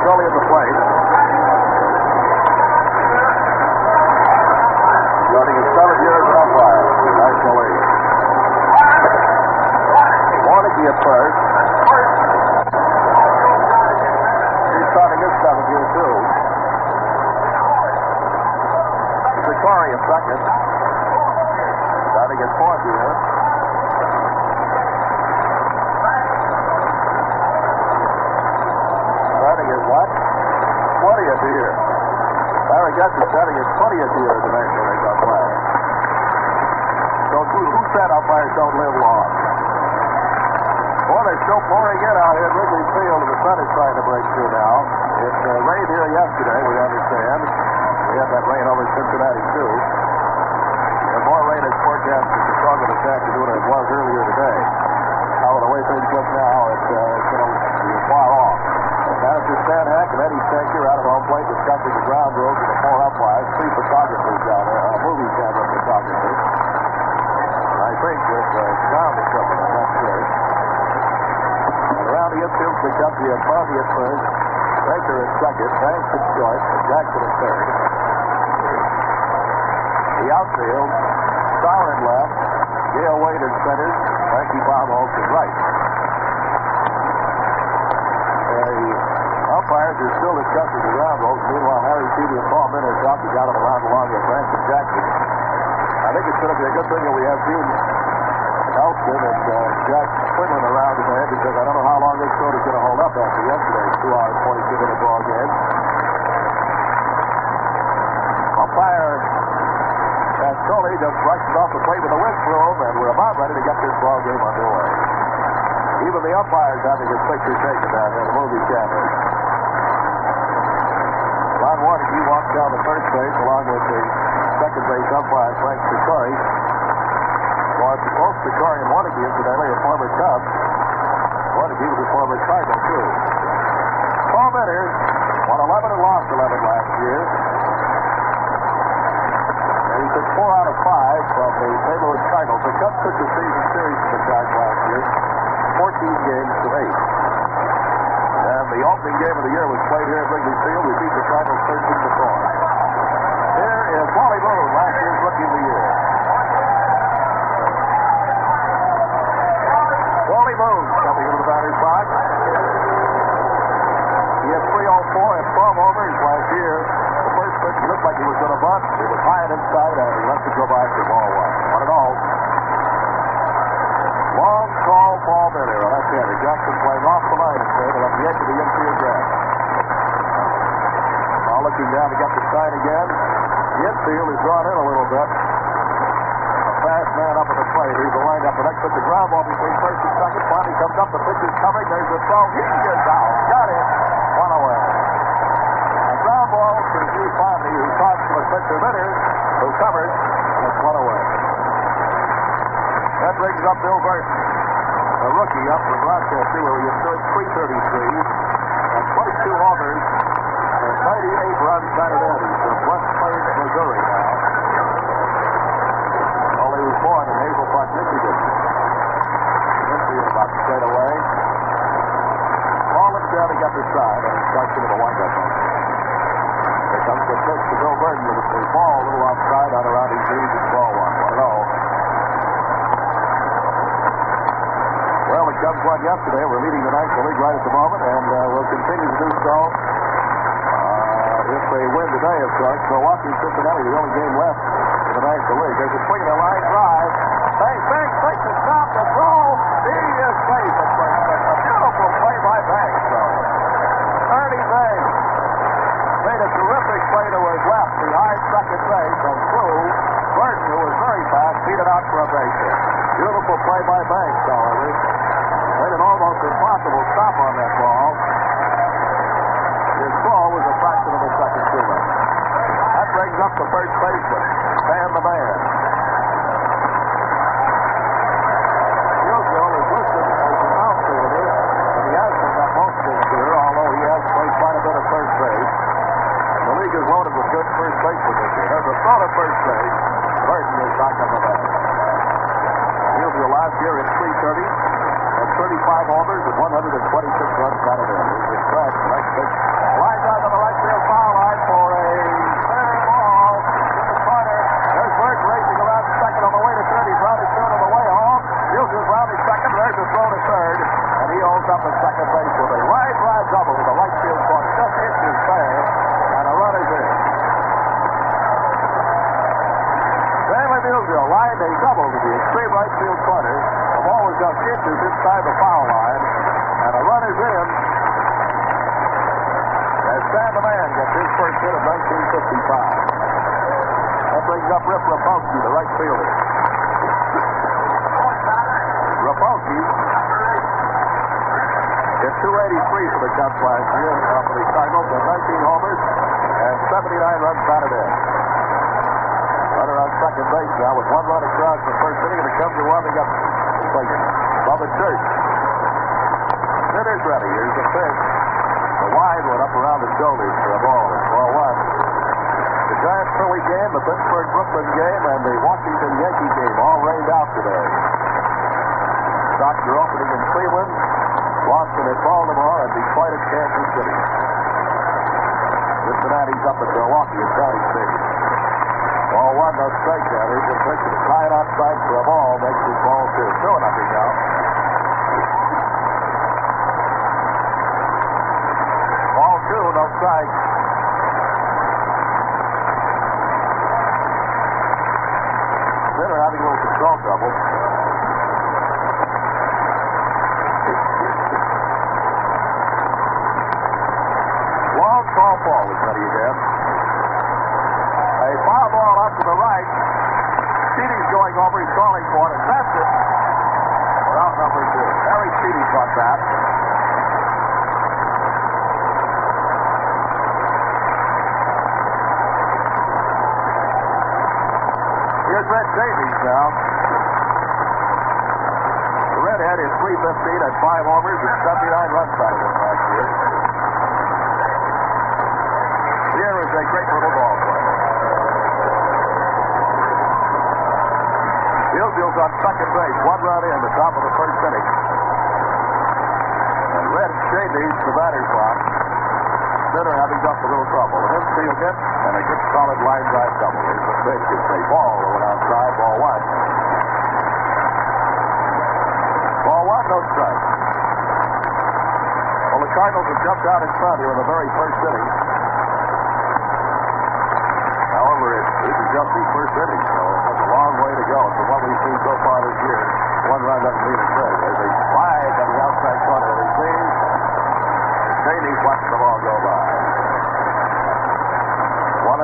Scully at the plate. Starting his 7th year as an umpire in the National League. Warnicki at first. He's starting his 7th year, too. Corey at second. Starting his 4th year. Starting his what? 20th year. Larry Getz is starting his 20th year as a National League umpire. So who said umpires don't live long? Boy, they're still pouring in out here at Wrigley Field, and the sun is trying to break through now. It rained here yesterday, we understand. We had that rain over Cincinnati, too. And more rain is forecast in Chicago this afternoon than it was earlier today. Now, with the way things look now, it's going to be far off. Manager Stan Heck and Eddie Shanker out at home plate discussing the ground rules with the 4 umpires, 3 photographers down there, movie camera photographers. I think with sound equipment, I'm not sure. And around the infield, pick up the Barney at first, Baker at second, Banks at short, and Jackson at third. The outfield, Sauer in left, Gail Wade in center, Frankie Baumholz in right. The umpires are still discussing the ground rules. Meanwhile, Harry Peavy and Paul Minner are talking out of the line along with Branson Jackson. I think it's going to be a good thing that we have Gene Elston and Jack Quinlan around in there, because I don't know how long this road is going to hold up after yesterday's 2-hour, 42-minute ball game. Umpire Scully just rushes off the plate with a whistle, and we're about ready to get this ball game underway. Even the umpires having his picture taken down there in the movie camera. Ron Warnicki walks down to first base along with the second base umpire, Frank Ciccori. Both Ciccori and Warnicki, incidentally, are former Cubs. Warnicki was a former Cardinal, too. Paul Minner won 11 and lost 11 last year. And he took 4 out of 5 from the St. Louis Cardinals. The Cubs took the season series from the Cards last year, 14 games to 8. And the opening game of the year was played here at Wrigley Field. We beat the Cardinals 13-4. Here is Wally Moon, last year's Rookie of the Year. Wally Moon coming into the batter's box. He had 304 and 12 homers last year. The first pitch looked like he was going to bunt. It was high and inside, and he left it go by for ball 1. 1-0. Long call, Paul Minner, a left-hander. Jackson playing off the line instead, and at the edge of the infield grass. Now looking down to get the sign again. The infield is drawn in a little bit. A fast man up at the plate. He's a wind up. The next pitch, the ground ball between first and second. Bonnie comes up. The pitch is coming. There's a throw. He is out. Got it. 1 away. A ground ball to Steve Bonnie, who tossed to the pitcher Minner, who covers, and it's 1 away. That brings up Bill Burton, a rookie up from Rochester, where he had 333 and 22 homers and 98 runs batted in. He's from West Plains, Missouri now. Well, he was born in Hazel Park, Michigan. Infield about straight away. Ball looks down to get the side, and starts into the windup. Here comes the pitch to Bill Burton with the ball a little offside on around his knees. It's ball 1. 1-0. Well, the Cubs won yesterday. We're leading the National League right at the moment, and we'll continue to do so if they win today, of course. Milwaukee and Cincinnati, the only game left in the National League. There's a swing and a line drive. Banks takes a stop to throw. He is safe at first. A beautiful play by Banks, though. Ernie Banks made a terrific play to his left behind second base and threw. Burton, who was very fast, beat it out for a base hit. Beautiful play by Banks, however. Made an almost impossible stop on that ball. His throw was a fraction of a second too late. That brings up the first baseman, Stan the Man. Yuzil is listed as an outfielder, and he has been that most this year, although he has played quite a bit of first base. And the league is loaded with good first basemen this year. There's a throw to first base. Burton is back on the bat. Yuzil last year at 330. 35 homers and 126 runs batted in. Here's the stretch. Next pitch line. They double to the extreme right field corner. The ball is just inches inside the foul line. And a run is in. As Sam the Man gets his first hit of 1955. That brings up Rip Rapolsky, the right fielder. Rapolsky hit 283 for the Cubs last year for the Cardinals with 19 homers and 79 runs batted in. Runner on second base now with one run across the first inning, and the Cubs are warming up. Bubba Church. Hitter's ready. Here's the pitch. The wide one up around the shoulders for a ball. It's ball one. The Giants-Philly game, the Pittsburgh-Brooklyn game, and the Washington-Yankee game all rained out today. Sox are opening in Cleveland, Boston at Baltimore, and Detroit at Kansas City. Cincinnati's up at Milwaukee at County Stadium. Ball one, no strikeout. Here's the pitch. It's high outside for a ball. Makes it ball two. 2-0 now. Ball two, no strike. Center having a little control trouble. Long tall ball is ready again. A foul ball up to the right. Sheedy's going over. He's calling for it. And that's it. We're out number two. Harry Sheedy caught that. Here's Red Davies now. The Redhead is 315 at 5 homers and 79 runs batted in last year. Here is a great little ball player. Hillsville's on second base. One run in the top of the first inning. And Red Davies, the batter's box. Center having just a little trouble. An infield hit and a good solid line drive double. Here's the pitch. It's a ball that went outside. Ball one. Ball one, no strike. Well, the Cardinals have jumped out in front here in the very first inning. However, this is just the first inning, so it's a long way to go. From what we've seen so far this year, one run doesn't mean a thing. There's a flag on the outside corner of the scene. Davies watched the ball go by. 1-1.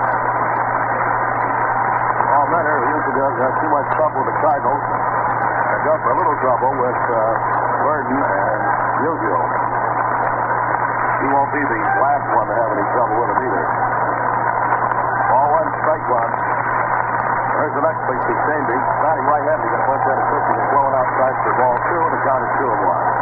Paul Menner, who usually doesn't have too much trouble with the Cardinals, had just a little trouble with Burden and Musial. He won't be the last one to have any trouble with him either. Ball one, strike one. There's the next pitch to Chambers. Batting right-handed, going to punch that pitch and blowing outside for ball two, and the count is 2-1.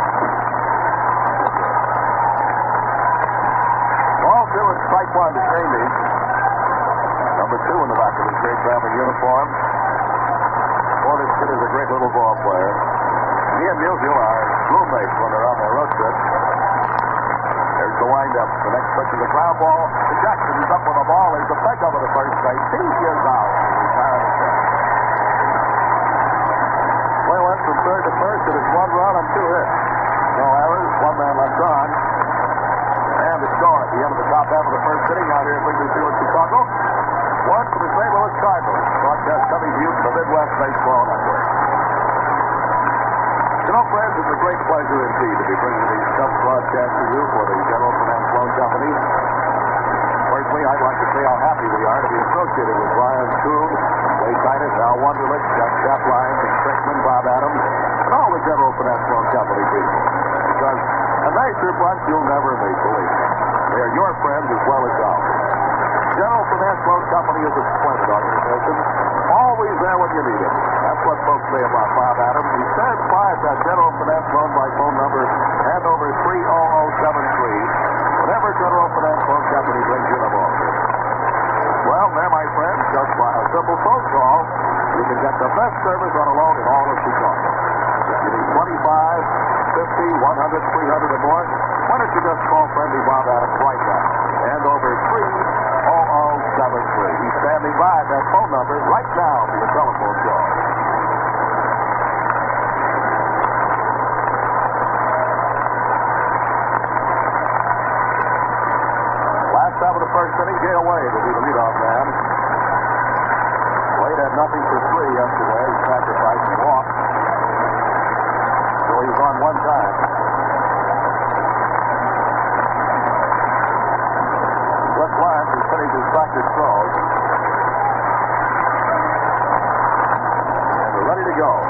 Ball two and strike one to Chambers. Number two in the back of his great traveling uniform. Boy, this kid is a great little ball player. He and Musial are roommates when they're on their road trip. There's the windup. The next pitch is a ground ball to Jackson. He's up with the ball. There's a peg over the first base. He is out. Play went from third to first. It is one run and 2 hits. No errors. One man left on. And the score at the end of the top half of the first inning out here at Wrigley Field, Chicago. One for the St. Louis Cardinals. Broadcast coming to you from the Midwest Baseball Network. You know, friends, it's a great pleasure indeed to be bringing these Cubs broadcasts to you for the General Finance Loan Company. Personally, I'd like to say how happy we are to be associated with Brian Kuhn, Wade Titus, Al Wunderlich, Jeff Kapline, Strickman, Bob Adams, and all the General Finance Loan Company people. Because a nicer bunch you'll never meet, believe me. They are your friends as well as ours. General Finance Loan Company is a splendid organization, always there when you need it. That's what folks say about Bob Adams. He stands by at that General Finance Loan by phone number and over 30073. Whatever General Finance Loan Company brings you in a ball. Well, there, my friends, just by a simple phone call, you can get the best service on a loan in all of Chicago. If you need 25, 50, 100, 300 or more, why don't you just call friendly Bob Adams right now? And over 30073. He's standing by at that phone number right now for your telephone call. Last time of the first inning, Gale Wade will be the leadoff man. Wade had had nothing for 3 yesterday. He sacrificed and walked. So he's on 1 time. Gus Lawrence has finished his practice throws. And we're ready to go.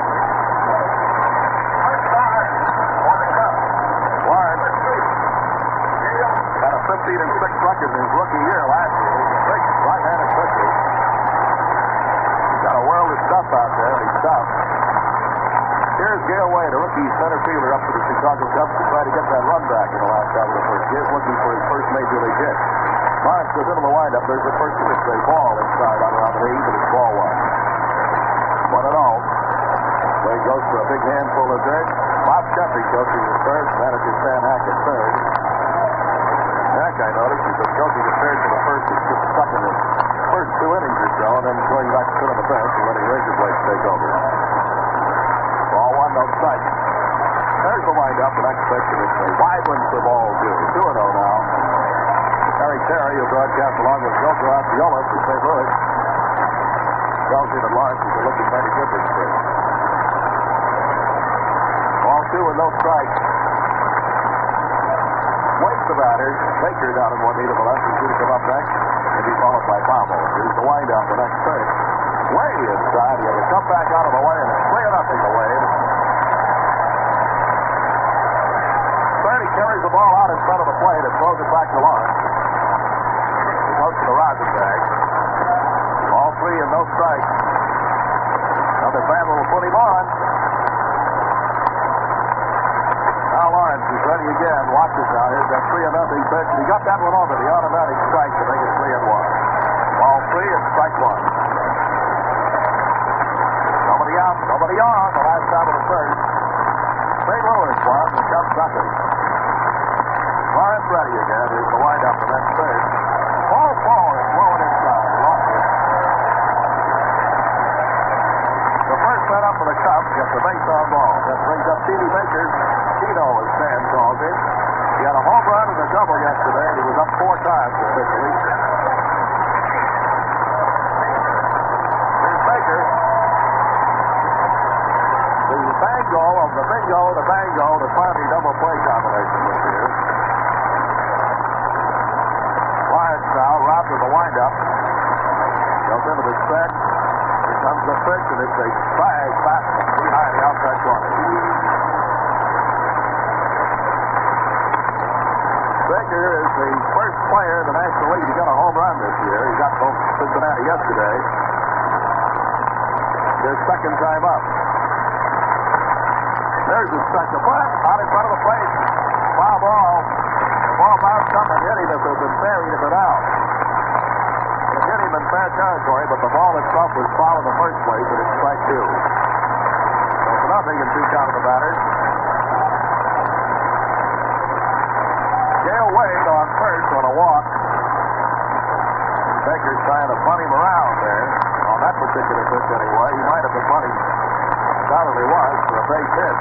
Lawrence had a 15-6 record in his rookie year last year. He's a big right-handed pitcher. He's got a world of stuff out there, and he's tough. Here's Gale Wade, a rookie center fielder up for the Chicago Cubs to try to get that run back in the last half of the first. He's looking for his first major league hit. Lawrence goes into the windup. There's the first pitch. They ball inside on around the 8th, but it's ball 1. 1-0. Wade goes for a big handful of dirt. Bob Sheffy coaching the third. Manager Stan Hack at third. Hack, I noticed, he's been coaching the third for the first. He's just stuck in the first 2 innings or so, and then going back to sit on the bench and letting Razor Blades take over. Ball 1, no strike. There's the windup. The next pitch, and it's a wide one for ball 2. 2-0 now. Harry Terry will broadcast along with Joker Osceola for St. Louis. Tells you that Lawrence is looking mighty good this spring. Ball 2 with no strike. Waits the batter. Baker down in 1 knee to the left. He's going to come up next and be followed by Pablo. Here's the windup. The next pitch. Way inside. He has to come back out of the way, and it's 3-0 to Wade. He carries the ball out in front of the plate and throws it back to Lawrence. He goes to the rosin bag. Ball 3 and no strike. Another Bama will put him on. Now Lawrence is ready again. Watches now. Here's that 3-0 pitch. He got that one over the automatic strike to make it 3-1. Ball 3 and strike 1. Nobody out, nobody on. The last out of the first. St. Louis won. The Cubs second. Lawrence ready again. Here's the windup. The next pitch. Ball 4 is blowing inside. Lost it. The first man up for the Cubs gets a base on ball. That brings up T.D. Baker. Tino, as Stan calls him. He had a home run and a double yesterday, and he was up 4 times officially. Here's Baker. The bango of the bingo, the bango, the Cloudy double play combination this year. Lawrence now robbed of the windup. Goes into the stretch. Here comes the pitch, and it's a strike back behind the outside corner. Baker is the first player in the National League to get a home run this year. He got both Cincinnati yesterday. His second time up. There's his second one out in front of the plate. Foul ball. The ball bounced up and hit him. If it had been fair, he'd have been out. It hit him in fair territory, but the ball itself was foul in the first place, and it's strike 2. So it's nothing and 2 count of the batters. Gale Wade on first on a walk. Baker's trying to bunt him around there. On that particular pitch anyway. He might have been bunting. Undoubtedly was for a base hit.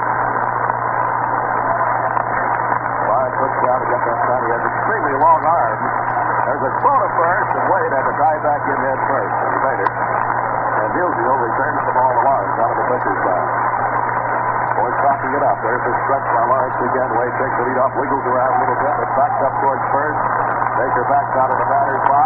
Lawrence looks down to get that shot. He has extremely long arms. There's a throw to first, and Wade had to dive back in head first. He made it. And Dilsey returns the ball to Lawrence out of the pitcher's side. Boys talking it up. There's a stretch by Lawrence again. Wade takes the lead off, wiggles around a little bit, but backs up towards first. Baker backs out of the batter's box.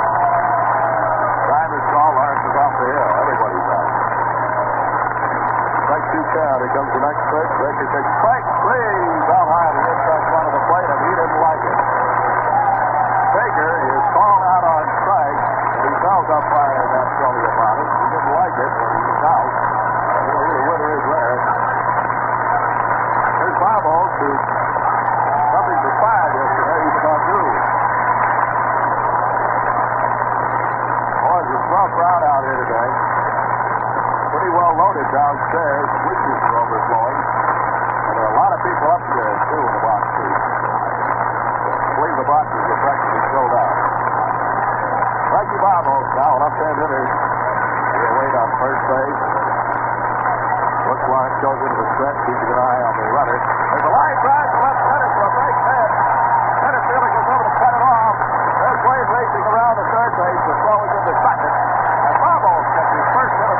Time is called. Lawrence is off the hill. Everybody's out. Strike 2 count. Here comes the next pitch. Baker takes strike 3. Down high on the inside front of the plate, and he didn't like it. Baker is called out on strike. He tells umpire that Scully about it. He didn't like it when he was out. The winner is there. Here's Babos, who something to 5 yesterday. He's about due. Boys, it's a rough crowd out here today. Pretty well loaded downstairs. The bleachers are overflowing. And there are a lot of people upstairs, too, in the box seats. I believe the boxes are practically sold out. Frankie Babos now, left-hand hitter. He'll wait on first base. Looks Lawrence goes into the stretch, keeping an eye on the runner. There's a line drive to left center for a base hit. Center fielder goes over to cut it off. There's Wade racing around the third base. The throw is into second. And Babos gets his first hit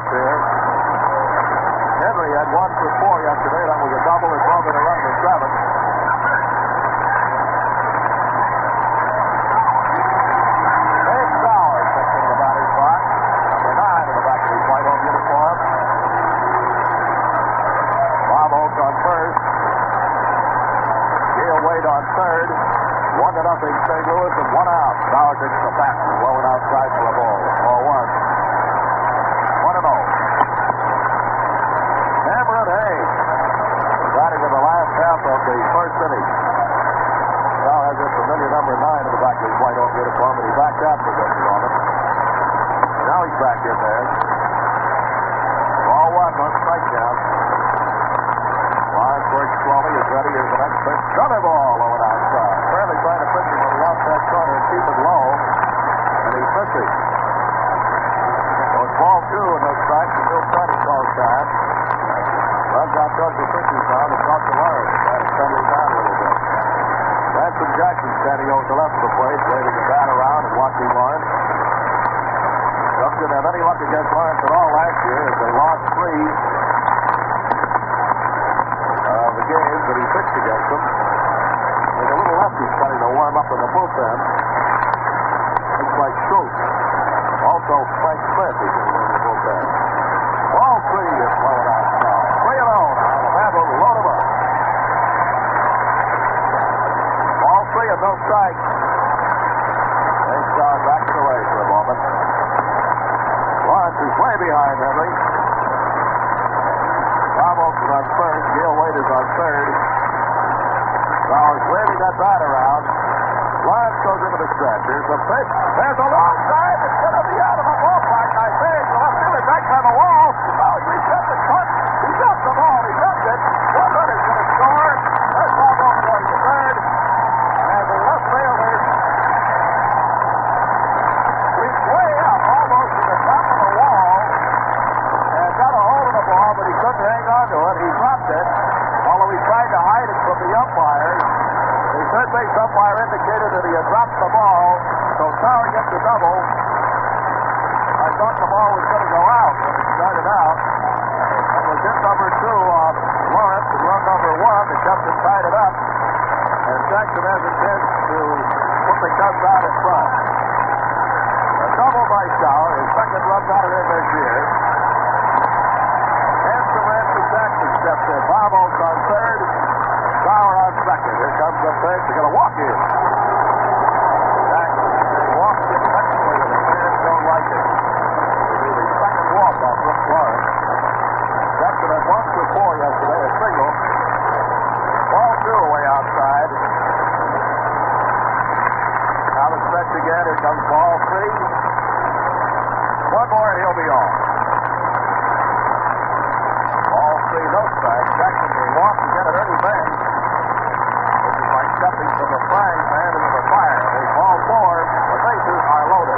up here. Henry had 1 for 4 yesterday. That was a double. It brought in a run for 7. Dave Sauer sits in the batter's box. Number 9 in the back of his white home uniform. Bob Oates on first. Gale Wade on third. 1-0 St. Louis and 1 out. Sauer takes the bat and blowing outside for a ball. Ball 1. 1-0. Cameron Hayes batting in the last half of the first inning. Now has this familiar number 9 in the back of his white home uniform, and he backed out for just a moment. Now he's back in there. Ball 1, no strike count. Lines works slowly, is ready as the next pitch. Another ball low and outside. Fairly trying to pitch him on the outside corner and keep it low, and he's missing. So it's ball 2 and no strikes, and Bill Carter calls time. Runs out towards the pitcher's mound and talks to Lawrence. Trying to settle him down a little bit. Ransom Jackson standing over the left of the plate, waving the bat around and watching Lawrence. Cubs didn't have any luck against Lawrence at all last year as they lost 3 of the games that he pitched against them. There's a little lefty starting to warm up in the bullpen. Looks like Schultz. Also Frank Smith is in the bullpen. Ball 3 is blowing out now. 3-0 now. The Vandals load him up. Ball 3 and no strike. They start backing away for a moment. Lawrence is way behind Henry. Ramos is on first. Gale Wade is on third. Sauer's waving that bat around. Lawrence goes into the stretch. Here's the pitch. There's a long drive. It's going to be out of the ballpark, I think. The left fielder back on the wall. Oh, he reset the cut. He dumped the ball. He dumped it. One runner's going to score. There's ball going to third. And the left fielder reached way up almost to the top of the wall and got a hold of the ball, but he couldn't hang on to it. He dropped it, although he tried to hide it from the umpires. The third base umpire indicated that he had dropped the ball, so Sauer gets the double. I thought the ball was going to go out when it started out. It was hit number 2 on Lawrence and run number 1. The Cubs had tied it up, and Jackson has a chance to put the Cubs out in front. A double by Sauer, his second run batter in this year. Ransom Jackson steps in. Bob Oates on third. Sauer on second. Here comes the pitch. They're going to walk him. Jackson walks intentionally, and the fans don't like it. It'll be the second walk off Brooks Lawrence. Jackson had 1 for 4 yesterday, a single. Ball 2 away outside. Now the stretch again. Here comes ball 3. One more and he'll be off. Ball 3, no strike. Jackson will walk and get at Ernie Banks. This is like stepping from the frying pan into the fire. There's ball 4. The bases are loaded.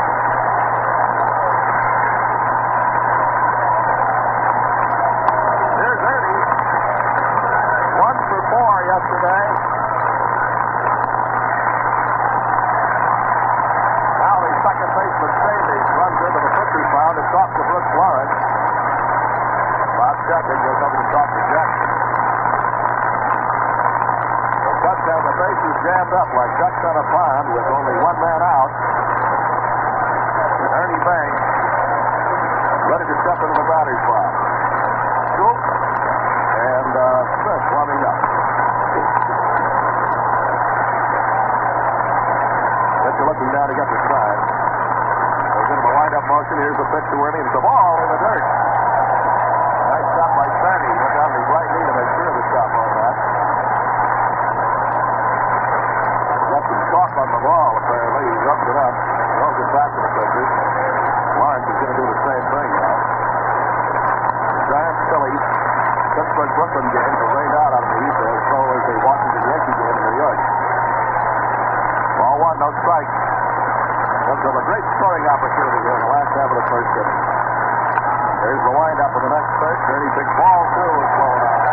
Here's Ernie. 1 for 4 yesterday. Now the second baseman Davies runs into the pitcher's mound and talks to Brooks Lawrence. Bob Shepard goes over to talk to Jackson. The Cubs have the bases jammed up like ducks on a pond with only 1 man out. Ernie Banks ready to step into the batter's box. Schultz and Smith warming up. Pitcher looking down to get the sign. Goes into the wind-up motion. Here's the pitch to Ernie. It's the ball in the dirt. Nice shot by Sandy. He went down to his right knee to make sure of the stop on that. Got some chalk on the ball, apparently. He rubs it up. Throws it back to the pitcher. Lawrence is going to do the same thing now. Giants Phillies Pittsburgh-Brooklyn game was rained out on the East as so as the Washington Yankee game in New York. Ball 1, no strike. Looks like a great scoring opportunity here in the last half of the first inning. There's the windup of the next pitch. Ernie big ball 2 is blown out.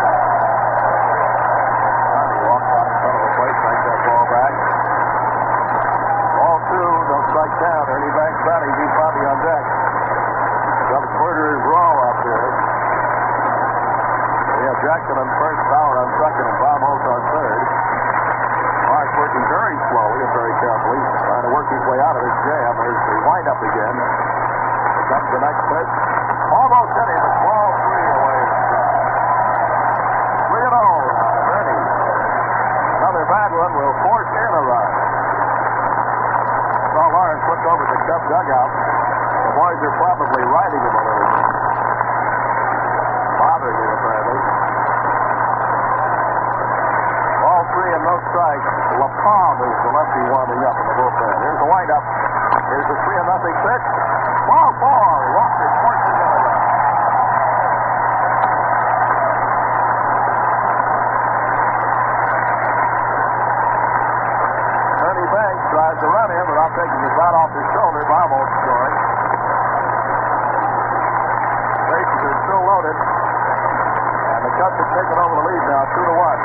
He walks out in front of the plate, takes that ball back. Ball 2, no strike down. Ernie Banks batting, deep Bobby on deck. Cubs murderers Jackson on first, Bauer on second, and Ramos on third. Mark working very slowly and very carefully, trying to work his way out of this jam. There's the windup again. Here comes the next pitch. Almost hit him. It's ball 3 away. 3-0. Ernie. Another bad one will force in a run. Saw Lawrence look over the Cub dugout. The boys are probably riding him a little. Bothering him, apparently. Ball 3 and no strikes. LaPalm is the lefty warming up in the bullpen. Here's the windup. Here's the 3-0 pitch. Ball 4. Walker forces in a run. Ernie Banks tries to run in without taking his bat off his shoulder. Ramos scoring. Bases are still loaded. And the Cubs have taken over the lead now, 2-1.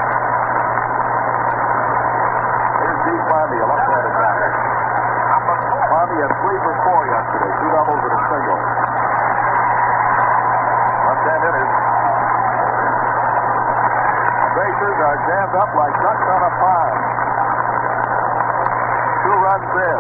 Here's Steve Fondy, a left-handed batter. Fondy had 3 for 4 yesterday, 2 doubles and a single. Left-hand hitters. Bases are jammed up like ducks on a pond. 2 runs in.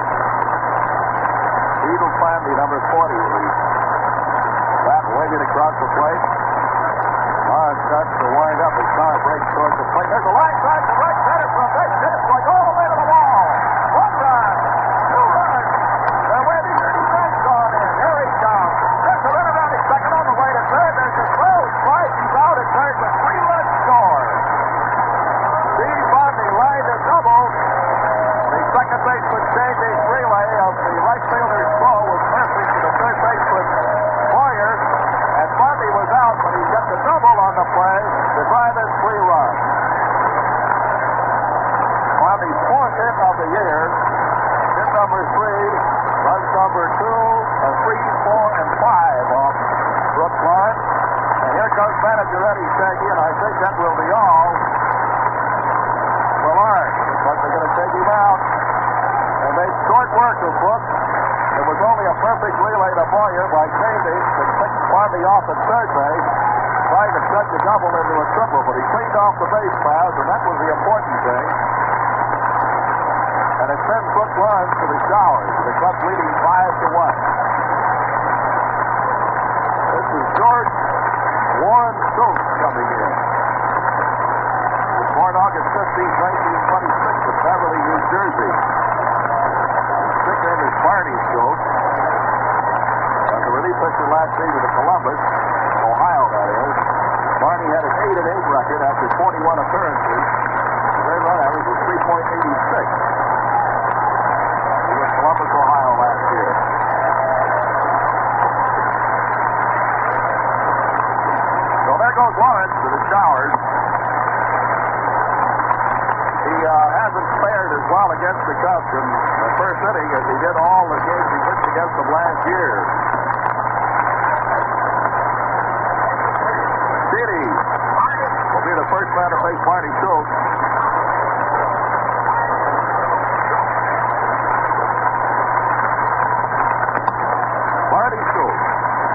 Eagle Fondy, number 40, released. Bat winged across the plate. Lawrence starts to wind up as Carr breaks towards the plate. There's a line drive to right center for a base hit. It's going all the way to the wall. 1 run, 2 runs. They're waiting. Ernie Banks gone in. Here he comes. There's a run around his second on the way to third. There's a throw. Strike. He's out at third with 3 runs scored. Steve Fondy lined a double. The second baseman changed his relay of the right fielder's throw was perfect to the third baseman Boyer. And Fondy was out, but he got the double on the play to drive in 3 runs. Fondy's 4th hit of the year. Hit number 3, runs number 2, 3, 4, and 5 off Brookline. And here comes manager Eddie Shaggy, and I think that will be all for Lawrence. But they're going to take him out. And made short work of Brooks. It was only a perfect relay to Boyer by Chambers that picked Fondy off at third base, trying to stretch a double into a triple, but he cleaned off the base paths, and that was the important thing. And it sends Brooks runs to the Showers. The Cubs leading 5-1. This is George Warren Schultz coming in. He was born August 15, 1926 in Beverly, New Jersey. His nickname is Barney Schultz. As a relief pitcher last season at Columbus, Ohio, that is. Barney had an 8-8 record after 41 appearances. His earned run average was 3.86. He was Columbus, Ohio last year. So there goes Lawrence to the Showers. He hasn't fared as well against the Cubs in the first inning as he did all the games he pitched against them last year. Didi will be the first man to face Barney Schultz. Barney Schultz.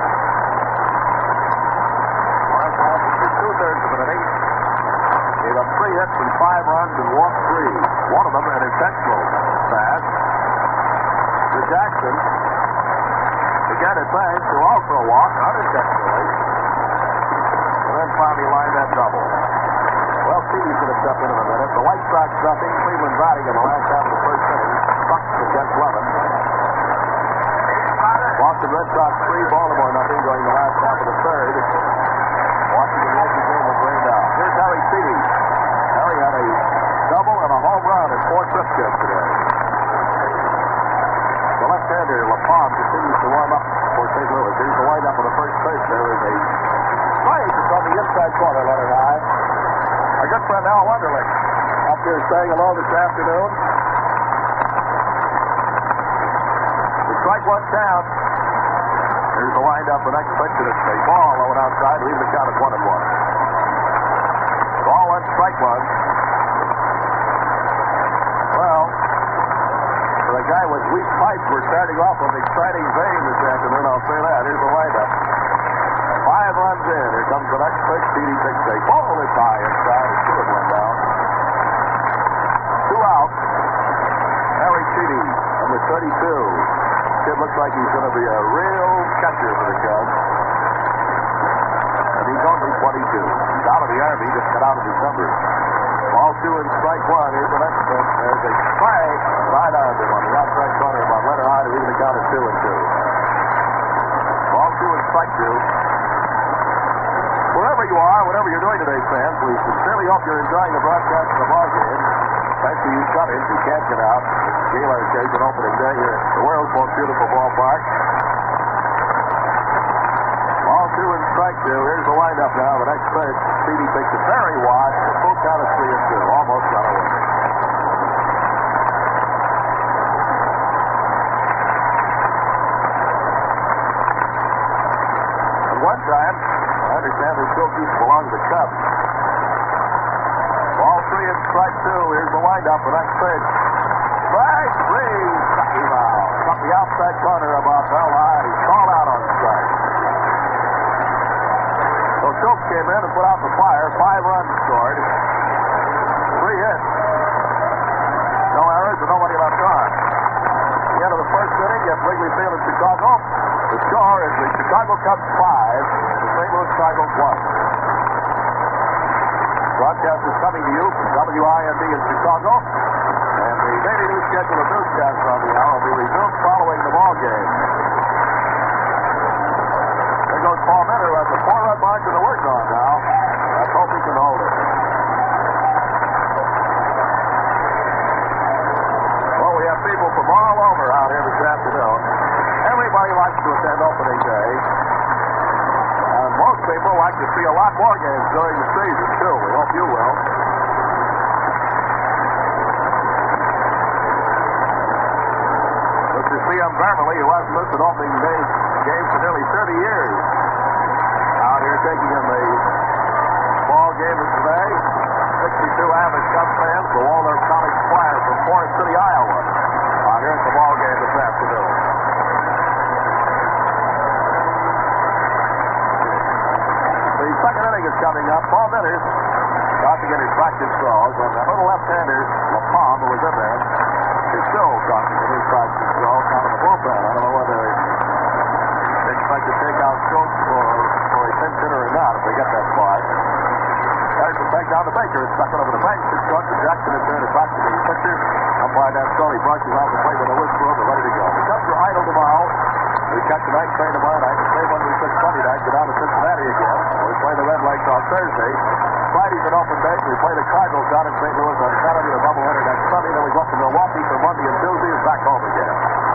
Lawrence lasted 2/3 of an inning. Gave up 3 hits and 5 runs and walked 3. One of them an intentional pass to Jackson. Again at Banks, who also walked unintentionally. And then finally lined that double. Well, Petey's going to step in a minute. The White Sox nothing. Cleveland batting in the last half of the first inning. Bucks against Levin. Boston Red Sox 3, Baltimore nothing during the last half of the third. Washington Yankee game was rained out. Here's Harry Petey. Harry had a double and a home run in 4 trips yesterday. The left-hander, LaPalm, continues to warm up for St. Louis. Here's the windup of the first pitch. There is a strike. It's on the inside corner, Leonard High. Our good friend Al Wunderlich up here saying hello this afternoon. The strike 1 count. Here's the windup, the next pitch, and it's a ball low and outside, leaving the count at 1-1. Ball 1, strike 1. Well, for a guy with weak pipes, we're starting off with exciting vein this afternoon, I'll say that. Here's the windup. 5 5 runs in. Here comes the next pitch. Petey takes a ball is high inside. It should have went down. 2 out. Harry Petey, number 32. Kid looks like he's going to be a real catcher for the Cubs. And he's only 22. He's out of the Army. He just got out of his numbers. Ball 2 and strike 1. Here's the next pitch. There's a strike. Right on him on the outside corner by Leonard Hyde, who's going to count it 2 and 2. Ball 2 and strike 2. Wherever you are, whatever you're doing today, fans, we sincerely hope you're enjoying the broadcast of the ball game. Thanks to you shut-ins who can't get out. Gala occasion opening day here at the world's most beautiful ballpark. Ball 2 and strike 2. Here's the windup now. The next pitch. Petey takes it very wide. The full count of 3 and 2. Almost got away. At one time, I understand this still used to belong to the Cubs. Ball 3 and strike 2. Here's the windup. The next pitch. Strike 3. Struck him out. Struck the outside corner about well high. He's called out on strike. So Schultz came in and put out the fire. 5 runs scored. 3 hits. No errors and nobody left on. At the end of the first inning at Wrigley Field in Chicago, the score is the Chicago Cubs 5 and the St. Louis Cardinals 1. Broadcast is coming to you from WIND in Chicago, and the daily news schedule of newscasts on the hour will be resumed following the ball game. There goes Paul Minter at the 4-run margin to work on now. Let's hope he can hold it. Well, we have people from all over out here this afternoon. Everybody likes to attend opening day. And most people like to see a lot more games during the season, too. We hope you will. Mr. C.M. Beverly, who hasn't missed an opening day game for nearly 30 years, out here taking in the ball game of today. 62 avid Cubs fans, the Waldorf College Choir from Forest City, Iowa, out here at the ball game this afternoon. The second inning is coming up. Paul Minter's about to get his practice throws, and the little left-hander, LaPalm, who was in there, is still talking to his practice throws out of the bullpen. I don't know whether they expect to take out Schultz for a pinch hitter or not if they get that far. There's the peg down to Baker. It's stuck over the bench. It's short to Jackson and turned it back to the pitcher. Umpire Dan Scully brushes off the plate with a whisper over, ready to go. The Cubs are idle tomorrow. We catch the ninth train tomorrow night. The same one we took Sunday night. Go down to Cincinnati again. We play the Red Legs on Thursday. Friday's an open day. We play the Cardinals down in St. Louis on Saturday. The doubleheader next Sunday. Then we go up to Milwaukee for Monday and Tuesday and back home again.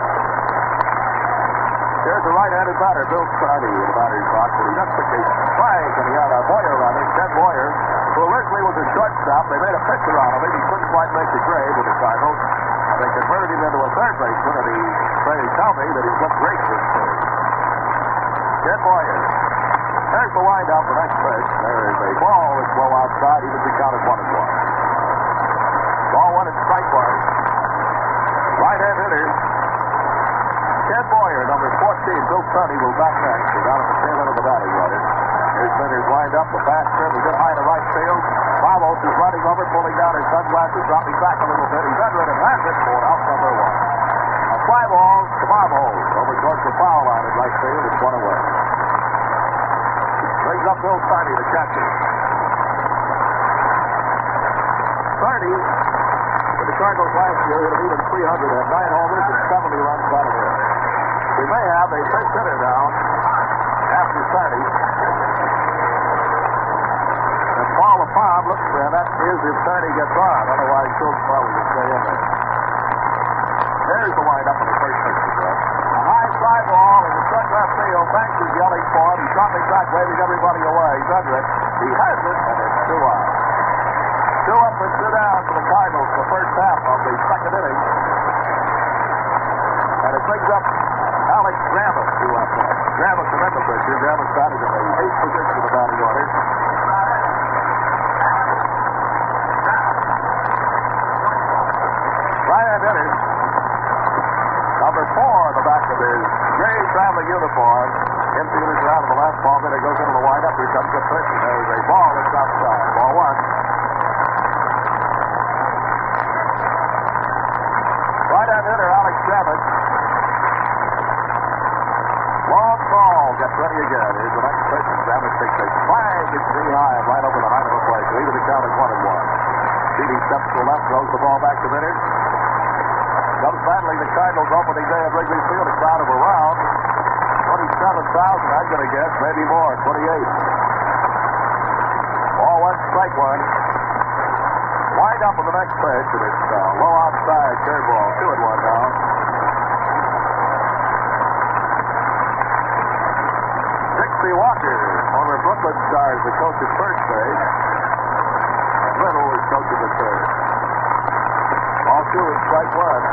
Here's the right-handed batter, Bill Sardi, in the batter's box. He just took a strike, and he had a Boyer running, Ted Boyer, who originally was a shortstop. They made a pitcher out of him. He couldn't quite make the grade with the Cardinals. And they converted him into a third baseman, and they tell me that he's looked great this season. Ted Boyer. There's the wind-up, the next pitch. There is a ball that's low outside. He would be counted 1-1. Ball 1 and strike 1. Right-hand hitter. Ted Boyer, number 14. Bill Sonny will back next. We're down at the tail end of the batting order. Here's Minter's wind up. The fast turn. We get high to right field. Ramos is running over, pulling down his sunglasses, dropping back a little bit. He's under it and has it for out number 1. A fly ball to Marmol over towards the foul line in right field. It's 1 away. Brings up Bill Sonny, the catcher. 30. For the Cardinals last year, he had even 300, had 9 homers and 70 runs batted in. We may have a pinch hitter now after 30. And Paul LaPalm looks there. That is if 30 gets on. Otherwise, Schultz probably will stay in there. There's the windup of the first pitch again. A high fly ball in the short left field. Banks is yelling for him. He's dropping back, waving everybody away. He's under it. He has it, and it's 2 out. 2 up and 2 down for the Cardinals the first half of the second inning. And it brings up Alex Grammas, who up there. Grammas, the mental pitcher. Grammas batting in the 8th position of the batting order. Right-hand hitter. Number 4 on the back of his gray traveling uniform. Infielders are out of the last ball. Then it goes into the windup. Here comes the pitch. And there's a ball that's outside. Ball one. Right-hand hitter, Alex Savage. Long ball. Gets ready again. Here's the next pitch. Savage takes a flag. It's knee high and right over the line of the plate. Lead to the count at 1-1. Sheedy steps to the left, throws the ball back to Vitters. Comes battling the Cardinals opening day at Wrigley Field. A crowd of around 27,000, I'm going to guess. Maybe more. 28. Ball one, strike one. Wind up on the next pitch, and it's low outside curveball. 2-1 now. Dixie Walker, former Brooklyn Stars, the coach at first base. Little is coaching the third. Ball two is strike one.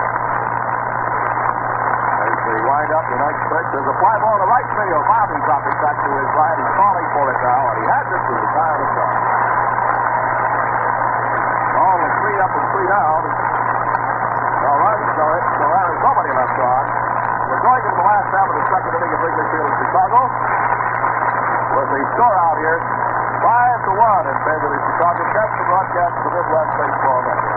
As they wind up the next pitch, there's a fly ball to right field. Bobby dropping back to his right. He's calling for it now, and he has it to the side of the top. All with 3 up and 3 down. No runs, no hits, no errors, nobody left on. We're going into the last half of the second inning at Wrigley Field in Chicago. With the score out here, 5-1 in favor of the Chicago Cubs to broadcast the Midwest Baseball Network.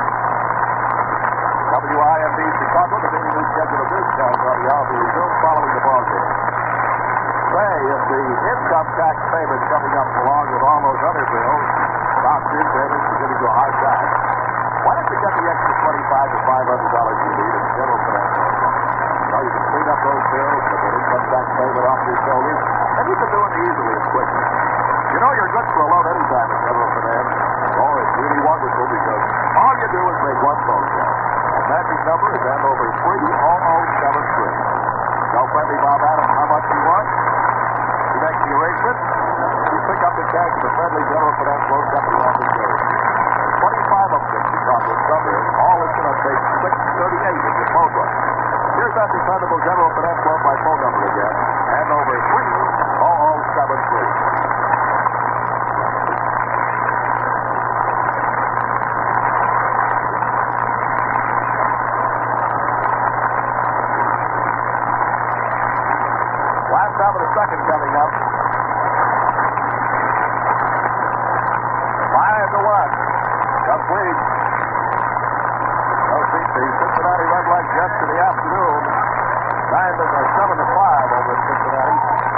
WIMD Chicago, the new schedule of newscast audio will be resumed following the ball game. Say, if the income tax payment coming up along with all those other bills, doctors, payments, are getting to a hard time, why don't you get the extra $25 to $500 you need in general financial account? Now you can clean up those bills, get the income tax payment off your shoulders, and you can do it easily and quickly. You know you're good for a loan anytime in general finance. Oh, it's really wonderful because all you do is make one phone call. Magic number is Andover 30073. Tell friendly Bob Adams how much you want. He makes the arrangement. You pick up the cash at the friendly General Finance Loan Company office there. 25 of them in Chicago suburbs. All is going to take 638 in your phone book. Here's that dependable General Finance Loan by phone number again. Andover 30073. Top of the second coming up. 5-1. Cubs lead. Those beat the Cincinnati Red Leg Jets in the afternoon. 7-5 over Cincinnati.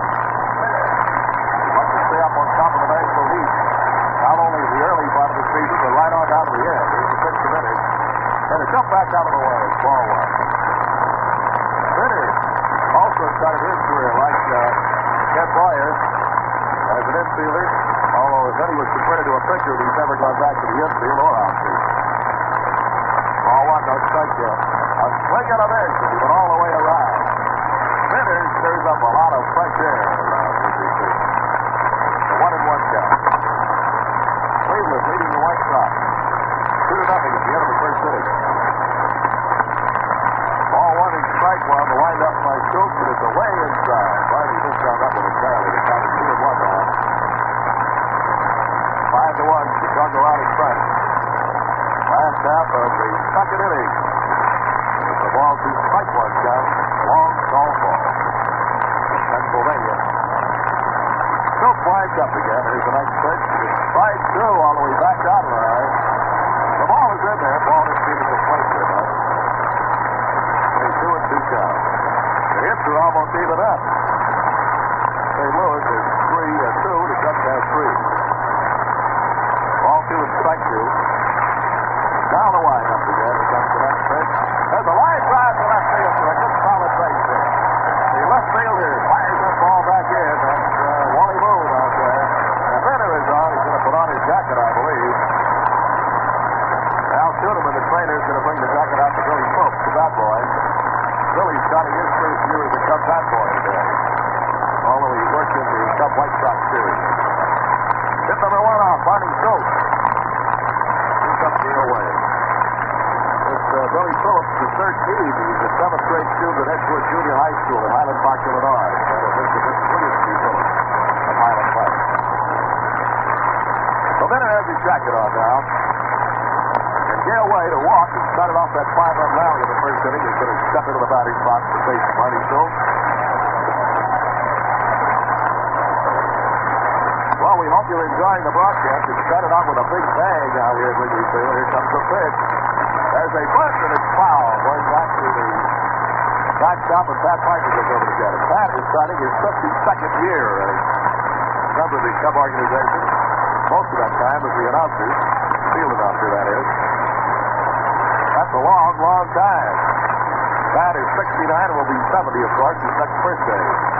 Want to stay up on top of the National League. Not only the early part of the season, but right on down to the end. Here's the pitch to Vitters. And it's up back out of the way. Ball one. Vitters also started his career like Ken Boyer as an infielder, although then he was converted to a pitcher, but he's never gone back to the infield or outfield. Ball one, no strike yet. A swing and a miss, and he went all the way around. Vitters stirs up a lot of fresh air around Wrigley Field. The 1-1 count. Cleveland leading the White Sox 2-0 at the end of the first inning. Ball one and strike one. The wind up by Schultz, but it's away inside. Barney just got up with a barrel. It's down to 2-1 now. 5-1. Chicago out in front. Last half of the second inning. The ball to strike one count. Long call ball. Pennsylvania. Schultz winds up again. Here's the next pitch. It's strike two all the way back down the line. The ball is in there. Ball is being the plate there, man. 2-2 count. The hits are almost even up. St. Louis is 3-2. The Cubs have 3. Ball two and strike two. Down the wind up again. Here comes the next pitch. There's a line drive to left field for a good solid base hit. The left fielder fires that ball back in. That's Wally Moon out there. And Benner is on. He's going to put on his jacket, I believe. Al Schuneman, the trainer, is going to bring the jacket out to Billy Pope, the bat boy. Billy's starting his first year as a Cub bat boy today. Although he worked in the Cub White Sox series. Hit number one off, Barney Schultz. He's up the away. It's Billy Phillips, the 13. He's a 7th grade student at Edgewood Junior High School in Highland Park, Illinois. This is William C. Phillips of Highland Park. So Benner has his jacket on now. Gale Way to walk and started off that 5-run rally in the first inning. He's going to step into the batting box to face Barney Schultz. Hope you're enjoying the broadcast. It started out with a big bang out here at Wrigley Field. Here comes the pitch. There's a bunt and it's foul. Going back to the backstop, and Pat Piper goes over to get it. Pat is starting his 52nd year as a member of the Cub organization. Most of that time as the announcer, field announcer, that is. That's a long, long time. Pat is 69 and will be 70, of course, his next birthday.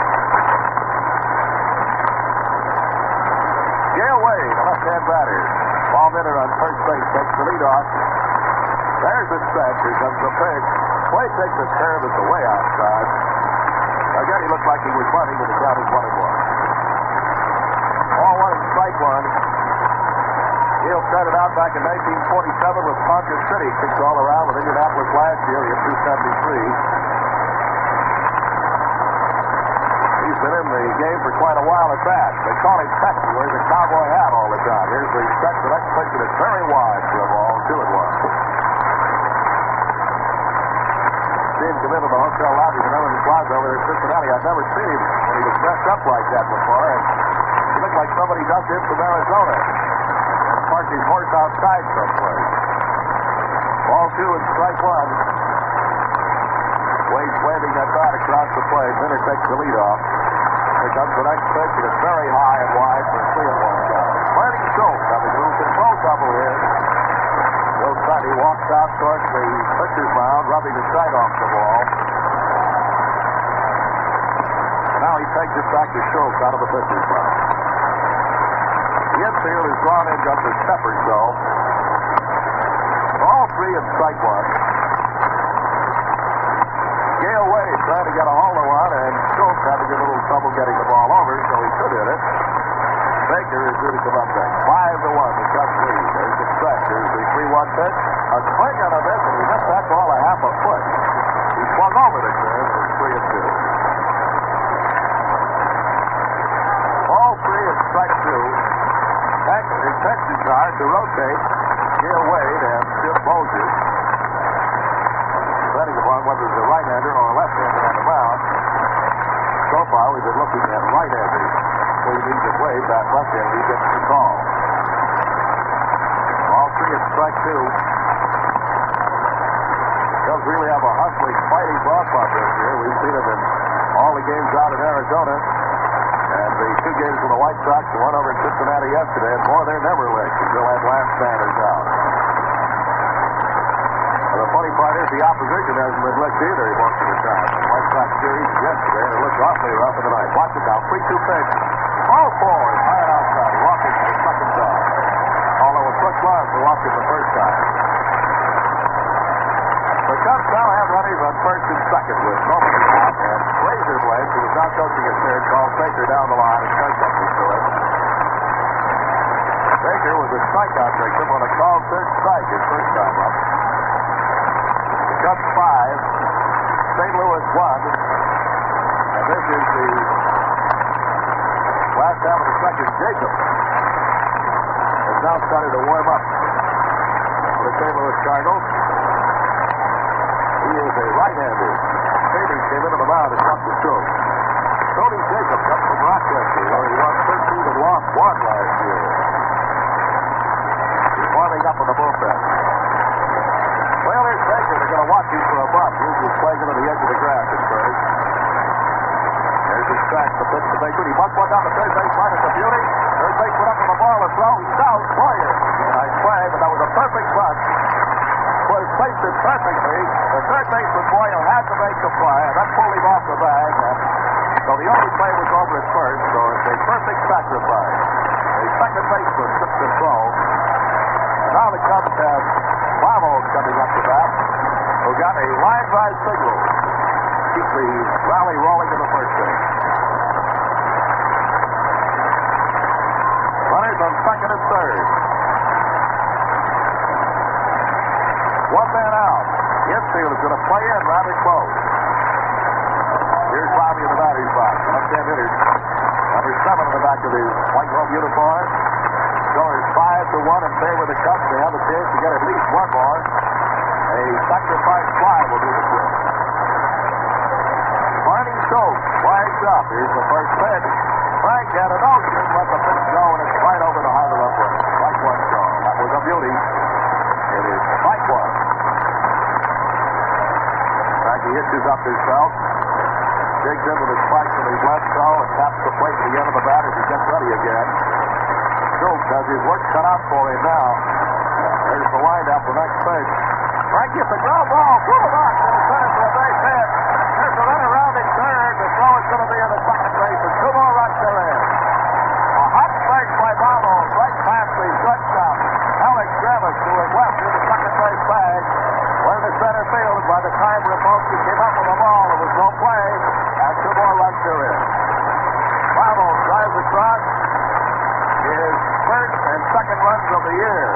Gail Wade, the left-hand batter. Paul Minner on first base takes the lead off. There's the stretch. Here comes the pitch. Wade takes a curve at the way outside. Again, he looked like he was bunting, but the count is 1-1. Ball one and strike one. Gale started out back in 1947 with Concord City. Kicked all around with Indianapolis last year. He hit 273. He's been in the game for quite a while at that. They call him Texas. He wears a cowboy hat all the time. Here's the stretch. The next pitch, and it's very wide for a ball. 2-1. Seen him come into the hotel lobby of Evans Plaza over there in Cincinnati. I've never seen him when he was dressed up like that before. And he looked like somebody dumped him from Arizona. Parked his horse outside someplace. Ball two and strike one. Wade's waving that bat across the plate. Minner takes the lead off. Here comes the next pitch, and it's very high and wide for a 3-1 count. Marty Schultz having a little control trouble here. Bill Sonny walks out towards the pitcher's mound, rubbing his sight off the ball. And now he takes it back to Schultz out of the pitcher's mound. The infield is drawn in just a step or so. All three and strike one. Gail Wade trying to get a hold of one, and Schultz having a little trouble getting the ball over, so he could hit it. Baker is due to come up next. 5-1, the Cubs lead. There's the stretch. There's the 3-1 pitch. A swing on a miss, and he missed that ball a half a foot. He swung over the curve for 3-2. All three and strike two. Intentions are to rotate Gail Wade and Skip Moses, depending upon whether it's a right-hander or a left-hander on the mound. So far, we've been looking at right-handers. So he needs to Wade, that left-hander, he gets the call. All three and strike two. Cubs really have a hustling, fighting ball club this year. We've seen them in all the games out in Arizona. And the two games with the White Sox, the one over in Cincinnati yesterday, and boy, they're never licked until that last man is out. And the funny part is the opposition hasn't been licked either most of the time. The White Sox series yesterday, and it looked awfully rough in the night. Watch it now, 3-2 pitch. Ball forward, high outside. Walking for the second time. Although it took long to walk it the first time. The Cubs now have runners on first and second with nobody out, and Razor Blades, who was not coaching at third, called Baker down the line and said something to him. Baker was a strikeout victim on a called third strike his first time up. The Cubs 5, St. Louis 1, and this is the last half of the second. Jacob has now started to warm up for the St. Louis Cardinals. He is a right-hander. Taylor came into the mound and dropped the Schultz. Tony Jacobs up from Rochester, where he won 13 and lost 1 last year. He's warming up in the bullpen. Well, here's Baker. They're going to watch him for a bunt. He's just playing into the edge of the grass at first. There's his track, the pitch to Baker. He busts one down the third base line. It's a beauty. Third base went up on the ball and throw. He's out. Boyer. Nice play, but that was a perfect bunt. Was placed it perfectly. The third baseman Boyle had to make the play, and that pulled him off the bag. So the only play was over at first, so it's a perfect sacrifice. The second baseman took the throw. And now the Cubs have Bravo coming up to bat, who got a line drive single. Keep the rally rolling in the first inning. Runners on second and third. One man out. The infield is going to play in rather close. Here's Bobby in the batter's box. Left-hand hitter. Number 7 in the back of his white glove uniform. Score is 5-1 in favor of the Cubs. They have a chance to get at least one more. A sacrifice fly will do the trick. Barney Schultz flags up. Here's the first pitch. Frank had a notion. Let the pitch go, and it's up his belt. Digs into the spikes with his left toe and taps the plate at the end of the bat as he gets ready again. Schultz has his work cut out for him now. There's the windup for next pitch. Frank gets a ground ball through the box and it's sent to a base hit. There's a runner around at third. The throw is going to be in the second base and 2 more runs are in. A hot strike by Vamos right past the shortstop. Alex Travis to his left in the second base bag. Went to center field. By the time Rapolsky came up with the ball, there was no play, and 2 more runs are in. Vamos drives across his first and second runs of the year.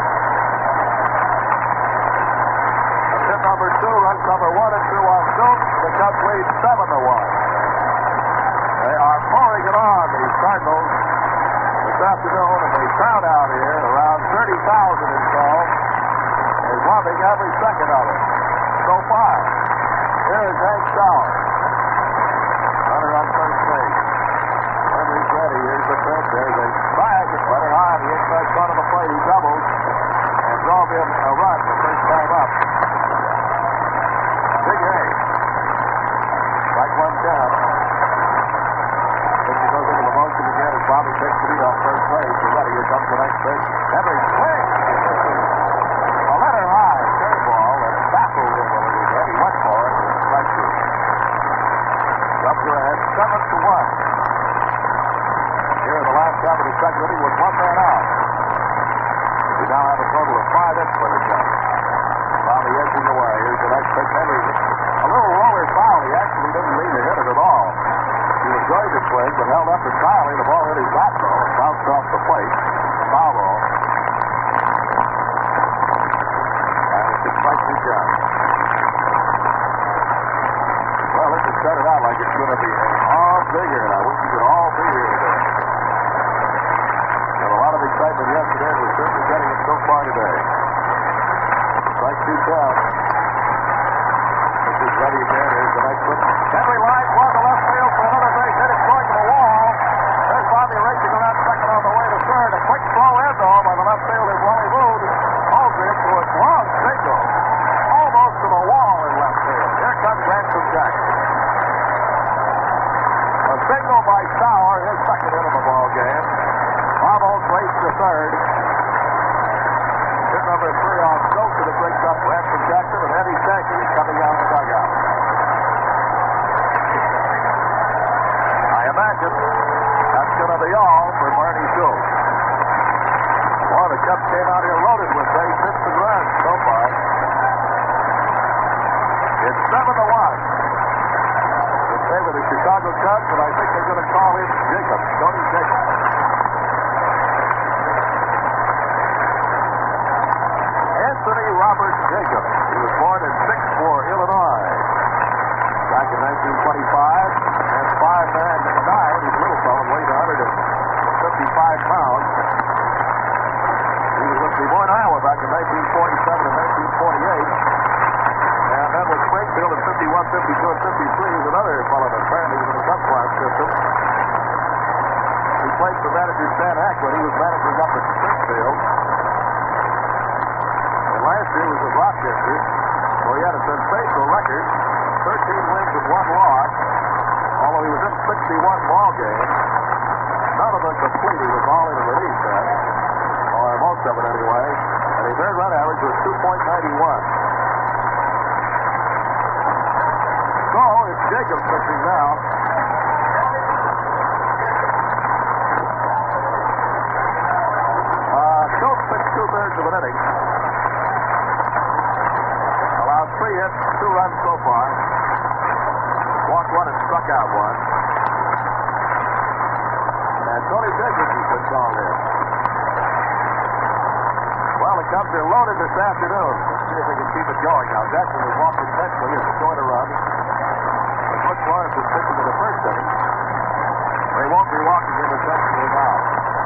Hit number 2, runs number 1 and 2 on Schultz. The Cubs lead 7-1. They are pouring it on, the Cardinals, this afternoon, and the crowd out here, around 30,000 or so, is loving every second of it. So far, here is Hank Sauer. Runner on first base. When he's ready, here's the pitch. There's a strike. It's running high. The inside front of the plate. He doubles and drove in a run the first time up. Big A. Strike 1 down. Pitcher goes into the motion again as Bobby takes the lead on first base. He's ready. Here comes the next pitch. Henry swings. A letter high curveball that baffled him a little bit. He went for it. Strike 2. Cubs are ahead 7-1. Here in the last half of the second inning with 1 man out. We now have a total of 5 hits for the Cubs. Bobby edging away. Here's the next pitch. Henry. A little roller foul. He actually didn't mean to hit it at all. He enjoyed the swing, but held up entirely. The ball hit his bat, though. It bounced off the plate. Foul ball. And it's a strike 2 down. Well, this has started out like it's going to be all bigger, and I wish you could all be here today. Got a lot of excitement yesterday, and we're certainly getting it so far today. Strike 2 down. This is ready again. Here's the next one. Henry lines one to left field for another base hit. It's going to the wall. There's Bobby racing around second on the way to third. A quick throw in, though, by the left fielder, Wally Wood. Aldridge to a long single. Almost to the wall in left field. Here comes Ransom Jackson. A single by Sauer, his second hit of the ball game. Vamos raced to third. Hit number 3 on Schultz, and it brings up Ransom Jackson, and Eddie Sankey coming out of the dugout. I imagine that's going to be all for Marty Schultz. Well, the Cubs came out here loaded with base hits and runs so far. It's 7-1. In favor of the Chicago Cubs, but I think they're going to call him Jacobs, Tony Jacobs. Anthony Robert Jacobs. He was born in 6-4, Illinois. Back in 1925, and 5'9". He's a little fellow, weighed 155 pounds. He was with Des Moines, Iowa back in 1947 and 1948. And then with Springfield in 51, 52, and 53, he's another fellow that apparently was in the subclass system. He played for manager Stan Hack when he was managing up at Springfield. And last year was with Rochester, where he had a sensational record, 13 wins and 1 loss, although he was in 61 ball games. None of them complete. He was all in a relief then, or most of it anyway. And his earned run average was 2.91. So it's Jacobs pitching now. Schultz pitched 2/3 of an inning. Allowed 3 hits, 2 runs so far. Walked 1 and struck out 1. And Tony Jacobs has been called in. Well, the Cubs are loaded this afternoon. Let's see if they can keep it going. Now, Jackson has walked intensely. It's going to run. But Butch Lawrence is pitching to the first inning. They won't be walking him intentionally now.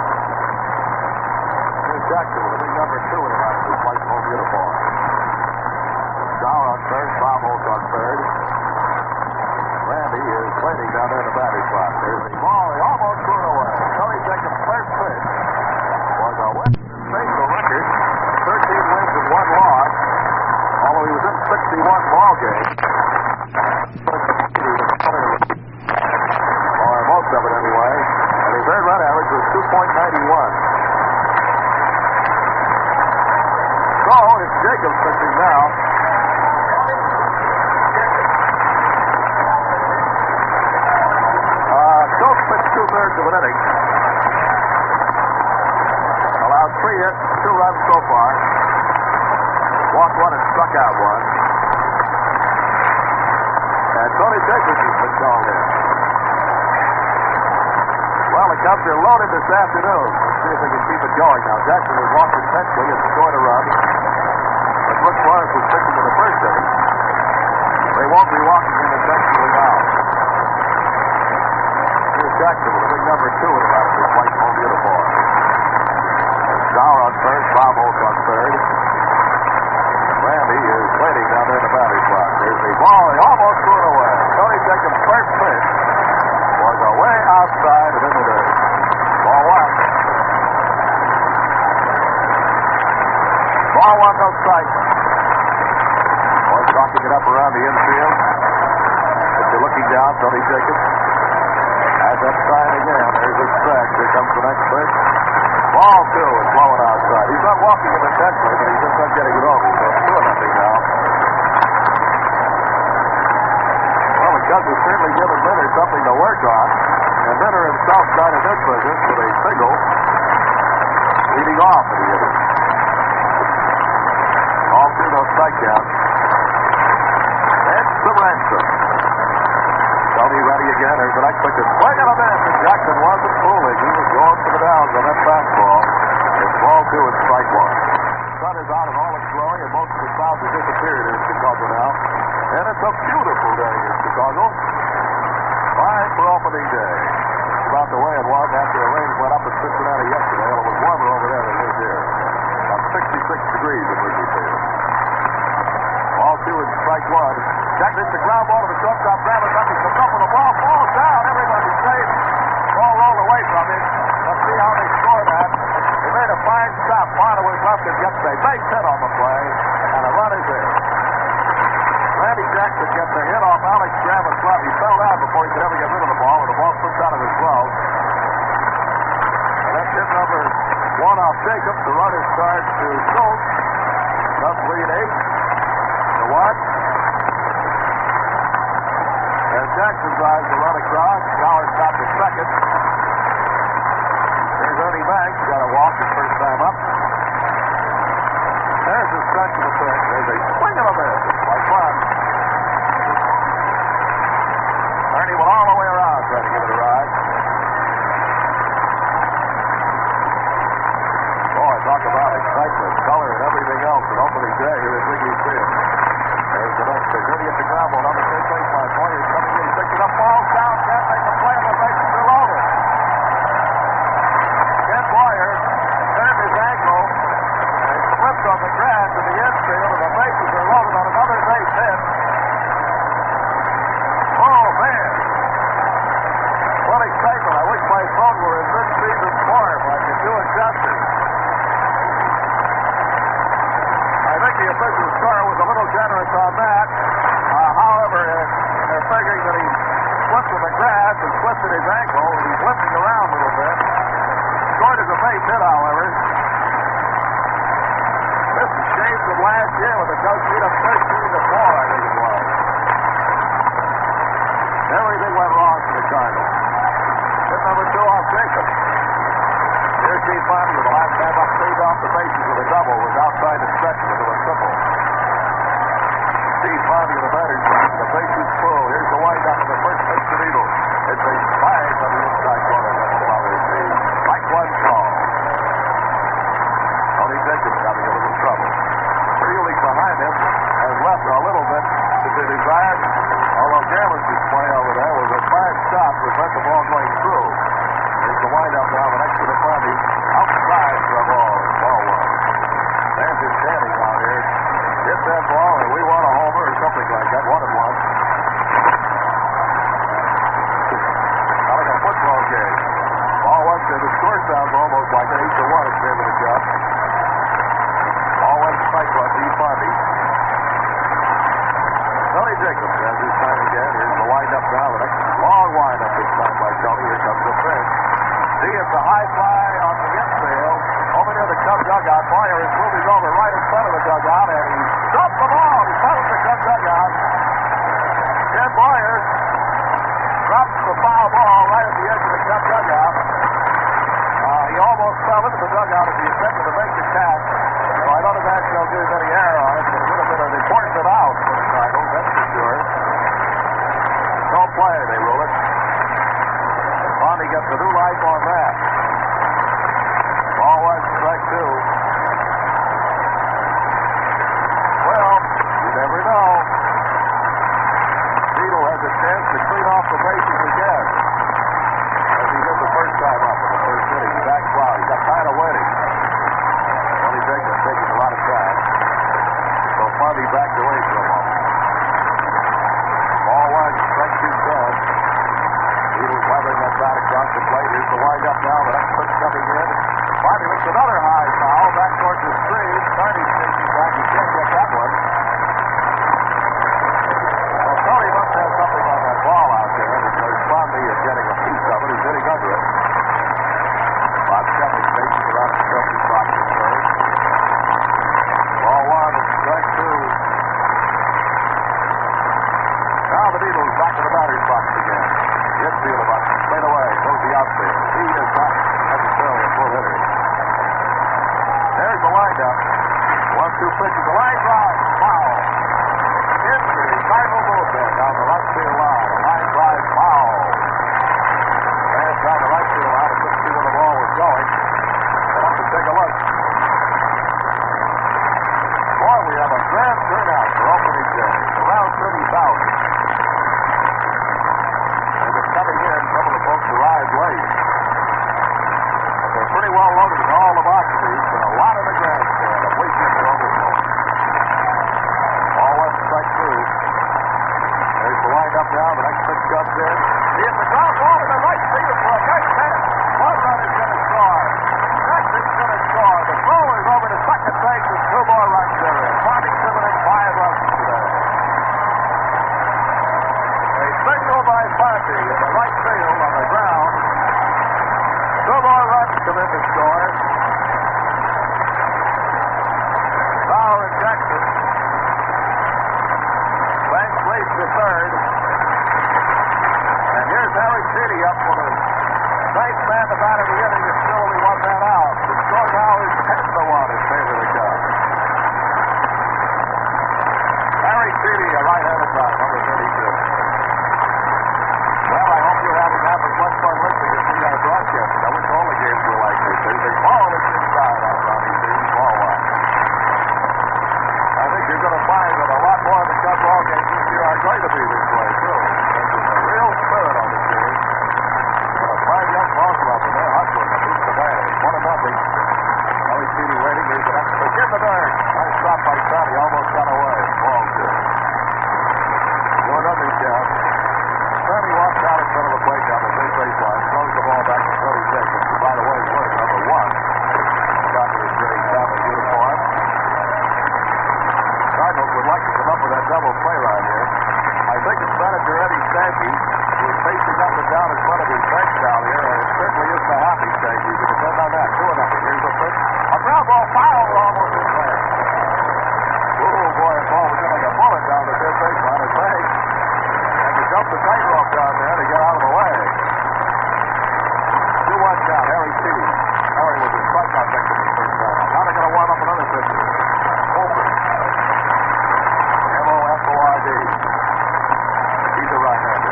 Here's Jackson with a big number 2 in his white home uniform. Sauer on third, Vamos on third. Randy is waiting down there in the batter's box. There's the ball. He almost threw it away. Tony Jacobs' first pitch was a Western Baseball record. 13 wins and 1 loss. Although he was in 61 ball games. third run average was 2.91. So it's Jacobs pitching now. Schultz pitched 2/3 of an inning. Allowed 3 hits, 2 runs so far. Walked 1 and struck out 1. And Tony Jacobs has been called in. Well, the Cubs are loaded this afternoon. Let's see if they can keep it going. Now, Jackson has walked intensely and scored a run. But Brooks Morris was pitching in the first inning. They won't be walking him intentionally now. Here's Jackson with a big number 2 in about his white home uniform. Sauer on first, Bob Holt on third. Randy is waiting down there in the batter's box. There's the ball. He almost threw it away. Tony Jacobs' first pitch was away outside and in the dirt. Ball 1. Ball 1, no strike. Boy, talking it up around the infield. If you're looking down, Tony Jacobs has that sign again. There's his stretch. Here comes the next pitch. Ball 2 is blowing outside. He's not walking him intensely, but he's just not getting it over. So it's 2-0 now. Well, the Cubs have certainly given Minter something to work on. And Minter himself started this business with a single leading off in the inning. All 2, no strikeouts. It's the Ransom. Tony ready again. There's the next pitch. Swing and a miss. And Jackson wasn't fooling. He was going for the downs on that fastball. It's ball 2 and strike 1. The sun is out in all its glory, and most of the clouds have disappeared in Chicago now. And it's a beautiful day in Chicago. Fine for opening day. It's about the way it was after the rain went up in Cincinnati yesterday. Well, it was warmer over there than it is here. About 66 degrees at Wrigley Field. Ball 2 and strike 1. Jackson hits the ground ball to the shortstop. Travis up. He comes up with the ball. Falls down. Everybody's safe. Ball rolled away from him. Let's see how they score that. He made a fine stop. Marta was left and gets a base hit on the play. And a run is in. Randy Jackson gets a hit off Alex Graham's glove. He fell down before he could ever get rid of the ball. And the ball slipped out of his glove. And that's hit number 1 off Jacobs. The runner starts to Schultz. Cubs lead 8-1. Jackson drives the run across. Sauer stopped at second. There's Ernie Banks. Got a walk his first time up. There's the stretch of the pitch. There's a swing and a miss. It's like fun. Ernie went all the way around trying to give it a ride. Boy, talk about excitement, color, and everything else on opening day here at Wrigley Field. There's the next pitch. Ernie at the ground ball on the third baseline. Boyer's coming in. He picks it up. Falls down. Can't make a play on the bases are loaded. Ken Boyer turned his ankle and slipped on the grass in the infield, and the bases are loaded on another base hit. Oh, man. What excitement. I wish my phone were in mid-season form. I could do it justice. I think the official score was a little generous on that. However, they're figuring that he slipped in the grass and twisted his ankle. He's limping around a little bit. Scored as a base hit, however. This is shades of last year with the Cubs beat up 13-4, I think it was. Everything went wrong for the Cardinals. Hit number 2 off Jacobs. Here's Steve Fondy with the last time up, saved off the bases with a double, was outside the stretch into a triple. Steve Fondy with the batter's box. The base is full. Here's the windup of the first pitch to Needle. It's a fire on the inside corner. That's about it. Strike 1 call. Tony Jacobs having a little trouble. Fielding behind him has left a little bit to be desired. Although Garland's play over there was a fine stop to prevent the ball going through. Here's the windup now. The next to the Fondy. Outside for the ball. Ball 1. Fans are standing out here. Hit that ball and we want a homer or something like that. 1-1. Not like a football game. Ball 1 said the score sounds almost like an 8-1 at the end of the job. Ball 1 strike 1. Steve Fondy. Tony Jacobs has his time again. Here's the windup now. The next long windup this time by Tony. Here comes the pitch. See, it's a high fly on the infield. Over near the Cub dugout. Boyer is moving over right in front of the dugout, and he dropped the ball. He fell at the Cub dugout. Ted Boyer drops the foul ball right at the edge of the Cub dugout. He almost fell into the dugout as he attempted to make the catch. So I don't imagine they'll give him any error on it, but it would have been an important out for the Cardinals, that's for sure. No play, they rule it. Bondy gets a new life on that. Ball was strike two. Well, you never know. Beetle has a chance to clean off the bases again, as he did the first time up in the first inning. He backed out. He got tired of waiting. Tony Jacobs taking a lot of time. So Bondy backed away for a moment. Ball one, strike two called. Beetle weathering that bat across the plate. Here's the windup now. The next pitch coming in. Bondy looks another high foul back towards the screen. Carney's chasing back. He can't get that one. Well, Tony must have something on that ball out there because Bondy is getting a piece of it. He's hitting under it. Bob Shepard faces around the stretching box at third. Ball one, strike two. Now the Beatles back to the batter's box again. The infield about straight away. Goes the outfield. He is not necessarily a full hitter. There's the windup. 1-2 pitches. The line drive. Foul. Into the Cardinal bullpen down the right field line. A line drive foul. Fans down the right field line and couldn't see where the ball was going. They'll have to take a look. Boy, we have a grand turnout for opening day. Around 30,000. Coming in, some of the folks arrived late. But they're pretty well loaded in all the box seats and a lot in the grandstand. A weekend for overflow. Ball one, strike two. There's the windup now. The next pitch comes in. Here's the ground ball in the right field for a great catch. One run is going to score. Next is going to score. The throw is over to second base with two more runs there in. Bondy Simmons 5 runs today. Single by Bondy in the right field on the ground. Two more runs come in to score. Bauer and Jackson. Banks leads to third. And here's Harry City up for the ninth man to bat of the inning. It's still only one man out. The score now is 10-1 in favor of the Cubs. Harry City, a right-handed bat, number 32. Well, I hope you're having half as much fun listening as we are broadcasting. I wish all the games were like this. The ball is inside on Ronnie C's ball line. I think you're going to find that a lot more of the Cub ball games this year are going to be this way, too. There's a real spirit on the team. Got a fine young ball club, and they're hustling at least today. It's 1-0. Harry City waiting. Here's the next pitch in the dirt. Nice stop by Sonny. Almost got away. Ball good. 1-0 count. Sonny walks out in front of the plate down the third baseline, throws the ball back to Tony Jacobs, who, by the way, is wearing number 1. Got his very family uniform. Cardinals would like to come up with that double play right here. I think it's manager Eddie Sankey, who is facing up and down in front of his bench down here, and it certainly is the happy Sankey. You can depend on that. 2-0. Here's the pitch. A ground ball foul almost in play. Oh, boy, the ball was like a bullet down the third baseline. His leg. Jump the tightrope down there to get out of the way. 2-1 count, Harry City. Harry was a strikeout victim in the first time. Now they're going to warm up another pitcher. Open. M-O-F-O-R-D. He's a right-hander.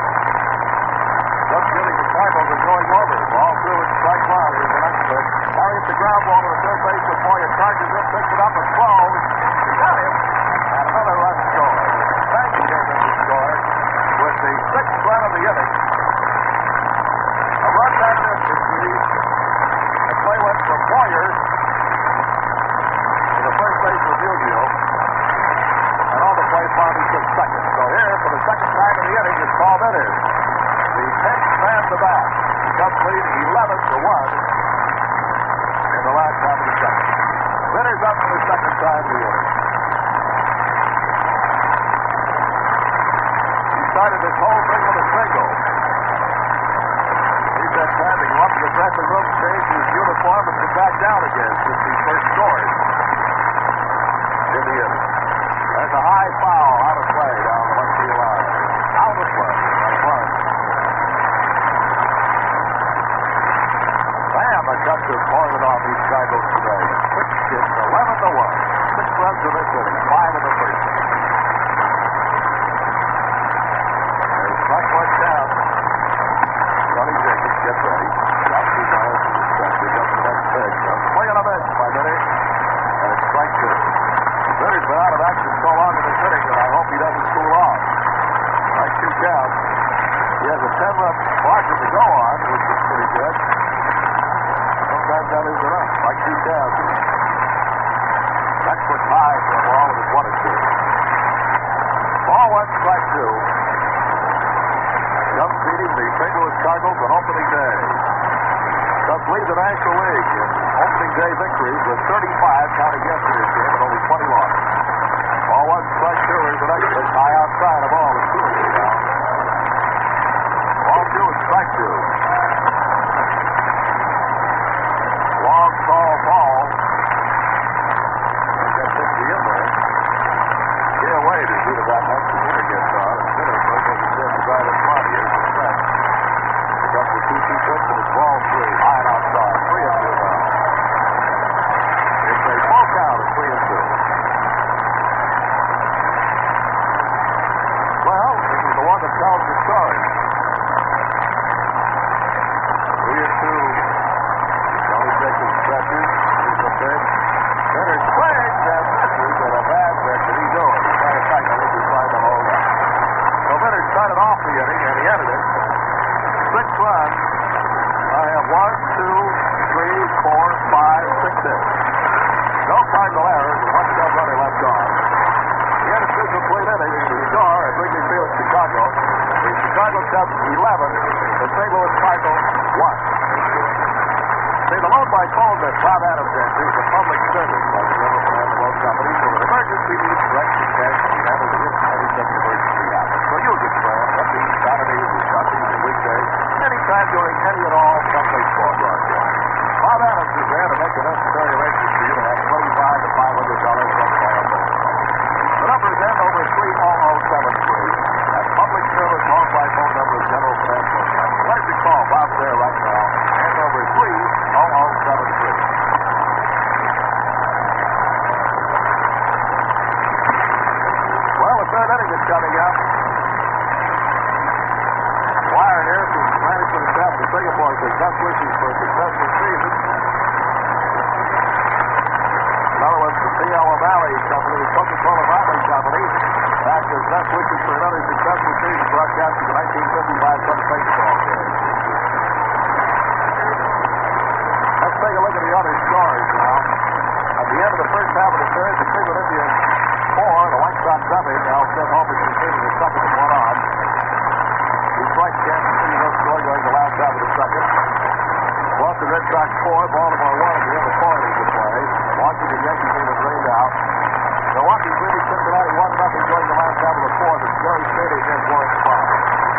Just giving the Cardinals are going over. Ball through and strike one. Here's the next pitch. Harry hits the ground ball to the third base with Moyer. Charges in, picks it up and throws. He got him. And another run scored. Thank you, David, to score. With the 6th run of the inning. A run back there to the play went from Moyer to the first base for Bugio. And on the play, Bondy took second. So here, for the second time in the inning, is Paul Vitters. The 10th man to bat. Cubs lead 11-1 in the last half of the second. Vitters up for the second time in the inning. Started this whole thing with a single. He's been standing up to the Patrick Wilkes changed his uniform and come back down again since he first scored in the inning. There's a high foul out of play down the left field line. Out of play. Bam, Augusta pouring it on these Cardinals today. It's 11-1. 6 runs in this inning, 5 in the first. There's strike one down. Sonny Jacobs gets ready. Drops his eyes to the stretch. He does the next pitch. Swing on a bench by Minnie. And it's strike 2. Minnie's been out of action so long in this inning that I hope he doesn't cool off. Strike 2 count. He has a 10-run margin to go on, which is pretty good. Sometimes that is enough. Strike 2 count. Next one high for a ball with 1-2. Ball 1, strike 2. Cubs beating the St. Louis Cardinals on opening day. Cubs lead the National League in opening day victories with 35 counting yesterday's game and only 20 losses. Ball 1, strike 2. Here's the next pitch. High outside. A ball is 2-2 down. Ball 2 and strike 2. Long, tall ball. That 50 in there. Get away to do the bat next to Winter gets on. And Winter goes over to the side of the body. Here's the stretch. It's up to 2-2 pitch and it's ball 3. High and outside. 3-2 now. It's a full count of 3-2. Well, this is the one that tells the story. 3-2. Sonny Jacobs stretches. Here's the pitch. Winter swings and misses at a bad pitch that he's doing. He's got a cycle. I think he's trying to hold up. So Winter started off the inning and he ended it. 6 runs. I have 1, 2, 3, 4, 5, 6 hits. No Cardinal errors and 1 Cub runner left on. He had a complete inning to score at Wrigley Field, Chicago. The Chicago Cubs 11, the St. Louis Cardinals 1. See, the loan by phone that Bob Adams enters is a public service by the General Financial Loan Company. So when emergency needs direction cash, we handle the risk of any such emergency happens. So use it, friend. Mondays, Saturdays, and Sundays, and weekdays. Anytime during any and all some baseball broadcast. Bob Adams is there to make the necessary arrangements for you to have $25 to $500 from the phone. The number is end over 30073. That public service loan by phone number is General Financial Loan Company. Why don't you call Bob there right now? End over 30073. Well, the third inning is coming up. Wire here from management and staff in Singapore says best wishes for a successful season. Another one's the Cielo Valley Company, the Coca-Cola Valley Company. That says best wishes for another successful season broadcasting the 1955 Cubs baseball game. Let's take a look at the other scores now. At the end of the first half of the third, the Cleveland Indians 4, the White Sox 7. Now Seth Holmes conceded the second and 1 on. Detroit, Kansas City, no score during the last half of the second. Boston Red Sox 4, Baltimore 1 at the end of 4 innings of play. Washington Yankee game was rained out. Milwaukee's leading Cincinnati 1-0 during the last half of the fourth at Jerry Stadium against Lawrence Farm.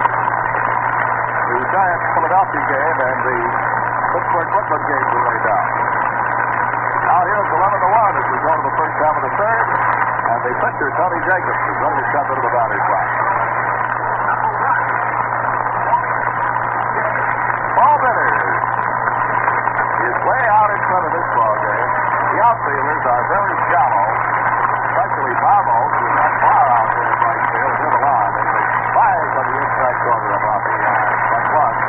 The Giants-Philadelphia game and the Pittsburgh-Brooklyn games were rained out. Now here's 11-1 as we go to the first half of the third. And the pitcher, Sonny Jacobs, is ready to step into the batter's box. Paul Bitter is way out in front of this ball game. The outfielders are very shallow, especially Vamos, who's not far out there in right field, near the line. And the fires on the inside corner of off the line. That's one.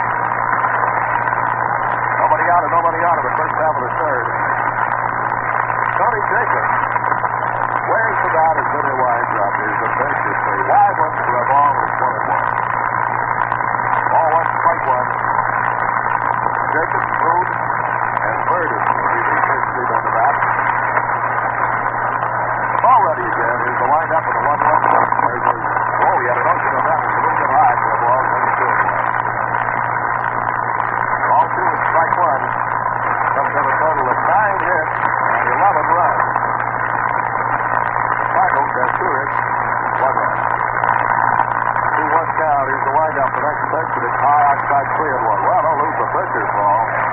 Nobody out and nobody out of the first half of the third. Sonny Jacobs, where's the bat as Bitter winds up? Here's the pitch. It's a wide one for a ball and 1-1. Ball 1, strike 1. Jacobs, Boone, and Burden will be the first lead on the bat. Ball ready again. Here's the windup and the 1-1. There's his. Oh, he had an ocean on that one. A little bit high for a ball. 1-2. Ball 2 and strike 1. Comes to a total of 9 hits and 11 runs. Cardinals have 2 hits, 1 run. 2-1 count. Here's the windup. The next pitch, and it's high outside 3-1. Well, don't lose the pitcher's ball.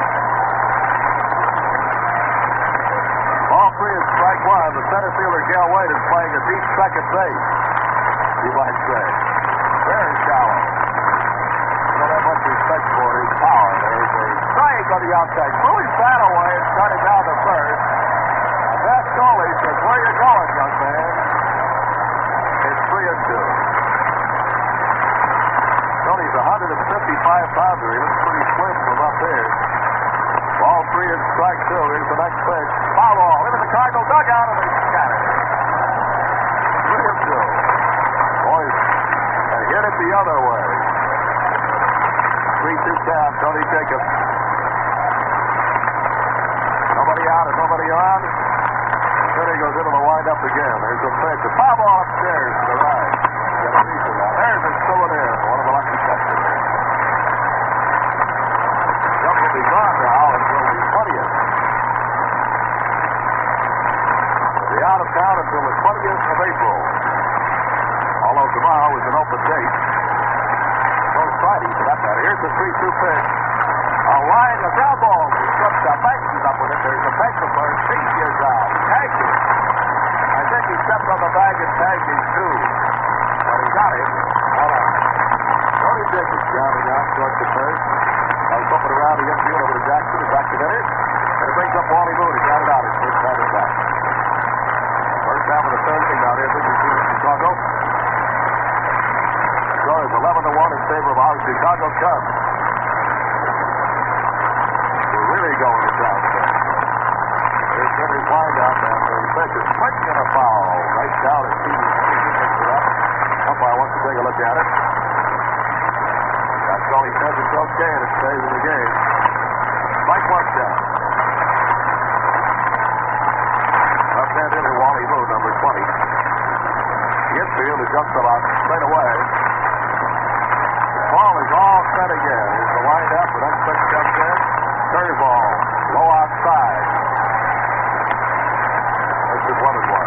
one, the center fielder, Gail Wade, is playing a deep second base, you might say. Very shallow. Don't have much respect for his power. There's a strike on the outside. Moving that away and started down to first. That Scully says, where you going, young man? It's 3-2. Tony's 155-pounder. He looks pretty slim from up there. Ball 3 and strike 2. Here's the next pitch. Foul ball into the Cardinal dugout, and they scatter. 3-2. Boys, and hit it the other way. 3-2 count. Tony Jacobs. Nobody out and nobody on. Then he goes into the windup again. There's a pitch. A foul ball upstairs to the right. Get a piece of that. There's it still in. One of the lucky catchers. Jump will be gone now until the 20th. We'll be out of town until the 20th of April. Although tomorrow is an open date. Well, Friday for that matter. Here's the 3-2 pitch. A line of ground ball. He struck the Banks is up with it. There's a Banks of first. Beach is out. Tagged him. I think he stepped on the bag and tagged him too. But he got him. All right. Tony Jacobs grounding out towards the first. I'll flip it around the infield over to Jackson. It's back to Bennett. And it brings up Wally Moon. He got it out. His first time at bat. First half of the third inning out here. This is Chicago. Score is 11-1 in favor of our Chicago Cubs. We're really going to town. Here's Henry's windup, and the pitch is swinging and a foul. Nice down as Stevie picks it up. Umpire wants to take a look at it. That's all he says. It's okay, and it stays in the game. Mike Marshall. Left-hand hitter Wally Moon, number 20. The infield is just about straight away. The ball is all set again. Here's the windup. The next pitch comes in. Curveball. Low outside. This is 1-1.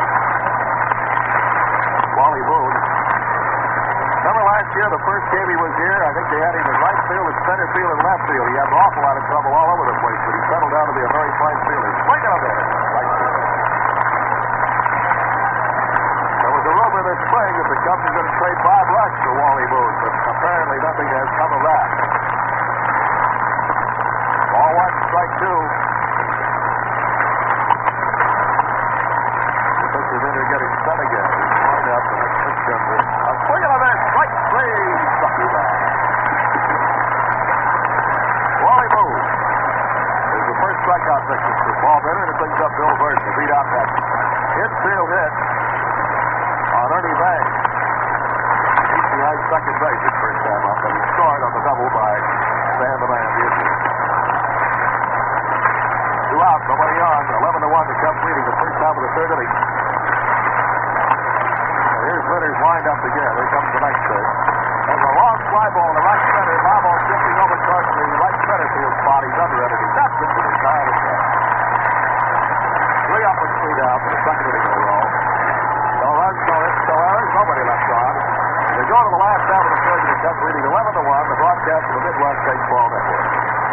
Wally Moon. Remember last year, the first game he was here, I think they had him in right field and center field and left field. He had an awful lot of trouble all over the place, but he settled down to be a very fine fielder. Swing on there. Right field. There was a rumor this spring that the Cubs were going to trade Bob Rush for Wally Moon, but apparently nothing has come of that. Ball 1, strike 2. The pitcher in there getting set again. He's lined up. The next pitch comes in. A swing on there. Strike 3. Struck you back. Wally Moon is the first strikeout victim for Paul Brenner, and it brings up Bill Burton to beat out that infield hit on Ernie Banks. He's behind second base his first time up, and he scored on the double by Stan the Man, the infield. 2 out, nobody on. 11-1, the Cubs leading the first half of the third inning. And here's Vinner's wind up again. Here comes the next pitch. There's a long fly ball to right center. Bobo shifting over towards the right center field spot. He's under it, and he ducks it to the side of the net. 3 up and 3 down for the second inning in a row. No runs, no hits, no errors. Nobody left on. They go to the last half of the third inning. Cubs leading 11-1. The broadcast of the Midwest Baseball Network.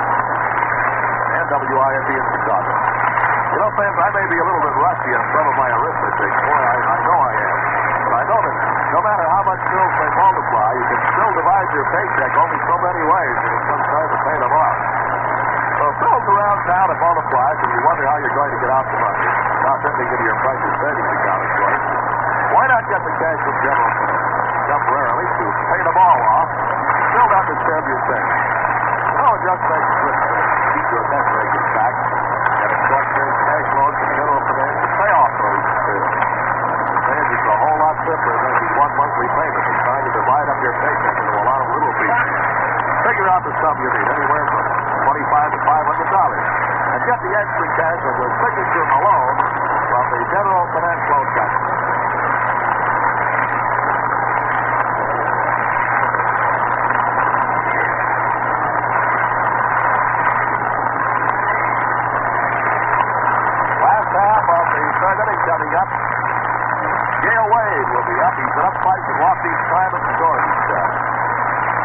WIND in Chicago. You know, fans, I may be a little bit rusty on some of my arithmetic. Boy, I know I am. But I know that no matter how much bills they multiply, you can still divide your paycheck only so many ways, and it comes time to pay them off. So bills around town have multiplied, and you wonder how you're going to get out the money. Not sending into your precious savings account, of course. Why not get the cash from General Finance temporarily to pay them all off, still not disturb your savings? No, just make it keep your net rating back, and a short-term cash loan from General Finance to pay off those bills. And it's a whole lot simpler than making one monthly payment and trying to divide up your paycheck into a lot of little pieces. Figure out the sum you need, anywhere from $25 to $500, and get the extra cash as a signature alone from the General Finance Loan Company. Coming up, Gail Wade will be up. He's been up twice and lost each time at the door, he said.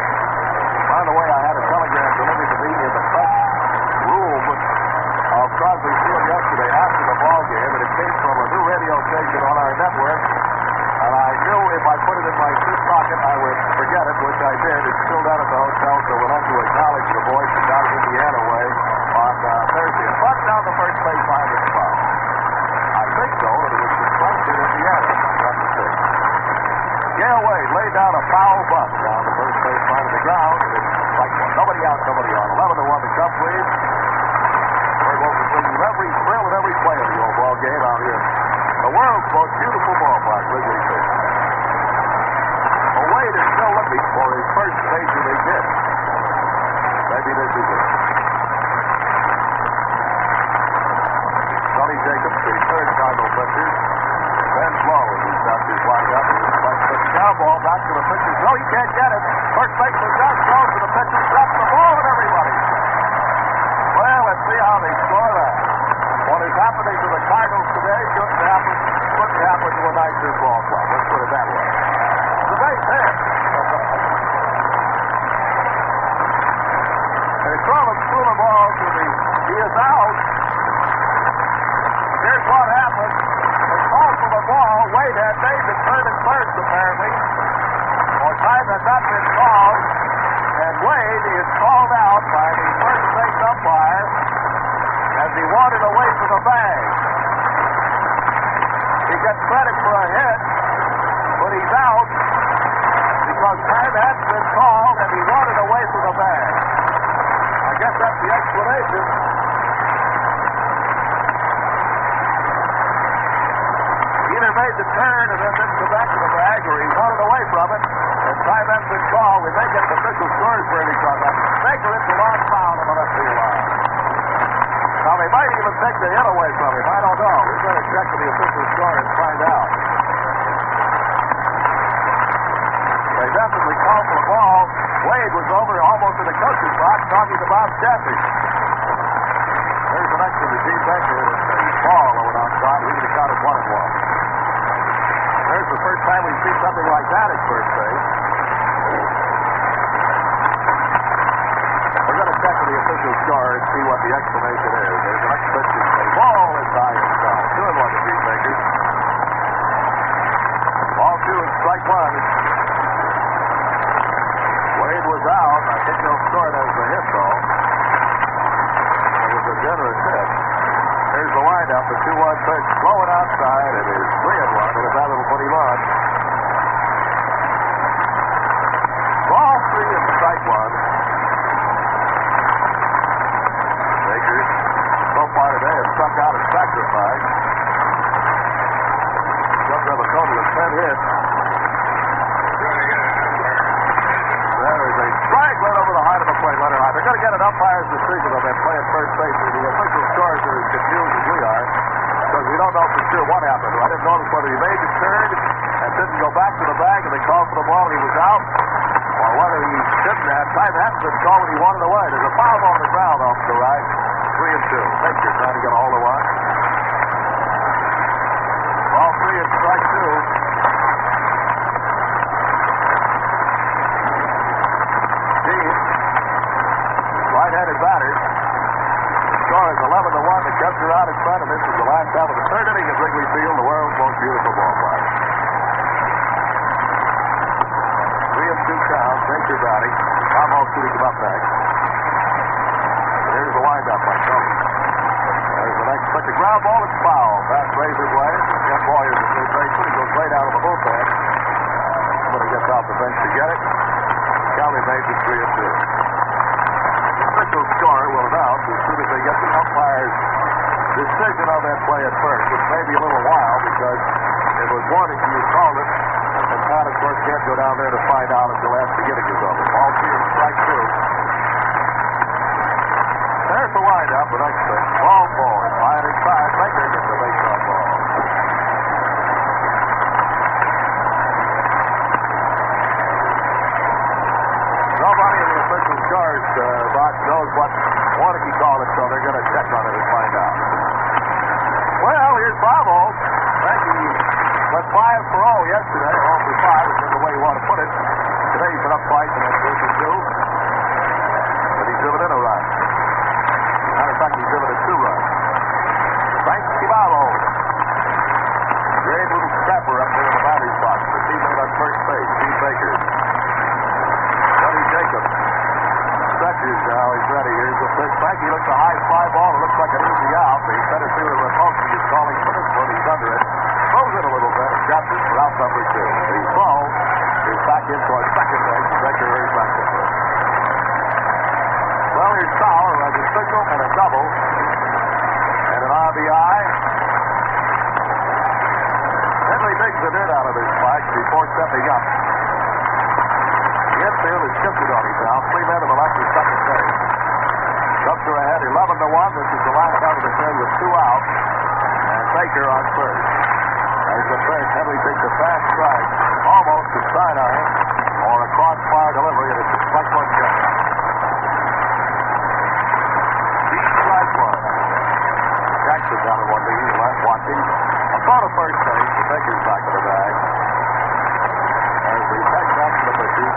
By the way, I had a telegram delivered to me in the press room of Crosby Wrigley Field yesterday after the ball game, and it came from a new radio station on our network. And I knew if I put it in my suit pocket, I would forget it, which I did. It's still down at the hotel, so went up to acknowledge the boys from down Indiana way on Thursday. But down the first base line is foul. I think, though, that it was confronted in Indiana. Not mistake. Gail Wade laid down a foul bunt down the first base line of the ground. And it's like nobody out, nobody on. 11-1 the Cubs lead. We're going to bring you every thrill and every play of the old ball game out here. The world's most beautiful ballpark, Wrigley Field. Well, Wade is still looking for his first major league hit. Maybe this is it. Sonny Jacobs, the third Cardinal pitcher. Ben Flo, who's got his windup. The ground ball back to the pitcher. No, he can't get it. First baseman Josh throws to the pitcher, drops the ball, and everybody. Well, let's see how they score that. What is happening to the Cardinals today shouldn't happen to a nicer ball club. Let's put it that way. It's a base hit. They throw the ball to he is out. Here's what happened. They called for the ball. Wade had made the turn at first, apparently. Or time had not been called. And Wade is called out by the first base umpire as he wandered away from the bag. He gets credit for a hit, but he's out because time hadn't been called and he wandered away from the bag. I guess that's the explanation. He either made the turn and then didn't go back to the bag, or he wandered away from it, and time hadn't been called. We may get an official scores verdict on that. Baker hits a long foul on the left field line. Now, they might even take the hit away from him. I don't know. We're going to check with the official score and find out. They definitely called for the ball. Wade was over almost in the coach's box talking to Bob Chaffee. There's the next of the team Baker. The ball that went outside. We could have counted 1-1. There's the first time we've seen something like that at first base. We're going to check with the official score and see what the explanation is. There's an explanation. The ball is high inside. 2-1 to Pete Baker. Ball 2 and strike 1. Wade was out. I think they'll score it as a hit, though. It was a generous hit. Here's the windup. The 2-1 pitch. Blowing outside. It is 3-1. And that will put him on. Ball 3 and strike 1. Baker, so far today, has struck out and sacrificed. Does have a total of 10 hits. There is a strike right over the height of the plate. Leonard High. They're going to get an umpire's decision on that play at first base. The official scores are as confused as we are because we don't know for sure what happened. I didn't notice whether he made the turn and didn't go back to the bag and they called for the ball and he was out, or whether he didn't have time hadn't been called when he wanted away. There's a foul on the ground off to the right. 3-2. Baker trying to get a hold of one. Ball 3 and strike 2. Right-handed batter. Score is 11-1. The Cubs are out in front, and this is the last half of the third inning at Wrigley Field, the world's most beautiful ballpark. 3-2 count. Baker batting. Tom Hall shooting him up next. Here's the windup by Tony. There's the next pitch. A ground ball. It's foul. Fast razor blade. Jeff Boyer's the third baseman. He goes right out of the bullpen. Somebody gets off the bench to get it. County made it 3-2. Official score will announce as soon as they get the umpire's decision on that play at first, which may be a little while because it was warning you called it, and Todd, of course, can't go down there to find out until after the inning is over. Ball 3 and strike 2. There's the windup, the next pitch. Ball 4. 5 and 5. Baker gets the baseball ball. Nobody in the official scores box knows what Warnke called it, so they're going to check on it and find out. Well, here's Bravo. Frankie went 5 for 0 yesterday. 0 for 5, which is the way you want to put it. Today he's been up twice in that 2. But he's driven in a run. Matter of fact, he's driven in 2 runs. Bravo. Great little scrapper up there in the batter's box. The teammate on first base, Steve Baker. Buddy Jacobs stretches now. He's ready. Here's the pitch back. He looks a high fly ball. It looks like an easy out. The center fielder Rapolsky is calling for this one. He's under it. Throws it a little bit. Drops it for out number 2. The ball is back in towards second base. Baker hurries back to first. Well, here's Sauer as a single and a double. And an RBI. Henry digs the dirt out of his spike before stepping up. The infield is shifted on him now. 3 men have elected second base. Cubs are ahead 11-1. This is the last out of the third with 2 out. And Baker on first. As the first, Henry takes a fast strike. Almost a sidearm or a crossfire delivery, and it's a strike one count. Strike one. Jackson down at 1 lead. Left watching. A throw to first base. The Baker's back in the bag. As the tag back to the pitcher.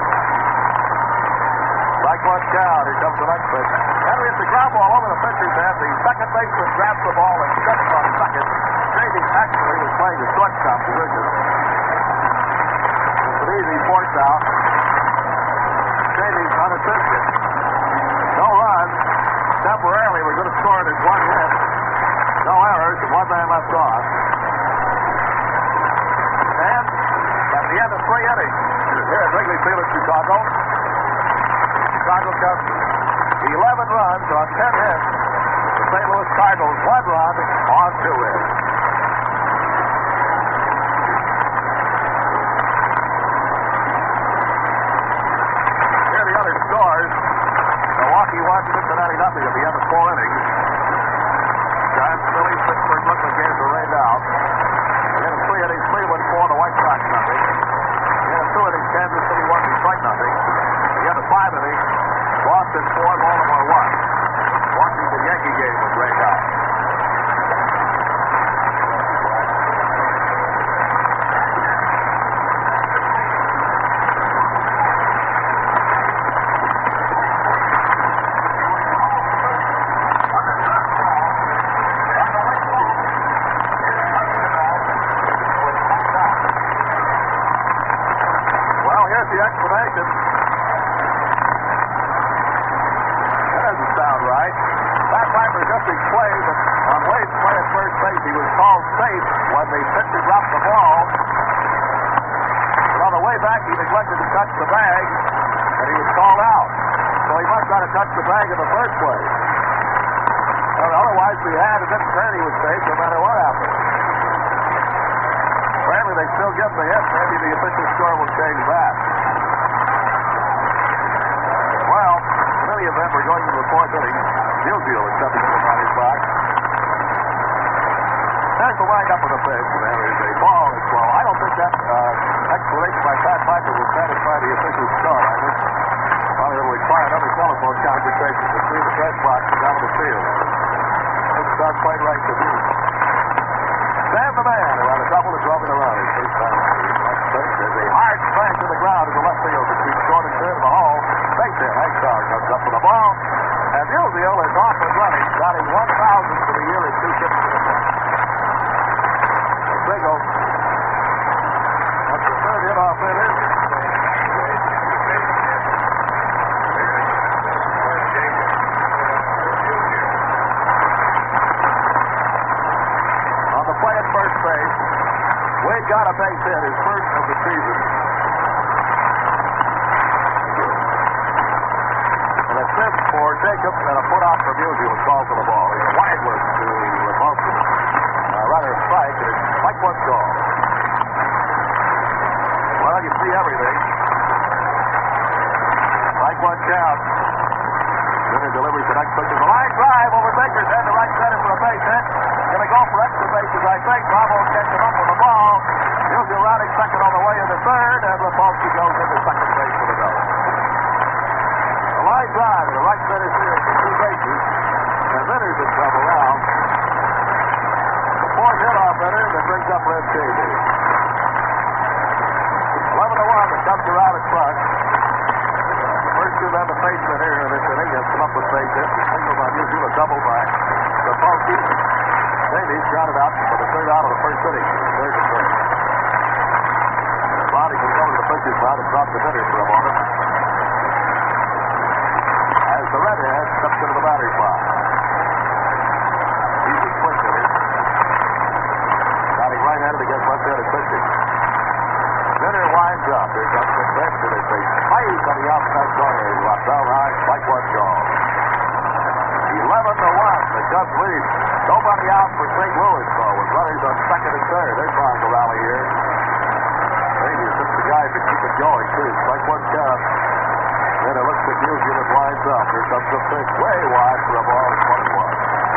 Strike one count. Here comes the next pitch. Henry hits the ground ball over the pitcher's head. The second baseman grabs the ball and steps on second. Grady actually was playing the shortstop position. It's an easy force out. Grady's unassisted. No runs. Temporarily, we're going to score it as 1 hit. No errors and 1 man left on. And at the end of 3 innings, here at Wrigley Field in Chicago, Chicago Cubs 11 runs on 10 hits. The St. Louis Cardinals 1 run on 2 hits. Here are the other scores. Milwaukee 1, Cincinnati nothing at the end of 4 innings. Giants, Phillies, Pittsburgh, Brooklyn games are rained out. And then in 3 innings, Cleveland 4, the White Sox nothing. And then in 2 innings, Kansas City 1, Detroit nothing. At the end of 5 innings, Boston 4, Baltimore 1. Washington Yankee game was rained out. Well, here's the explanation. Right. Pat Piper just explained that on Wade's play at first base, he was called safe when the pitcher dropped the ball. But on the way back, he neglected to touch the bag, and he was called out. So he must not have touched the bag in the first place. Otherwise, if he had, it didn't turn, he was safe no matter what happened. Apparently, they still give him the hit. Maybe the official score will change that. Well, in any event, we're going to the 4th inning. Musial is stepping in the batter's box. There's the wind up of the pitch. There is a ball that's low. I don't think that explanation by Pat Piper will satisfy the official score. I think probably it'll require another telephone conversation between the press box and down the field. It's not quite right to do. Sam the man around a double is rubbing around his first time. There's a hard smash to the ground in the left field between short and third of the hole. Base hit. Hank Sauer comes up with the ball. And Musial is off and running, batting 1,000 for the year at 2 chips to the plate. Single. That's the 3rd hit off hitter. On the play at first base, Wade got a base hit, his first of the season. And a fifth for Jacobs and a put out for Musial was called for the ball. He's a wide one to Rapolsky. Runner strike, and it's like one call. Well, you see everything. Like one count. Winner delivers the next pitch. The line drive over Baker's head to right center for a base hit. Going to go for extra bases, I think. Bravo catches him up with the ball. Musial routing second on the way into third, and Rapolsky goes into second base for the double. The line drive to the right center field for 2 bases, and Vinner's in trouble now. The 4th hit-off hitter that brings up Red Cady. 11-1, the Cubs are out at front. First 2 men to face here in this inning has come up with base hits. A single by Musial, a double by Rapolsky. Davies grounded out for the third out of the first inning. Third and third. Body can go to the pitcher's mound and drop the hitter for a moment. As the redhead steps into the batter's box. He's a quick hitter. Batting right-handed against left-handed pitching. Hitter winds up. Here comes the pitch, and it's a spike on the outside corner. He's locked down high. Strike one call. 11-1. The Cubs lead. Nobody out for St. Louis, though, with runners on second and third. They're trying to rally here. Maybe it's just the guy to keep it going, too. Strike one count. Then it looks like Musial that winds up. Here comes the pitch. Way wide for a ball. 21.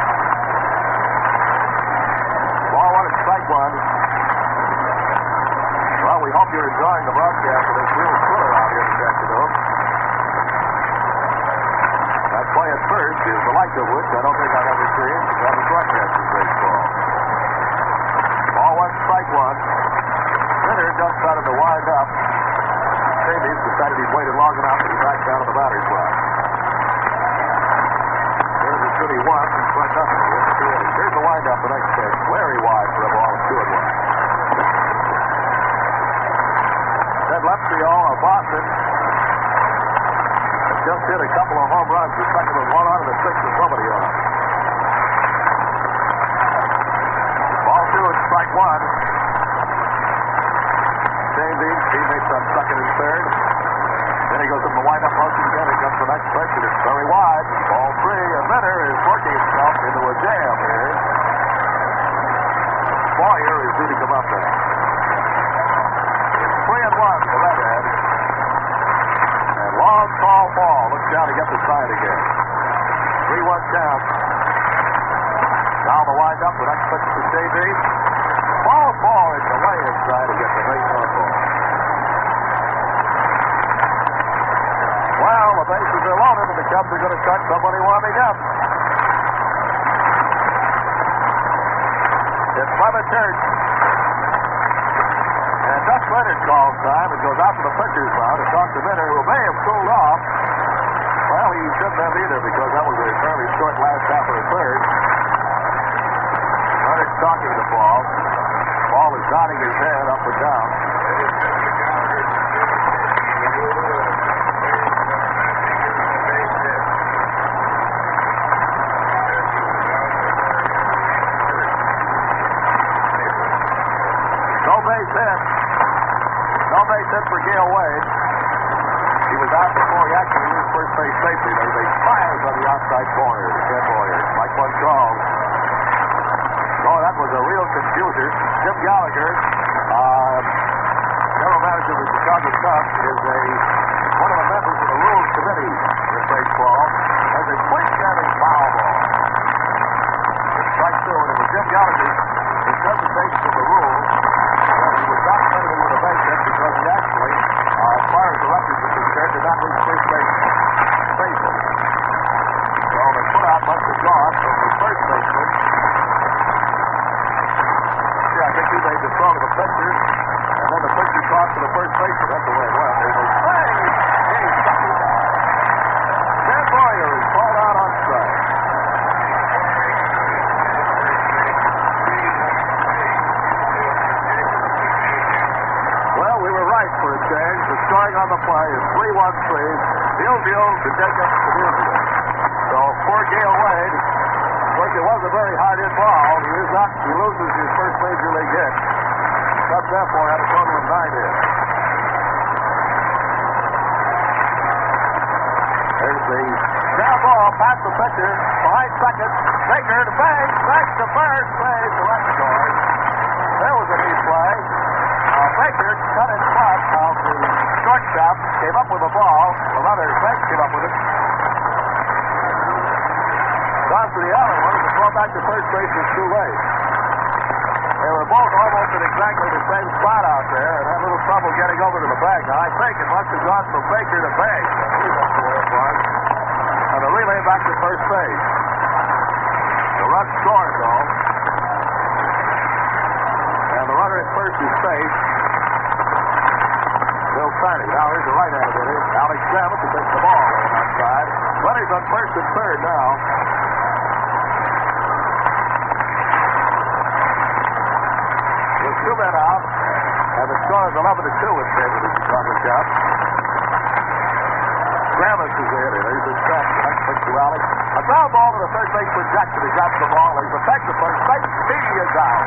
Ball one and strike one. Well, we hope you're enjoying the broadcast of this real thriller out here in Jacksonville. That play at first is the like of which I don't think I've ever seen on the broadcaster's baseball. Ball one, strike one. Ritter just started to wind up. Davies decided he'd waited long enough to be back down to the batter's box. There's the city once and front nothing. Here's the wind up the next pitch. Very wide for a ball. 2-1. Ted Lepsio of Boston has just hit a couple of home runs. The second was one on and the sixth was nobody on. Ball two and strike one. Davies, teammates on second and third. Then he goes up the windup motion again. Here comes the next pitch, and it's very wide. Ball three, and Minner is working himself into a jam here. Boyer is due to come up there. It's 3-1 for Redhead. And long tall ball. Looks down to get the side again. 3-1 count. Now the windup. The next pitch to Davies. Ball is the way inside to get the base on ball. Well, the bases are loaded, and the Cubs are going to start somebody warming up. It's Clement Church. And Dutch Leonard calls time and goes out to the pitcher's mound to talk to Minner, who may have cooled off. Well, he shouldn't have either because that was a fairly short last half of the third. Leonard's talking to Paul. Paul is nodding his head up and down. No base hit for Gale Wade. He was out before he actually used first base safety. There's a fires on the outside corner. Ken Boyer. Like one call. Oh, that was a real confuser. Jim Gallagher, general manager of the Chicago Cubs, is one of the members of the Rules Committee in baseball. Has a quick-standing foul ball. It's strike two, and it was Jim Gallagher's interpretation of the rules. He was not credited with a base hit because he actually, as far as the records are concerned, did not reach first base safely. So they put out much of gone from the first baseman. I think he made the throw to the pitcher, and then the pitcher tossed to the first baseman. That's the way it went. There's a swing. He's stuck it down. Ken Boyer is called out on strike. Well, we were right for a change. The scoring on the play is 3-1-3. Musial to take up the Musial. So poor Gale Wade. Of course, it was a very hard-hit ball. He loses his first major league hit. Cubs, therefore, had a total of 9 hits. There's the ground ball past the pitcher, behind second. Baker to base, back to first, base, the left score. There was a neat play. Baker cut in front of the shortstop, came up with the ball. The runner, Banks, came up with it. Gone to the other one, and the throw back to first base was too late. They were both almost at exactly the same spot out there and had a little trouble getting over to the bag. Now, I think it must have gone from Baker to Banks. I believe that's the way it was. And the relay back to first base. The run scored, though. And the runner at first is safe. Bill Carney. Now here's the right-handed hitter. Alex Samet to take the ball on that side. Runners on first and third now. men out. And the score is 11-2 in favor of the Chicago Cubs. Gravis is the hitter. There's his track. Next pitch to Raleigh. A ground ball to the third baseman Jackson. He grabs the ball. He's attacked the first base. Speedy is out.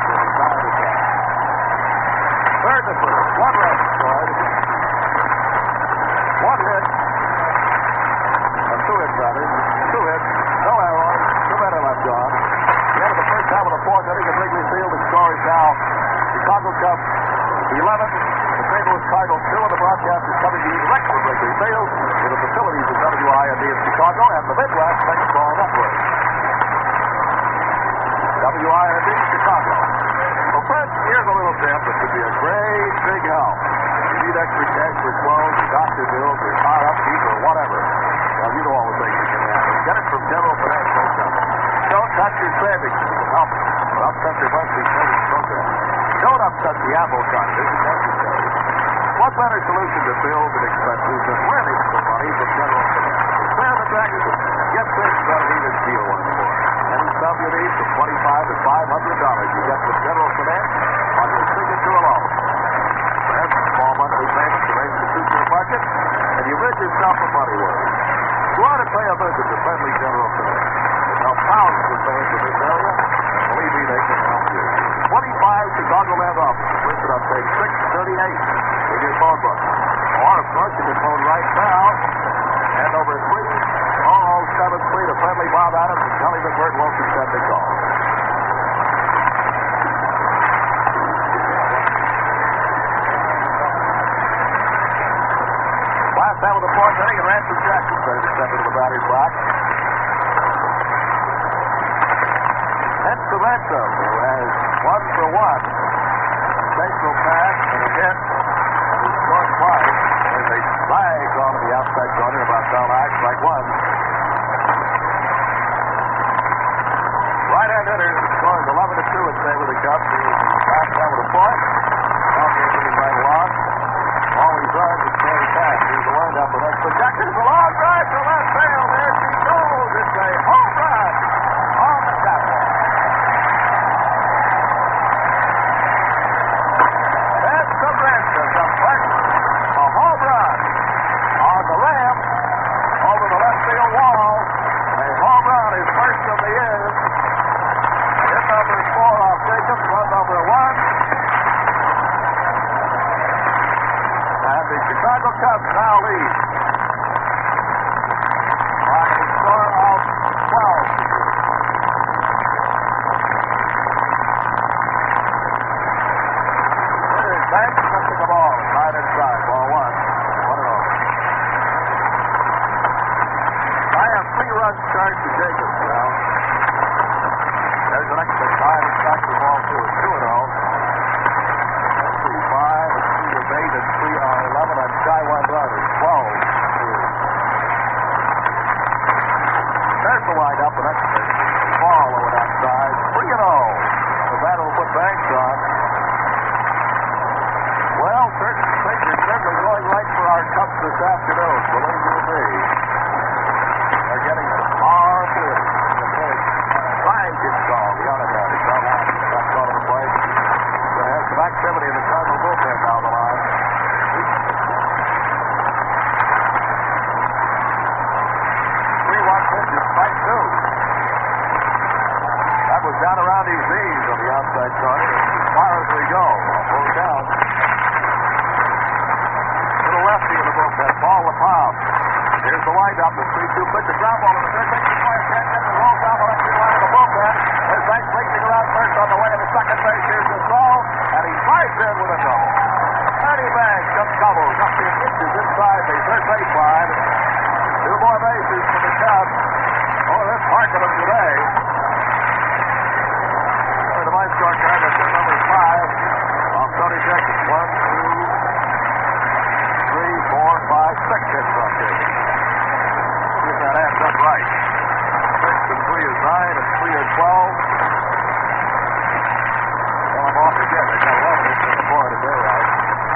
Third to first. One run scored. One hit. Two hits, rather. Two hits. No errors. Two men are left on. The end of the first half of the fourth inning at Wrigley Field. The score is now Chicago Cubs 11. The St. Louis Cardinals 2. And the broadcast is coming to you direct from Wrigley Field with the facilities of WIND in Chicago and the Midwest Baseball Network. WIND Chicago. Well, Fred, here's a little tip that could be a great big help. You need extra cash for clothes, your doctor bills, your car upkeep, or whatever. Well, you know all the things you can have. Get it from General Financial Company. Don't touch your savings. It can help upset your monthly savings program. Don't upset the apple cart. This is necessary. What better solution to bills and expenses than lending some money from General Financial? Spare the dragon. Get things that are even deal one for. Any sum you need from $25 to $500 you get from General Finance on your signature alone. There's small monthly payments arranged to suit your budget, and you rid yourself of money worries. Go out and pay a visit to friendly General Finance. Now, thousands of fans in this area, and believe me, they can help you. 25 Chicagoland offices listed on page 638 in your phone book. Or, of course, you can phone right now and over 3-0-7-3 to friendly Bob Adams and tell him that Bert Wilson said to call. Last half of the fourth inning, and Ransom Jackson started to step into the batter's box. That's to Ransom, who has 1 for 1. Sensational pass and a hit, and he scored twice. There's a flag on the outside corner about foul line, strike one. Right-hand hitter scores 11-2 in favor of the Cubs. Last half of the fourth. Ball game moving right along. All he does is throw the pass. Here's the wind up the next. But Jackson's a long drive to left field. There she goes. It's a home run on the catwalk. That's the Ransom, the first. A home run on the ramp over the left field wall. A home run is first of the year. Hit number 4 off Jacobs. Run number 1. And the Chicago Cubs now lead by a score of 12. Here's Banks missing the ball. Right inside. Ball 1. 1-0. I have 3 runs charged to Jacobs now. There's an extra 5 and back to ball 2. It's 2-0. 8 and 3 are 11 on shy one run. It's 12. There's the wind up. The next pitch. Ball over that side. 3-0. The batter will put Banks on. Well, certain things are certainly going right for our Cubs this afternoon. Believe you me. They're getting far through. Fine gets called. The other guy. He's not out. He's not caught on the plate. He's going to have some activity in the Cardinal bullpen down the line. 3-1 pitch is strike 2. That was down around his knees on the outside corner. As far as we go. Pull down. Little lefty in the bullpen. Ball to Pop. Here's the windup. The 3-2 pitch. A ground ball to the third base. And rolls down the left field line of the bullpen. There's Banks racing around first on the way to the second base. Here's the throw. And he drives in with a double. Ernie Banks uncovers up to inches inside the third base line. 2 more bases for the Cubs. Oh, they're parking them today. The my scorecard is number 5 off Tony Jackson. 1, 2, 3, 4, 5, 6 hits on this. See if that adds up right. 6 and 3 is 9 and 3 is 12. Well, I'm off again. They got 11 hits on the board today, right?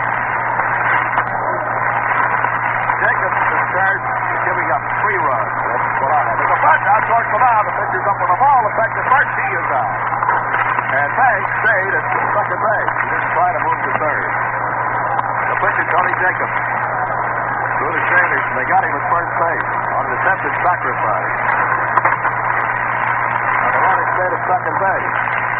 Jacobs is charged with giving up 3 runs. That's what I have. There's a bunt out towards the mound. The pitcher's up with the ball. Effective first. He is out. And And Banks stayed at second base. He didn't try to move to third. The pitcher, Tony Jacobs. Threw to Sanderson. They got him at first base on an attempted sacrifice. And the runner stayed at second base.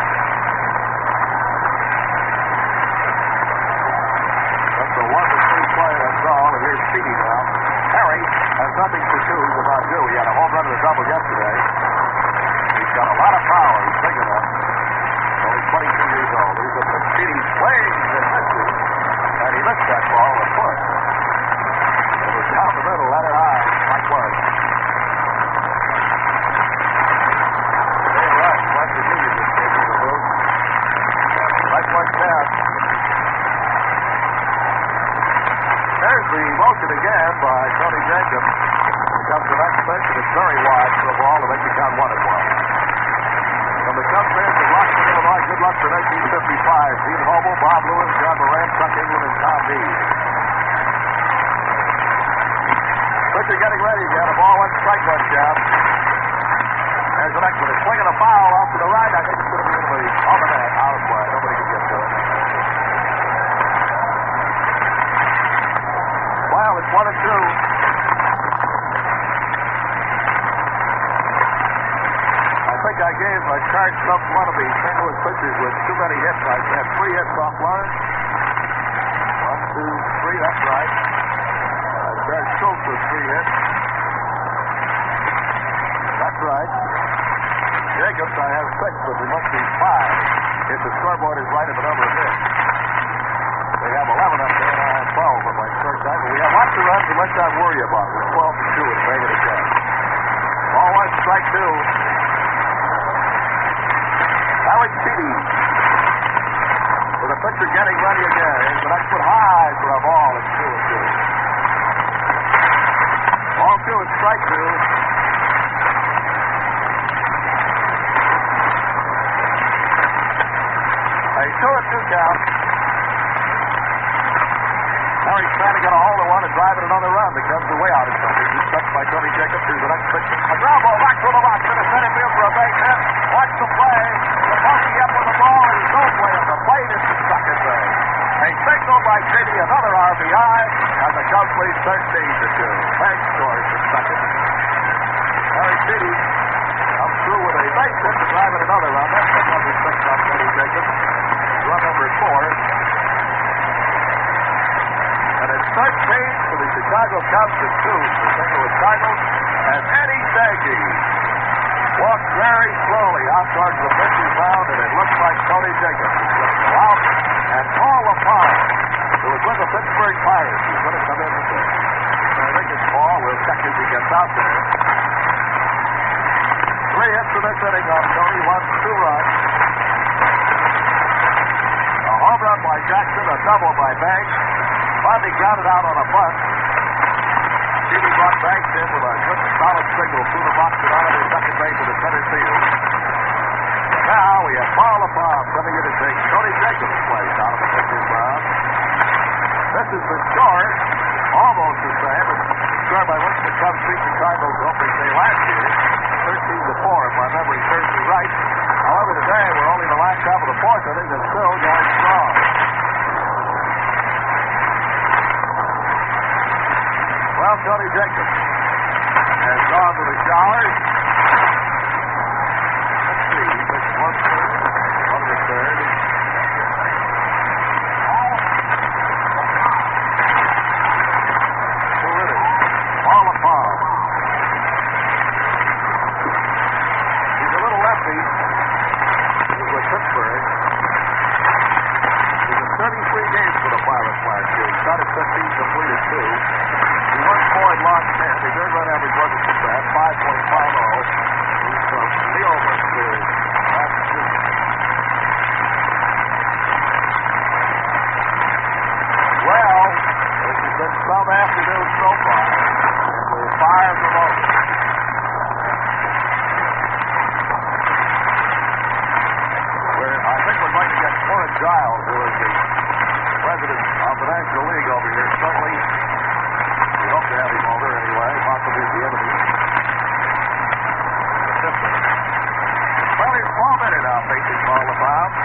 That's a 1-2 play, that's all. And here's Speedy now. Harry has nothing to choose about do. He had a home run and a double yesterday. He's got a lot of power. He's big enough. Only 22 years old. Here's a pitch. Speedy swings and misses. And he missed that ball a foot. It was down the middle, let it high. Mike Ward. Dave Rush, West Virginia, just came to the booth. Mike Ward down. There's the motion again by Tony Jacobs. Here comes the next pitch, and it's very wide for the ball to make the count 1-1. From the Cubs fans of Rockford, Illinois, good luck for 1955. Gene Hobel, Bob Lewis, John Moran, Chuck England, and Tom Dean. Pitcher getting ready again. The ball went strike one down. There's the next one. It's swinging a foul off to the right. I think it's going to be on the net. Out of play. Nobody can get to it. Well, it's 1-2. I think I gave a chart some one of these St. Louis pitchers with too many hits. I had 3 hits off line. 1, 2, 3. That's right. Brad Schultz with 3 hits. That's right. Jacobs, I have 6, but there must be 5. If the scoreboard is right at the number of hits. They have 11 up there, and I have 12 on my short time. But we have lots of runs, and let's not worry about it. We're 12-2 in favor of Jack. Ball 1, strike 2. Alex Speedy. With the pitcher getting ready again. Here's the next one high for a ball. It's 2-2. Ball 2 and strike 2. A 2-2 count. Harry's trying to get a hold of one and drive it another run. The Cubs are way out in front. He's touched by Tony Jacobs. Here's the next pitch. A ground ball back to the box in the center field for a base hit. Watch the play. The monkey up with the ball and he's no play at the plate. It's the second base. A signal by City, another RBI, and the Cubs lead 13-2. Banks scores the second. Harry City comes through with a base hit to drive in another run. That's the number 6 on Tony Jacobs. Run number 4. And it's 13 for the Chicago Cubs to 2 for the St. Louis Cardinals. And Eddie Sankey walks very slowly out towards the pitcher's mound, and it looks like Tony Jacobs is going to go out. And Paul LaPalme, who was with the Pittsburgh Pirates, is going to come in with this. I think it's Paul. We'll check as he gets out there. 3 hits in this inning off Tony, 1, 2 runs. A home run by Jackson, a double by Banks. Finally grounded out on a bunt. Stevie brought Banks in with a good solid signal through the box and on to the second base of the center field. Now we have Paul LaPalme coming in to take Tony Jacobs' place out of the pitcher's mound. This is the score, almost the same as the score by which the Cubs beat the Cardinals opening day last year, 13-4, if my memory serves me right. However, today we're only in the last half of the 4th inning and still going strong. Well, Tony Jacobs has gone to the showers. Let's see, he pitched 1 to the third. Two hitters. Paul LaPalme. He's a little lefty. He was with Pittsburgh. He was in 33 games for the Pirates last year. He started 15, completed 2. He won 4 and lost 10. His earned run average wasn't too bad, 5.50. He's from Leoben to Massachusetts. Well, this has been some afternoon so far. And we're fired from over. I think we're going to get Torrance Giles, who is the president of the National League over here. Certainly, we hope to have him over anyway, possibly at the end of the system. Well, here's Paul Bennett now facing Paul LaPalme.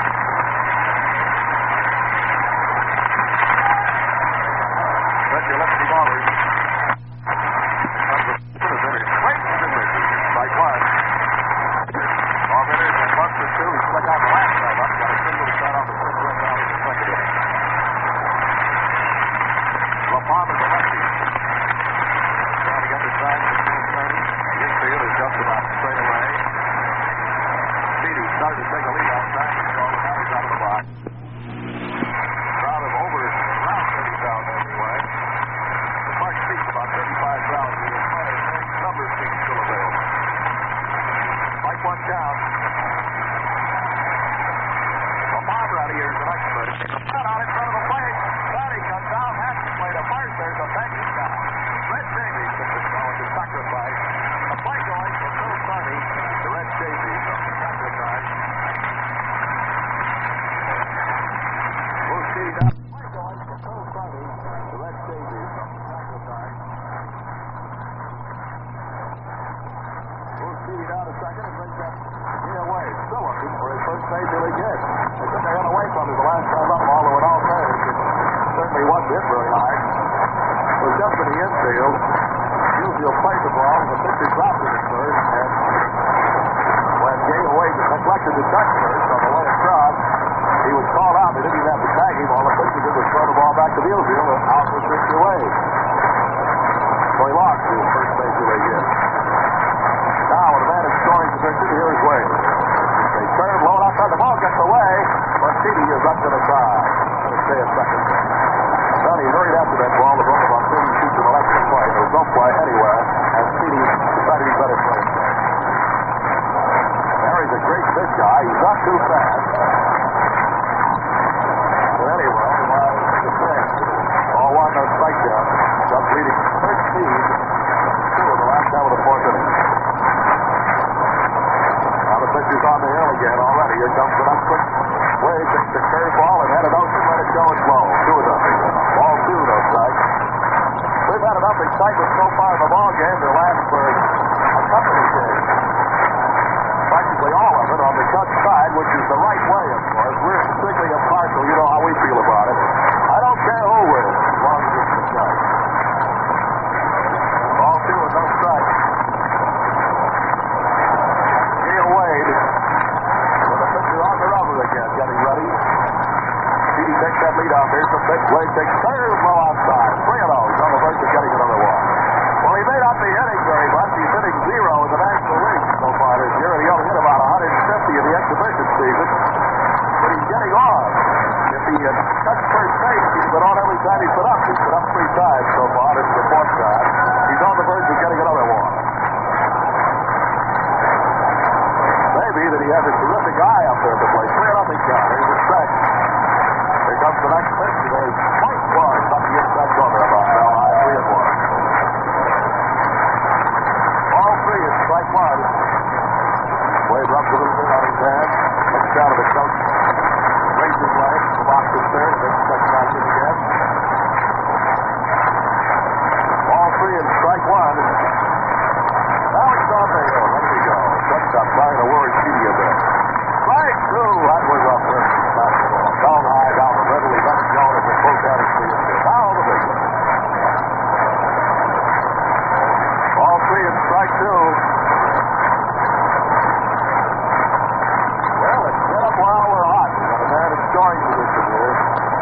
struck out the last time up. Got a single to start off the first run down in the second inning. La Palma's a lefty. Trying to get the side to the first. The infield is just about straight away. Speedy started to take a lead outside. So now he's out of the box. Crowd of over around 30,000 anyway. The park seats about 35,000. Number seats still available. Strike one count. Palmer out of here is the next pitch. Cut out in front of the plate. Sonny comes down, has to play to first. There's a bench down. Red Davies took the throw to sacrifice. A play going from Phil Sonny to Red Davies from the sacrifice. We'll see that. Play going from Phil Sonny to Red Davies from the sacrifice. We'll see down a second and brings that away. Still looking for his first major league hit. They took a hit away from him the last time up, although it all failed. It certainly wasn't hit very hard. It was just in the infield. Usually played the ball, and the pitcher dropped it at first, and when Gale Wade neglected to touch first on the way across, he was called out. They didn't even have to tag him. All the pitcher did was throw the ball back to the infield, and out was Richard Wade. So he lost his first major league hit. Now, with a man in scoring position, here is Wade. They curve low outside. The ball gets away, but Petey is up to the side. Going to stay a second. Then he hurried after that ball. The ball about 30 feet to the left of the play. There was no play anywhere, and Petey decided he better play. Harry's a great big guy. He's not too fast. But anyway, while the play, all one no strike down. Just leading 13 to the last half of the fourth inning. Pitcher's on the hill again already. Here comes the next one. Wade takes the curveball and had it out and let it go and blow. 2-0. Ball 2, no strike. We've had enough excitement so far in the ball game to last for a couple of days. Practically all of it on the Cubs side, which is the right way, of course. We're strictly impartial. You know how we feel about it. I don't care who wins, as long as it's the strike. Ball 2 with no strike. Again, getting ready. Petey takes that lead off. Here's the pitch. Wade takes curve low outside. 3 of those on the verge of getting another one. Well, he may not be hitting very much. He's hitting 0 in the National League so far this year, and he only hit about 150 in the exhibition season. But he's getting on. If he had touched first base, he's been on every time he's been up. He's been up 3 times so far. This is the 4th time. He's on the verge of getting another one. Maybe that he has a terrific eye up there at the plate. 3-0 count. Here's the strike. Here comes the next pitch. There's point one. Up the inside corner about now. High 3-1. Ball 3 is strike 1. Wade rubs a little bit on his hand. Looks down at the coach. Raises his leg. The box is there. Then steps back in again. Ball 3 is strike 1. Now it's on the hill. Let me go. Stop trying to worry Petey a bit. Strike 2. That was up there. Down high, down the middle. He left it going as a close out of the infield. Now the big one. Ball 3 and strike 2. Well, let's get up while we're hot. We've got a man in scoring position here.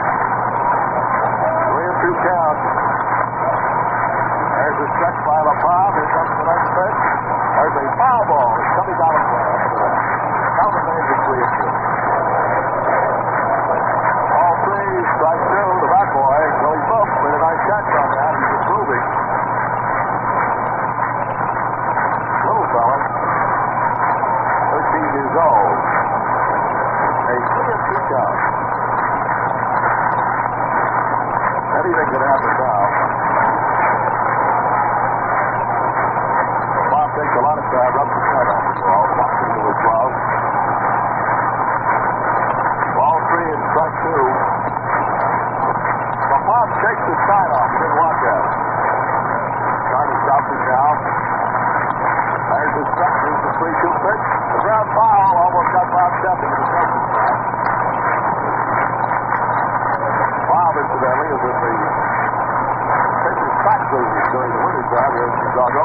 3-2 count. There's a stretch by La Palma. Here comes the next pitch. There's a foul ball. It's coming down the play. Down the range of 3-2. Ball 3, strike 2. The back boy, Billy Phillips, made a nice catch on that. He's improving. Little fella, 13 years old. A 3-2 count. Anything can happen now. Takes a lot of time, rubs his head off the ball, walks into his glove. Ball 3 and strike 2. Bob shakes his side off. He didn't want that. Carter stops him now. There's his strike. Here's the 3-2 pitch. The ground foul almost got Bob stepping to the second spot. Bob, incidentally, is in the pitcher's track business during the winter time here in Chicago.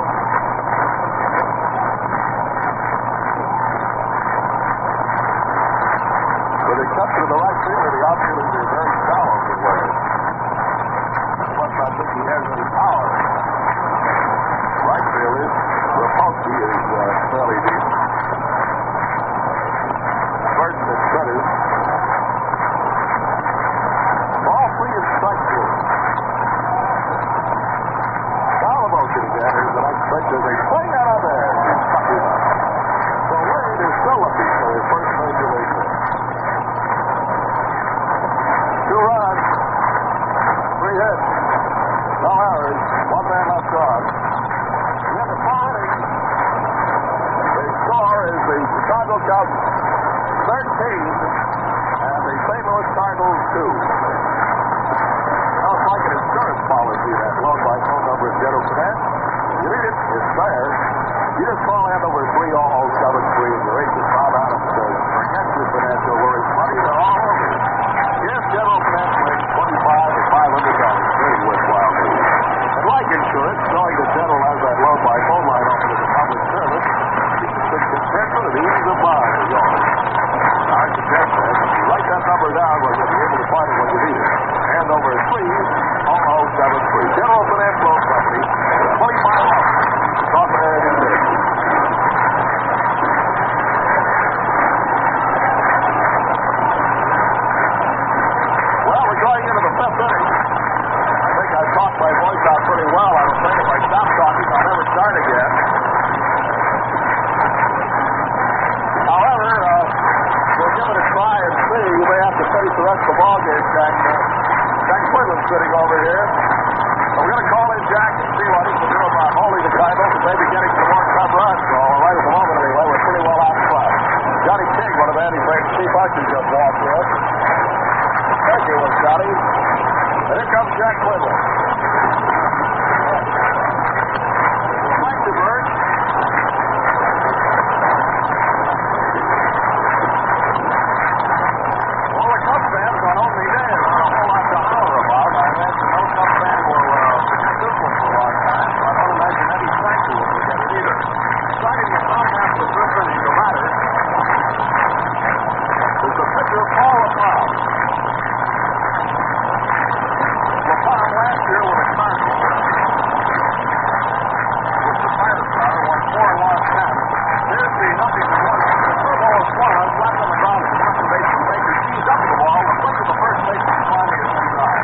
As it cuts to the right field, the outfielders are very shallow to where. Plus, I think he has any power. Right field is. Rapolsky is fairly deep. Burton and Strutters. Ball 3 is strike 2. Foul of motion again. Here's the next pitch as they swing out of there. He's stuck him up. So Wade is still looking for his first major league hit. 2 runs. 3 hits. No errors. 1 man left on. In the 4 innings, the score is the Chicago Cubs 13 and the St. Louis Cardinals 2. Sounds like an insurance policy, that loan by phone number is General Finance. You need it, it's there. You just call that over 30073 and your agent Bob Adams says, forget your financial worries, money, they're all over you. Yes, General Finance makes $25 or $500. Very worthwhile news. And like insurance, knowing that General has that loan by phone line open as a public service, you can take contention of the ease of mind of yours. Our suggestion is you write that number down where you'll be able to find it when you need it. Hand over 30073. General Finance Loan Company, 25 loans. Talk to Aaron and Dave. Well, we're going into the 5th inning. I think I've talked my voice out pretty well. I'm afraid if I stop talking, I'll never start again. However, we'll give it a try and see. You may have to face the rest of the ball game, Jack. Jack Quinlan's sitting over here. So we're going to call in Jack and see what he can do about holding the title and maybe getting some more Cub runs. So right at the moment, anyway, we're pretty well out front. Johnny King, one of Andy Brady's chief ushers, just walked in. Thank you, Johnny. And here comes Jack Quinlan. Thank you, Bert. Well, the Cubs fans on opening day is not a whole lot to holler about. I imagine no Cubs fan will forget this one for a long time. I don't imagine Eddie Stanky will forget it either. Starting the top half of the first inning, the batter is the pitcher, Paul LaPalm. LaPalm last year with the Cardinals, with the Pirates rather, won 4 and lost 10. Here's the nothing to 1. The third ball is Suarez, left on the ground at the second baseman. Baker sees up to the ball, and flips to the first baseman, finally is inside.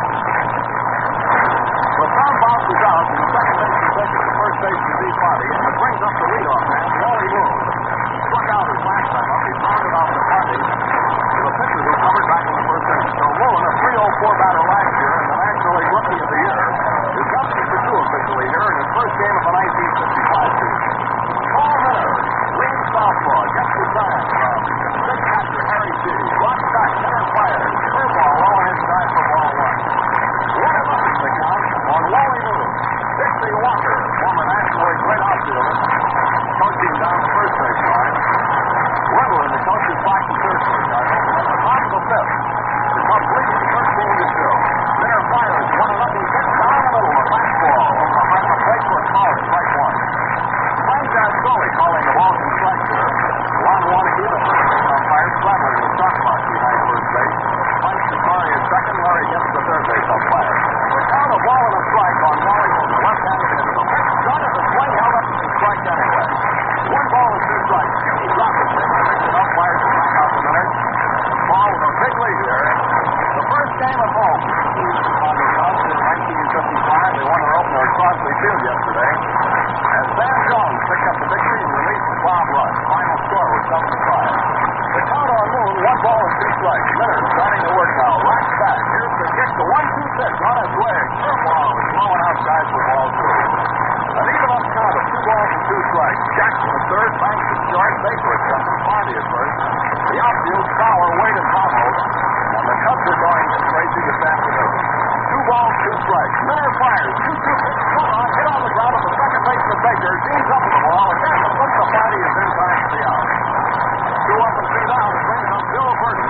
LaPalm bounces out, and the second baseman takes the first baseman deep body, and it brings up the leadoff man, Wally Moon. Struck out his last time up, he pounded off the body to the pitcher who covered back in the first inning. So Moon, a 304 batter last year, and the National League Rookie of the Year, is company for 2 officially here in his first game of the 1955 season. Paul Miller, lean southpaw, gets the sign from big catcher Harry G. Rocks back, center fires, curveball low inside for ball 1. 1-0 the count on Wally Moon. Dixie Walker, former National League great outfielder, coaching down the first base line. Wendell in the coach's box to third base. At the top of the 5th, the Cubs leading 13-2. Miller fires 1-0 pitch down the middle, a fastball behind the plate for a call, strike 1. Frank Gascoli calling the ball from strike there. 1-1 again. Umpire traveling with Stockmark behind first base. Frank Sakari is second. Larry gets the third base umpire. They count a ball and a strike on Wally Moon, the left-handed hitter. The pitch shot at the swing held up and strike anyway. 1 ball and 2 strikes. He dropped the pitch. Picks it up, fires the back out the middle. Ball with a big lead here. The first game at home. On the Cubs in 1955, they won their opener at Crossley Field yesterday. As Sam Jones picked up the victory and released Bob Rush. Final score was 7-5. The count on Moon, 1 ball and 2 strikes. Miller starting to work now. Rocks back. Here's the kick. The 1-2 pitch on its way. Curveball is blowing outside for ball 2. An even-up count of 2 balls and 2 strikes. Jackson at third, Banks at short, Baker at second, Fondy at first. The outfield, Sauer, Wade, and Tomos. And the Cubs are going to Tracy this afternoon. 2 balls, 2 strikes. Miller fires. 2-2 pitch. Swung on, hit on the ground at the second baseman Baker. Teams up with the ball. Again, the flip to Fondy is in time for the out. 2 up and 3 down. It brings up Bill Burton,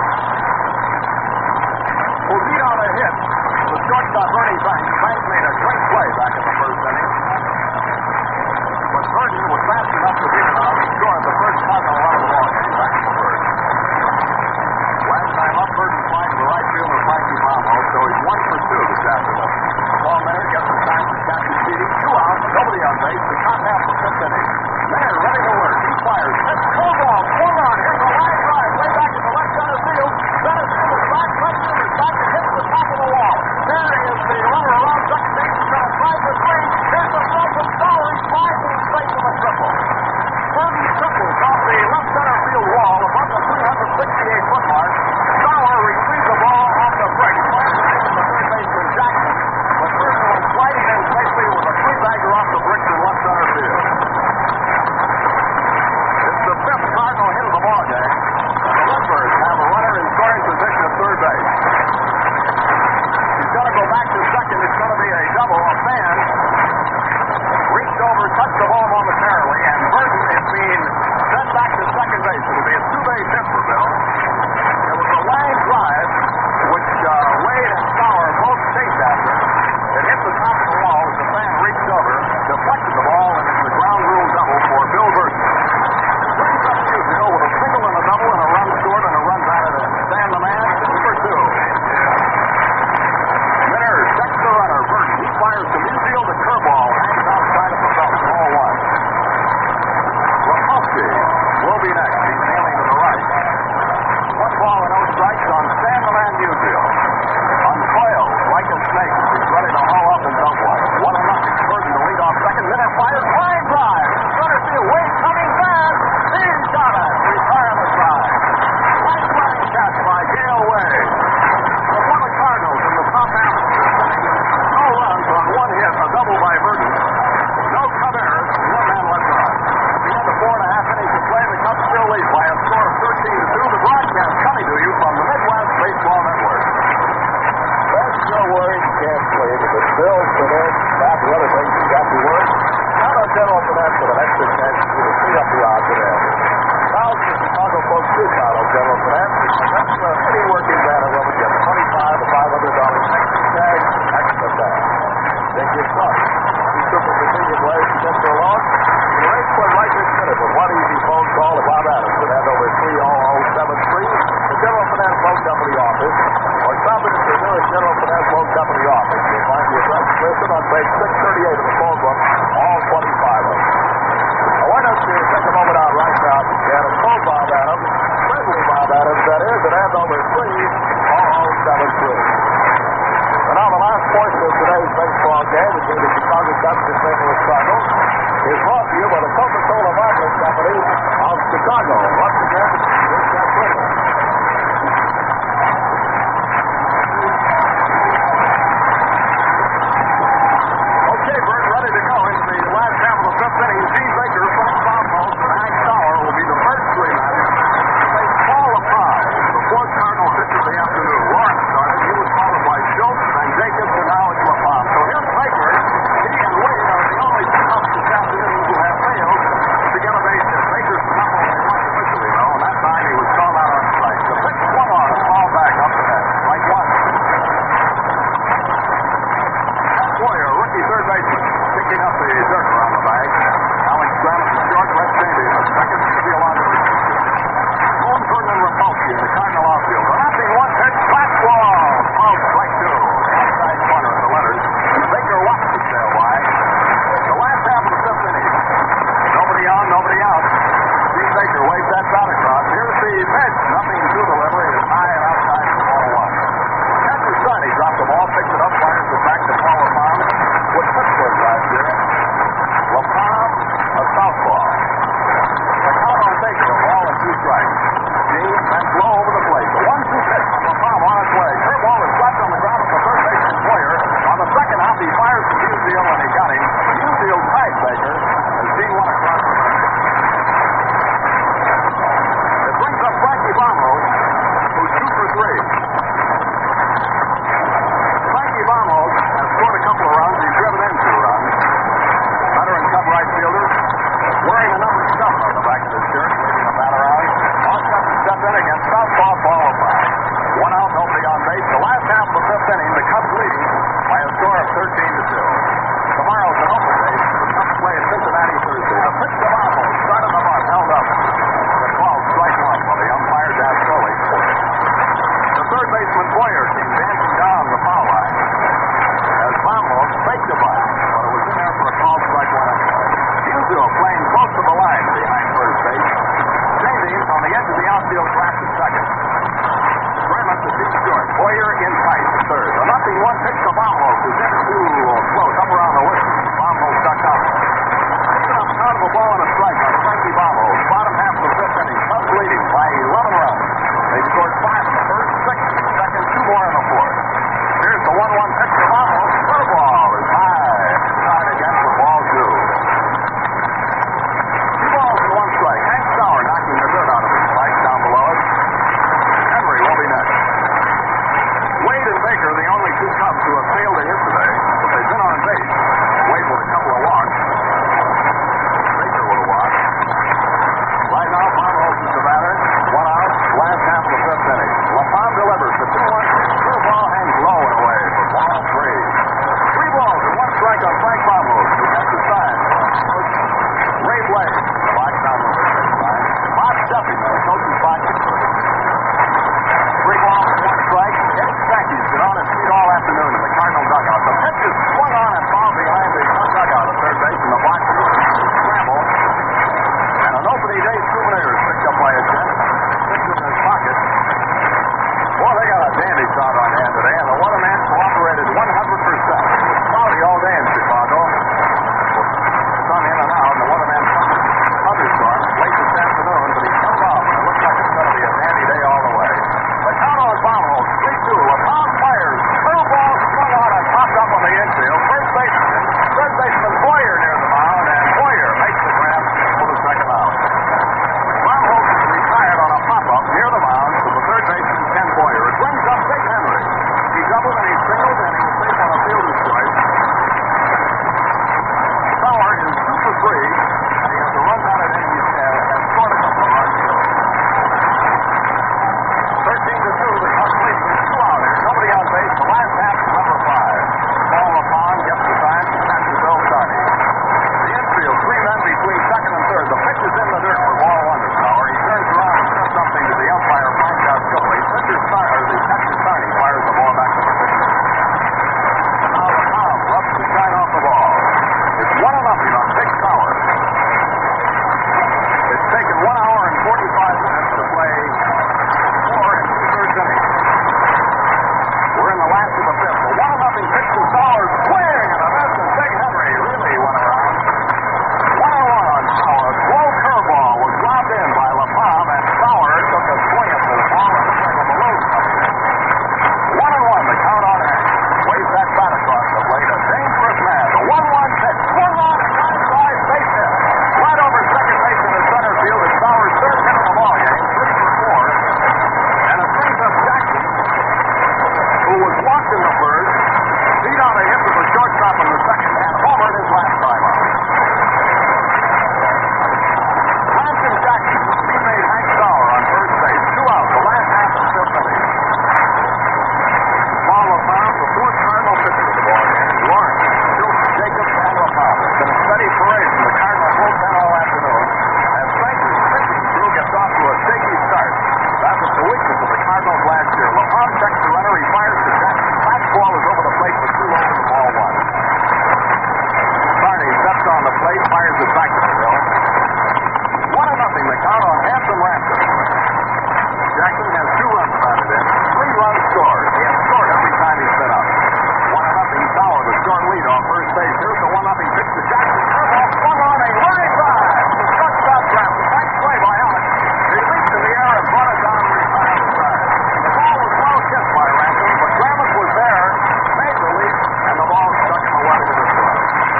who beat out a hit. The shortstop, Bernie Banks. Banks made a great play back in the first inning. But Burton was fast enough to beat him out and scored the first Cardinal run of the ball game back in the first. Last time on Stan the Man Musial. On Coyle, like a snake, he's ready to haul up and dump one. 1-0. Burton to lead off second. Minute fires. Line drive. Center field. Wade coming fast. He's got it. Retirement drive. Nice running catch by Gale Wade. The Florida Cardinals in the top half. No runs on one hit. A double by Burton. No Cabrera. One man left on. At the end of 4.5 innings of play, the Cubs still lead by a score of 13-2. The broadcast coming to you from the Midwest Baseball Network. That's no worries, can't play it. If it's Bills for this, that's the other thing you got to work. Not on General Finance for the next 6 chance to free up the odds of that. Thousands of Chicago folks do count on General Finance. That's any working banner will get $25 to $500 extra tag, extra tag. Think you're tough. You took a convenient way to get their loan. The race went right this minute with one easy phone call to Bob Adams that had over 30073. The General Finance Loan Company office. Or stop it at your nearest General Finance Loan Company office. You'll find the address listed on page 638 of the phone book, all 25 of them. I want us to take a moment out right now to get a phone Bob Adams, friendly Bob Adams, that is, that has over 30073. And now the last portion of today's baseball game between the Chicago Cubs and St. Louis Cardinals is brought to you by the Coca-Cola Bottling Company of Chicago. Once again, here's Jeff Britton. Okay, Bert, ready to go into the last half of the fifth inning. Gene Baker, Frank Bombos, and Hank Sauer will be the first three men. They fall apart. The fourth Cardinal pitch of the afternoon. Lawrence started. He was followed by Schultz and Jacobs, and now it's LaFawn. So here's Baker. He and Wade are the only two Cubs this afternoon who have failed to get a base hit. Baker's not only once officially, though, and that time he was called out on strike. The pitch swung on and fall back up the net. Like one. Boyer, rookie third baseman, picking up the dirt around the bag. Alex Graham is short, Red Cheney in the second. Fialonga is Holmgren and Rapolsky in the Cardinal outfield. The nothing one pitch, fastball. Ball strike two. Outside corner of the letters. Baker watched the sail by. The last half of the fifth inning. Nobody on, nobody out. Steve Baker waves that bat across. Here's the pitch. Nothing to deliver. It is high and outside for ball one. Catcher Sonny dropped the ball, picked it up, fires it back to Paul LaFawn. With Pittsburgh last year. LaFawn, a southpaw. The count on Baker, a ball and 2 strikes. Gene sent low over the plate. The 1-2 pitch from LaFawn on its way. Curveball is slapped on the ground at the third baseman Boyer. On the second hop, he fires to Musial and he got him. Musial tied Baker as Gene went across the plate. It brings up Frankie Bombos, who's 2 for 3. Frankie Bombos has scored a couple of runs. He's driven in 2 runs. Veteran Cub right fielder, wearing the number 7 on the back of his shirt, waving a bat around. All Cubs to step in against southpaw Paul LaFawn. 1 out, nobody on base. The last half of the fifth inning, the Cubs leading by a score of 13-2. Tomorrow's an open day. The Cubs play at Cincinnati Thursday. The pitch to Bombos, started the mark, held up. The call strike one while the umpire down slowly. The third baseman Boyer came dancing down the foul line. As Bombos faked the bunt, but it was in there for a call strike one anyway. Musial playing close to the line behind first base. James on the edge of the outfield track to second. Graham to deep short. Boyer in tight to third. The 0-1 pitch to Bombos is in too close up around the whistle. Bombos duck out. Taking up count of a ball and a strike on Frankie Bombos. Bottom half of the fifth inning. Cubs leading by 11 runs. They scored 5 in the first, 6 in the second, 2 more in the fourth. Here's the 1-1 pitch to Bombos. Curveball is high. Inside again for ball 2. 2 balls and 1 strike. Hank Sauer knocking the dirt out of his legs down below us. Henry will be next. Wade and Baker, the only 2 Cubs who have failed to hit today, but they've been on base. Wade with a couple of walks. Baker with a walk. Right now, Bombos is the batter. 1 out. Last half of the fifth inning. LaFawn delivers the 2-1 curveball hangs low and away for ball 3. 3 balls and 1 strike on Frank Bombos, who gets the sign from Ray Blaze. Box down the first line. Bob Duffy, the coach's box. 3 balls and 1 strike. Eddie Sankey's been on his feet all afternoon in the Cardinal dugout. The pitch is swung on and fouled behind the dugout at third base, and the box is scramble. And an opening day souvenir is picked up by a gent. Sticks it in his pocket. Boy, Jackson for the Cardinals last year. LeBron checks the runner. He fires to Jackson. Fastball is over the plate for 2 runs and ball 1. Carney steps on the plate, fires it back to the hill. 1-0 the count on Hanson Ransom. Jackson has 2 runs batted in, 3 runs scored. He has scored every time he's been up. 1-0 Sauer, the short lead on first base. Here's the 1-0 pitch to Jackson. Curveball swung on a line drive. Shortstop Graham. Nice play by Alex. He leaped in the air and brought it down to the side. The ball was well hit by Ransom, but Graham was there, made the leap, and the ball stuck in the west of the glove.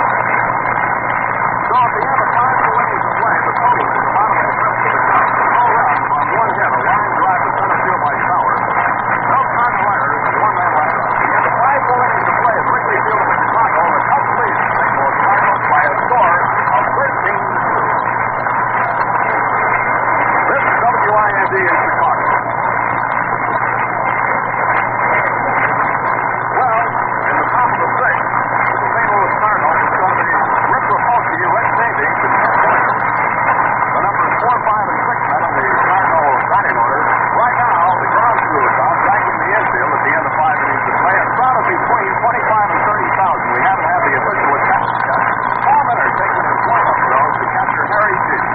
So at the end of 5 innings of play, the total is the bottom of the fifth to the top. No run on 1 hit, a line drive to center field by Sauer. No Cardinal errors, and 1 man left. At the 5 innings of play at Wrigley Field in Chicago, the Cubs lead the St. Louis Cardinals by a score of 13-2. This is WIND in Chicago. Well, in the top of the 6th, the St. Louis Cardinals is going to be Rip Rapolsky, Rick Davies, and Ted Boyer. The numbers 4, 5, and 6 men on the Cardinal batting order. Right now, the ground crew is on, back in the infield at the end of 5 innings of play. A crowd of between 25 and 30,000. We haven't had the official attendance yet. Paul Miller taking his warm-up throws to catcher Harry Sheets.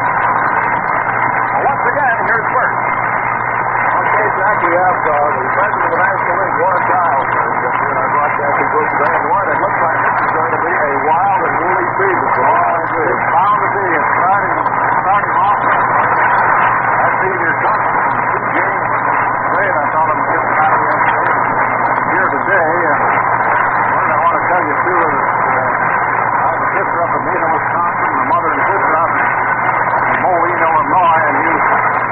Well, once again, here's Bert. Okay, Jack, we have the president of the National League, Warren Giles, in our broadcasting booth today. And Warren, it looks like this is going to be a wild and woolly season. It's bound to be. It's starting off. I see your Johnson. 2 games. Great. I thought him just out of here today. And I want to tell you, too, is I have a sister up in Mena, Wisconsin, and a mother and sister up in Moline, Illinois, and you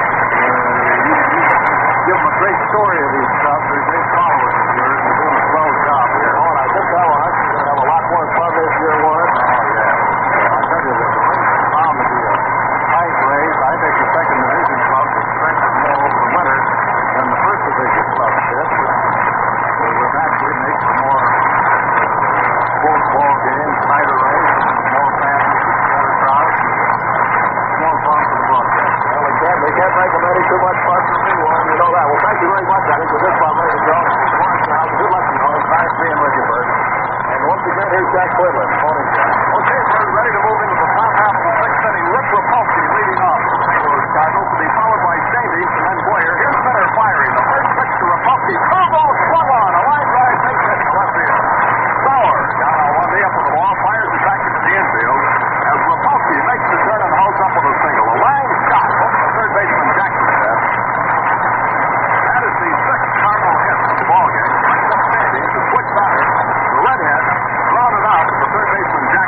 give them a great story of these stuff. They're great followers of yours. You're doing a swell job here. Oh, and I think that one, we're going to have a lot more fun this year, Warren. Oh, yeah. I'll tell you, the Rangers bound to be a tight race. I think the second division clubs will strengthen more over the winter than the first division clubs did. It would actually make for more close ball games, tighter race, more fans, better crowds, more fun for the broadcast. Well, they can't make them any too much fun for me, Warren. You know that. Well, thank you very much. I think with this one, ready to go. Warren Giles, good luck to you. Nice being with you, Bert. And once again, here's Jack Cleveland. Morning, Jack. Okay, Bert, ready to move into the top half of the 6th inning. Rip Rapolsky leading off for the St. Louis Cardinals to be followed by Davies and then Boyer. Here's Miller firing. The first pitch to Rapolsky. Curveball swung on. A line drive base hit to left field. Sauer down on 1 knee up with the ball. Fires it back into the infield as Rapolsky makes the turn and holds up with a single. A line shot over the third baseman Jackson's head. That is the 6th Cardinal hit of the ballgame. Brings up Davies to switch batter. The redhead grounded out to the third baseman Jackson.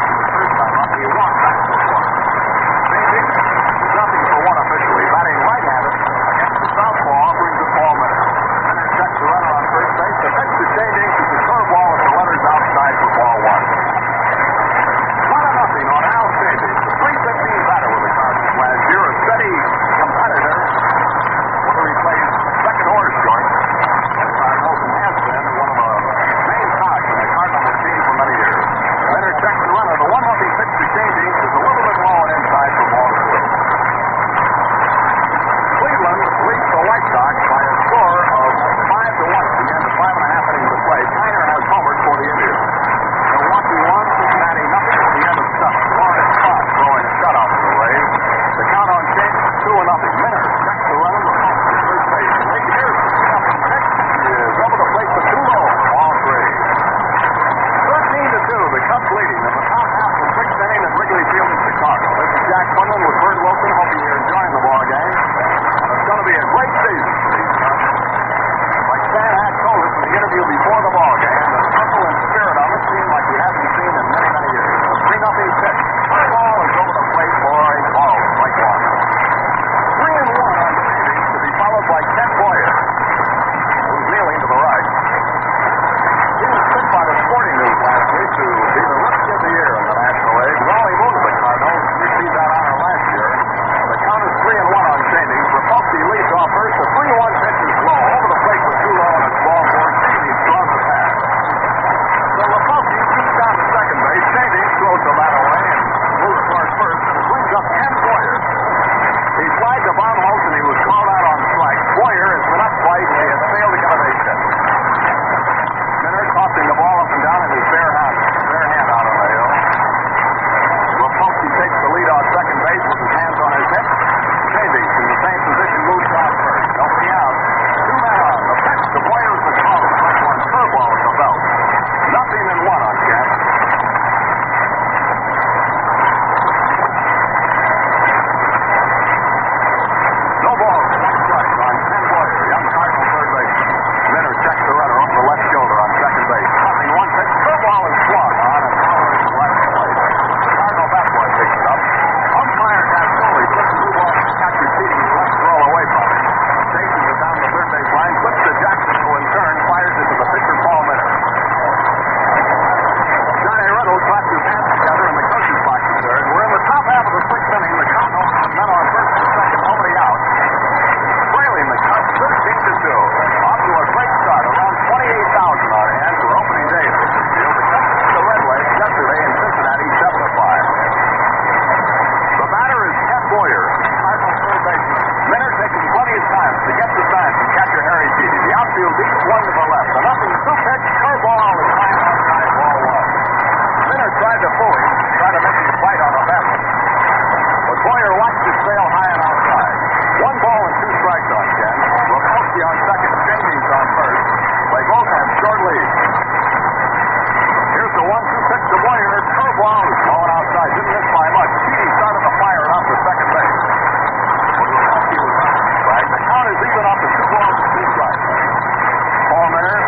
swung to the left. The nothing two-pitch curveball is high outside ball one. Minner tried to fool him, tried to make him fight on the basket. But Boyer watched his sail high and outside. 1 ball and 2 strikes on Ken. Rokowski on second. Jennings on first. They both have short leads. Here's the 1-2 pitch to Boyer. Curveball is going outside. Didn't miss by much. Keating started to fire it off to second base. Rokowski was on strike. The count is even up to 2 balls and 2 strikes. Paul Minner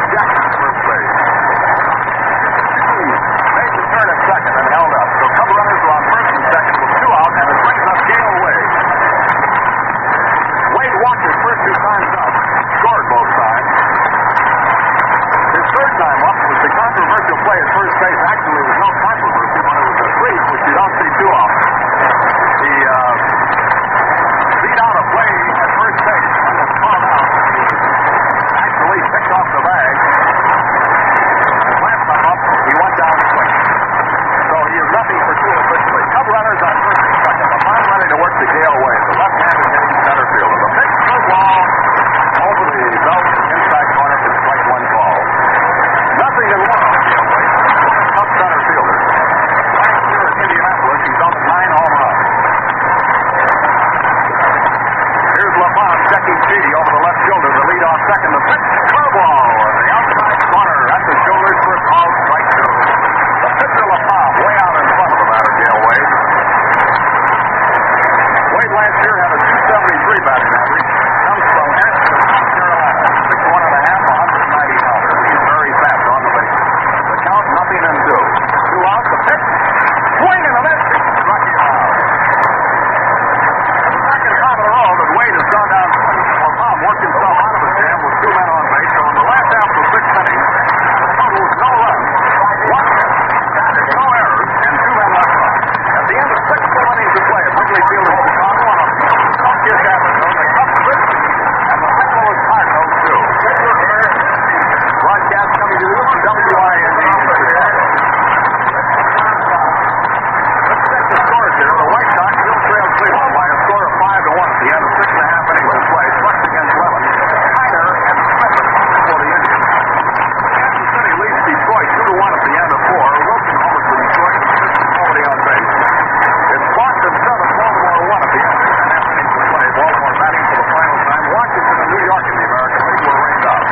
Jackson at first base. Made the turn at second and held up. So a couple runners were on first and second with 2 out, and it brings up Gale Wade. Wade walked his first 2 times up, scored both times. His third time up was the controversial play at first base. Actually, there was no controversy, but it was a freak, which you don't see too often. He beat out a play at first base and was called out. Actually picked off the bag. And last time up, he went down quick. So he is nothing for 2 officially. Couple runners on first and second. The man ready to work to Gale Wade. The left-handed hitting center fielder. The big blue ball over the belt inside corner for strike 1 ball. Nothing in 1 on Gale Wade. Tough center fielder. Last year at Indianapolis, he's up 9 home runs. Here's LaFond checking Chidi over the left shoulder to lead off second. The pitch, curveball, and the outside corner at the shoulders for a call, strike 2. The pitcher LaFond way out in front of the batter, Gale Wade. Wade last year had a 273 batting average. Comes from Ashton, South Carolina. 6'1 and a half, 190 pounds. He's very fast on the base. The count, nothing in 2. 2 out, the pitch, swing and a miss. Struck him out. The second time in a row that Wade has gone down. LaFond worked himself out of the jam with 2 men on base. So in the last half of the 6th inning, the total was no runs, 1 hit, no errors, and 2 men left on. At the end of 6 full innings of play at Wrigley Field in Chicago, on a tough-kiss afternoon, the Cubs pitched, and the signal was hard, those 2. Broadcast coming to you from WIND. Let's check the scores here. The White Sox still trail Cleveland by a score of 5-1 at the end of 6.5 innings of play. Bucks against Levin. Tyler and Smith for the Indians. Kansas City leads Detroit 2-1 at the end of 4. Wilson homers for Detroit with nobody on base. It's Boston 7, Baltimore 1 at the end of 6.5 innings of play. Baltimore batting for the final time. Washington and New York in the American League were rained out.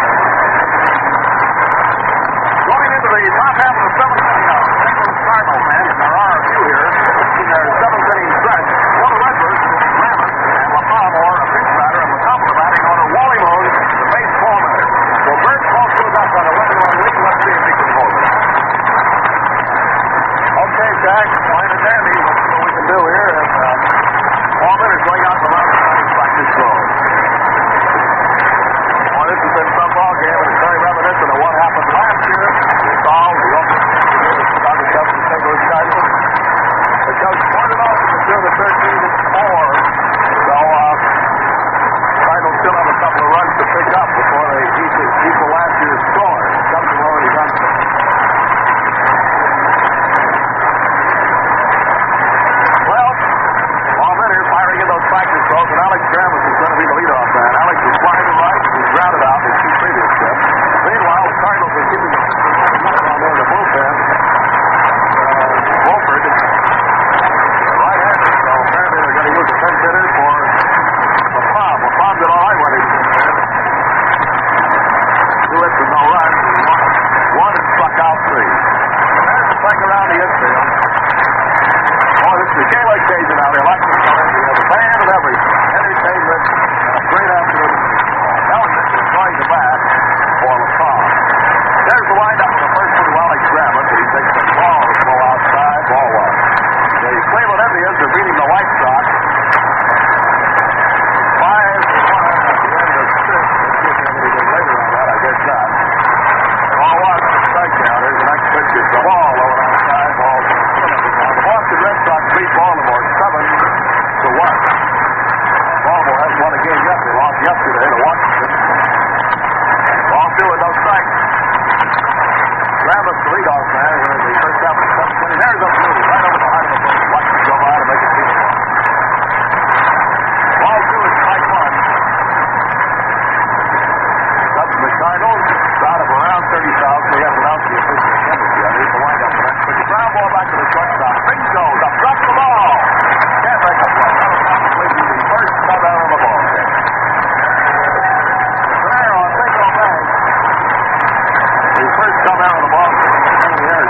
Going into the top half of the 7th inning now. St. Louis Cardinals fans, and there are a few here, in their 7th inning stretch. For the Redbirds, Ramos and LaFond are a pinch batter, and the top of the batting order, Wally Moon, the baseball hitter. So Bert Falk goes up on a 11-run lead. Let's see if he can hold it. Okay, Jack, fine and dandy. Let's see what we can do here. And Walden is going out to round the batting practice throw. Well, this has been some ball game, and it's very reminiscent of what happened last year. We saw the opening of the Chicago Cubs and St. Louis Cardinals. The Cubs pointed off to the 13-4. So, Cardinals still have a couple of runs to pick up before they equal last year's score. Cubs have already done so. Well, Walden is firing in those practice throws, and Alex Travis is going to be the leadoff man. Alex is flying to right. He's grounded out his 2 previous trips. Meanwhile, the Cardinals are keeping the down there in the bullpen. Wolford is right-handed, so apparently they're going to use a pinch hitter for LaFond. LaFond did all right when he was in there. 2 hits and no runs. One is struck out 3. There's the second around the infield. Boy, this is the Gaelic Cajun out there. Like this color. We have a band of everything. Entertainment and a great afternoon. Elliott is going to bat for LaFond. There's the windup of the first one to Alex Travis, but he takes the ball to go outside. Ball 1. The Cleveland Indians are beating the White Sox 5-1 at the end of 6. Let's see if anything later on that. I guess not. Ball 1 on the strikeout. Here's the next pitch. It's the ball low and outside. Ball 2. The Boston Red Sox beat Baltimore 7-1. Baltimore hasn't won a game yet. They lost yesterday to Washington. Ball 2 with no strikes. Travis, the leadoff man, here in the first half of the 7th inning. There's a blue right over the height of the plate. Watch it go by to make it 2-1. Ball 2 is strike 1. Cubs and the Cardinals out of around 30,000. They haven't announced the official attendance yet. Here's the windup for that. But the ground ball back to the shortstop. Bingo! Up, drop the ball. Can't make a play. That'll probably be the first sub out of the ball game. There on Bingo Bank. The first sub out of the ball game.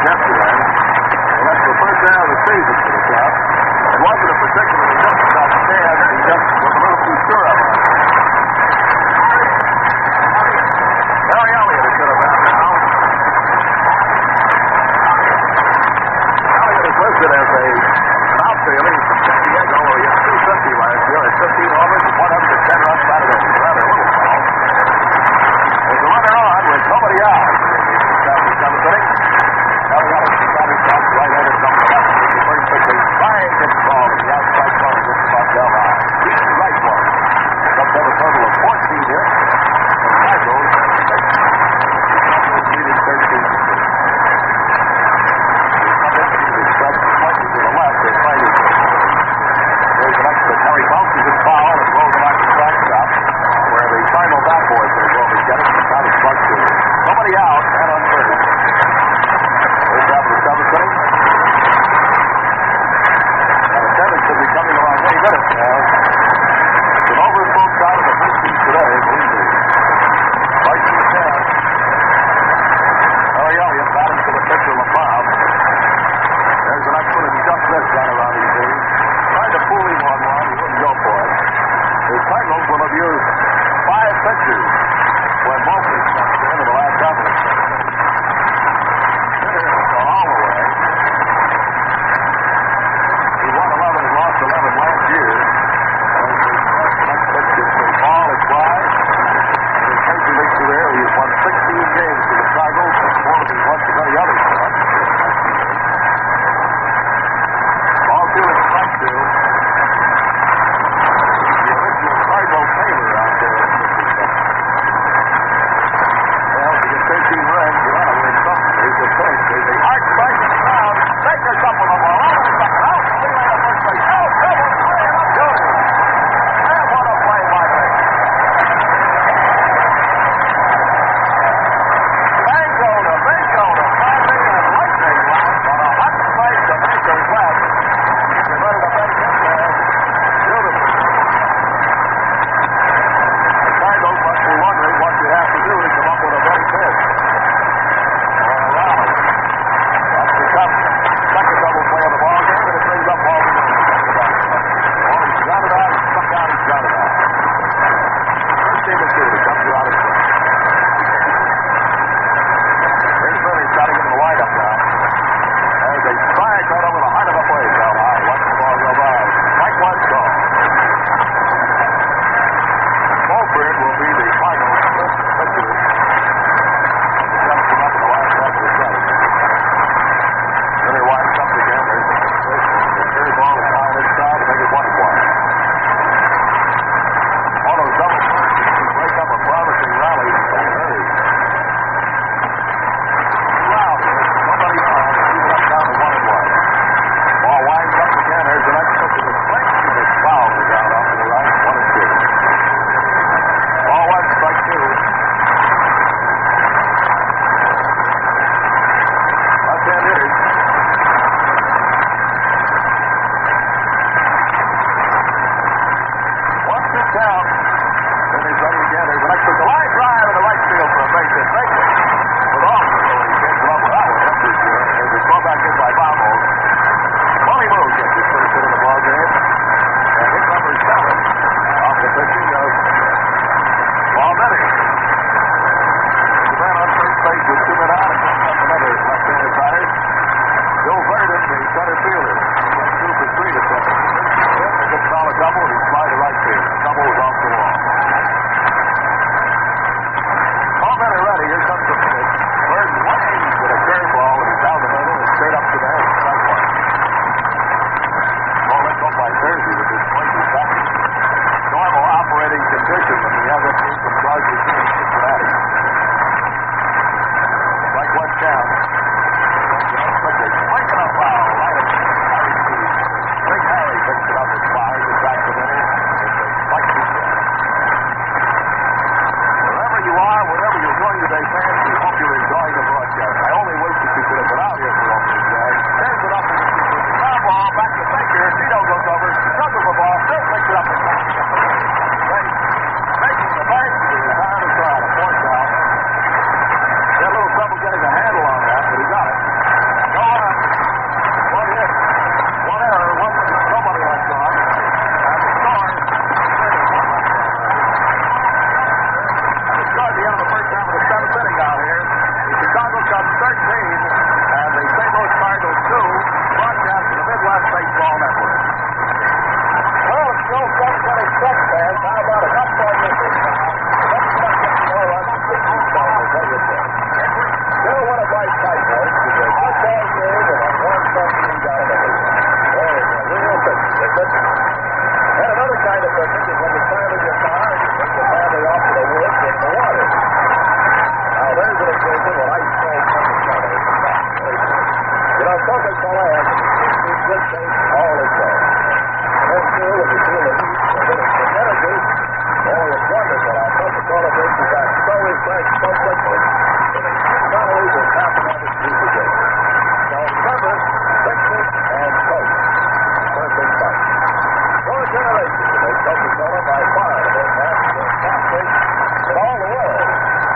Coca-Cola has in good shape all its own. Then, too, when you feel the heat and getting some energy, boy, it's wonderful how Coca-Cola brings you back so refreshed so quickly that it's not easy to happen on this piece of game. So remember, fix it and Coke. Perfect fight. 4 generations to make Coca-Cola by far the most fastest drink in all the world.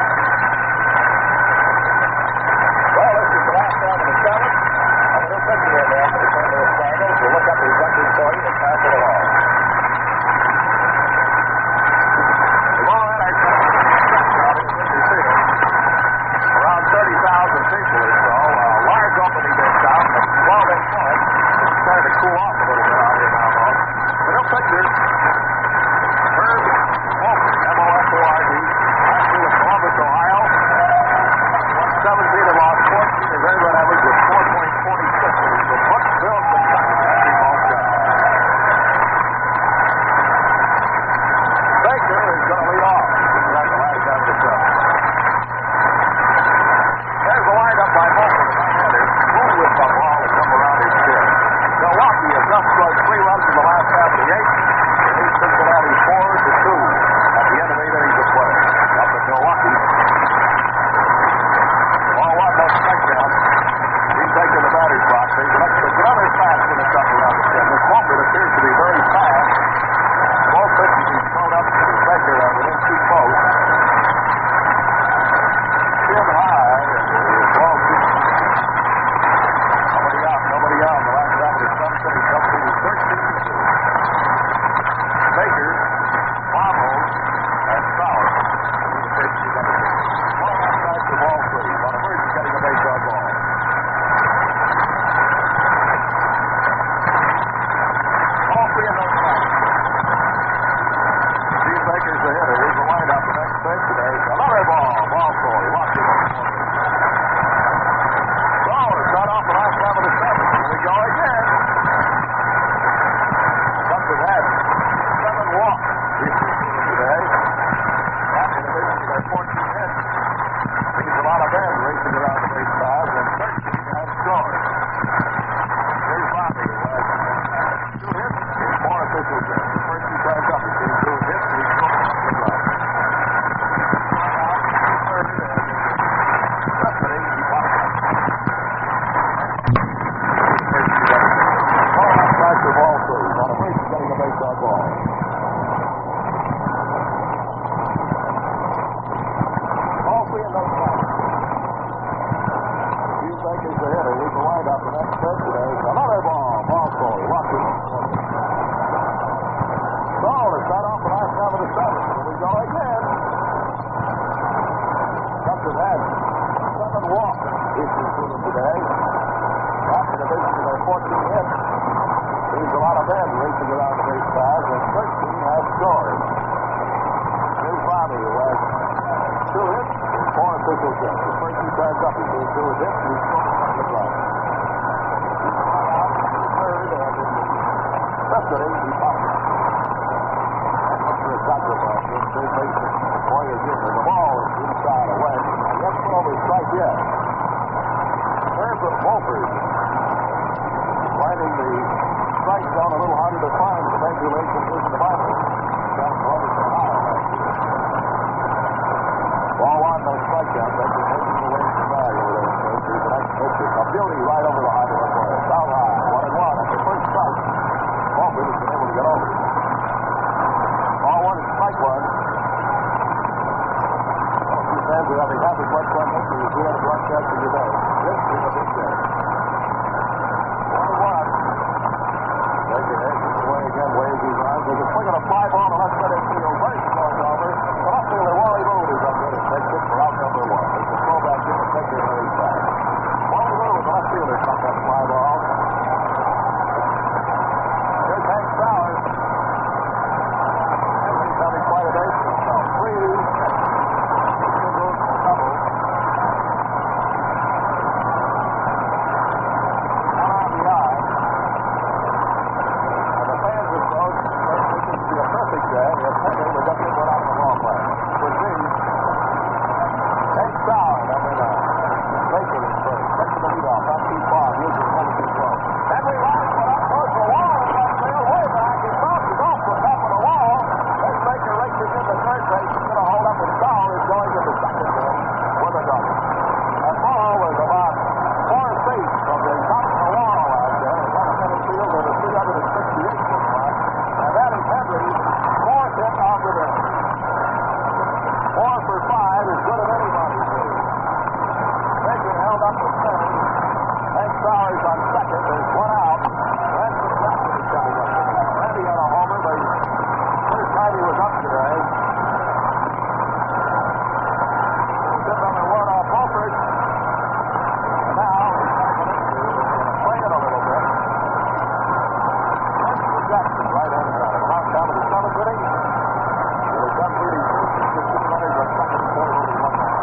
Well, this is the last round of the 7th. I'm going to put you in there for the St. Louis Cardinals. We'll look up these records for you and pass it along. Around 30,000 people or so. Large opening this out. 12-inch point. It's starting to cool off a little bit out here now, though. The new pitcher, Herb Wolford, M-O-F-O-R-D, actually of Columbus, Ohio. 117 and lost 14. His earned run average was 4.46. He's from Brooksville, Kentucky. That's his hometown. Baker is going to lead off. That's the last time of the show. There's a windup by Wolford, the right-hander. Moved with the ball and come around his chin. Milwaukee has just scored 3 runs in the last half of the 8th. It leads Cincinnati 4-2 at the end of 8 innings of play. Up in Milwaukee. Ball 1, no strike down. He's taking the batter's box. There's another fast in the up around the chin. This Wolford appears to be very fast. Both pitches he's thrown up to Baker within 2 posts. Chin high. Nobody out. The last time the sun set is up to 13-2. Baker, Bommels, and Sauer. The pitch is under the ball outside the ball 3. On emerge getting a base on ball. All 3 in those lines. Steve Baker's the hitter. Here's the windup. The next pitch. There's another ball. Ball 4. He walked him on. Start off the last half of the 7th. Here we go again. Comes to that. 7 walks. Today. After the division, there's 14 hits. Leaves a lot of men racing around the base paths, and 13 has scored. Here's Bobby, who has 2 hits and 4 official hits. The first 2 times up, he's seen 2 hits, and he's scored on the ground. Third and Destiny, he pops up. The ball 3. On a base, getting a base on ball. All 3 in those lines. Steve Baker's the hitter. Here's the windup. The next pitch. There's another ball. Ball 4. He walks it. So, to start off the last half of the 7th. Here we go again. Comes to that. 7 walks. Issues to him today. After the division, there's 14 hits. There's a lot of men racing around the base paths, and 13 has scored. Here's Bobby, who has 2 hits and 4 official hits. The first 2 times up, he's doing 2 hits, and he's scored on the ground. He's gone out in the 3rd, and in the Destiny, he pops it. Looks for a sacrifice. Here's third baseman, Boyer Jr. The ball is inside away. He hasn't put over his strike yet. There's Wolford. Finding the strike zone a little harder to find in the major leagues than it is in the minors. Down Columbus, Ohio. Ball 1, no strikeout. That's the making the wings of value over there. Here's the next pitcher. A beauty right over the high one player. Foul high. 1-1 at the first strike. Wolford has been able to get over it. Ball 1 is strike 1. Well, two fans are having half as much fun listening as we have broadcasting today. This is a big day. 1-1. Baker edges away again, waves his arms. There's a swing on a fly ball to left center field. Very close over. The left fielder, Wally Moon, is up there and takes it for out number 1. There's a throwback to the pitcher on his side. Wally Moon, the left fielder, comes that fly ball. Here's Hank Sauer. He's having quite a day for himself. 3 singles, doubles. Out on the eye. Perfect day. They're pending. They're just going out of the ball play. For me, Hank Sauer, number 9. Baker is first. Back to the leadoff. Not too far. Here's the held up with third. Hank Bowers on second. There's one out. Ransom Jackson is coming up. Randy had a homer, but first time he was up today. Sitting on the ward off Fulford. And now he's going to play it a little bit. Ransom Jackson, right hand side. About down to the seventh inning. They've done really good. 15 runners on second and third. Only one run.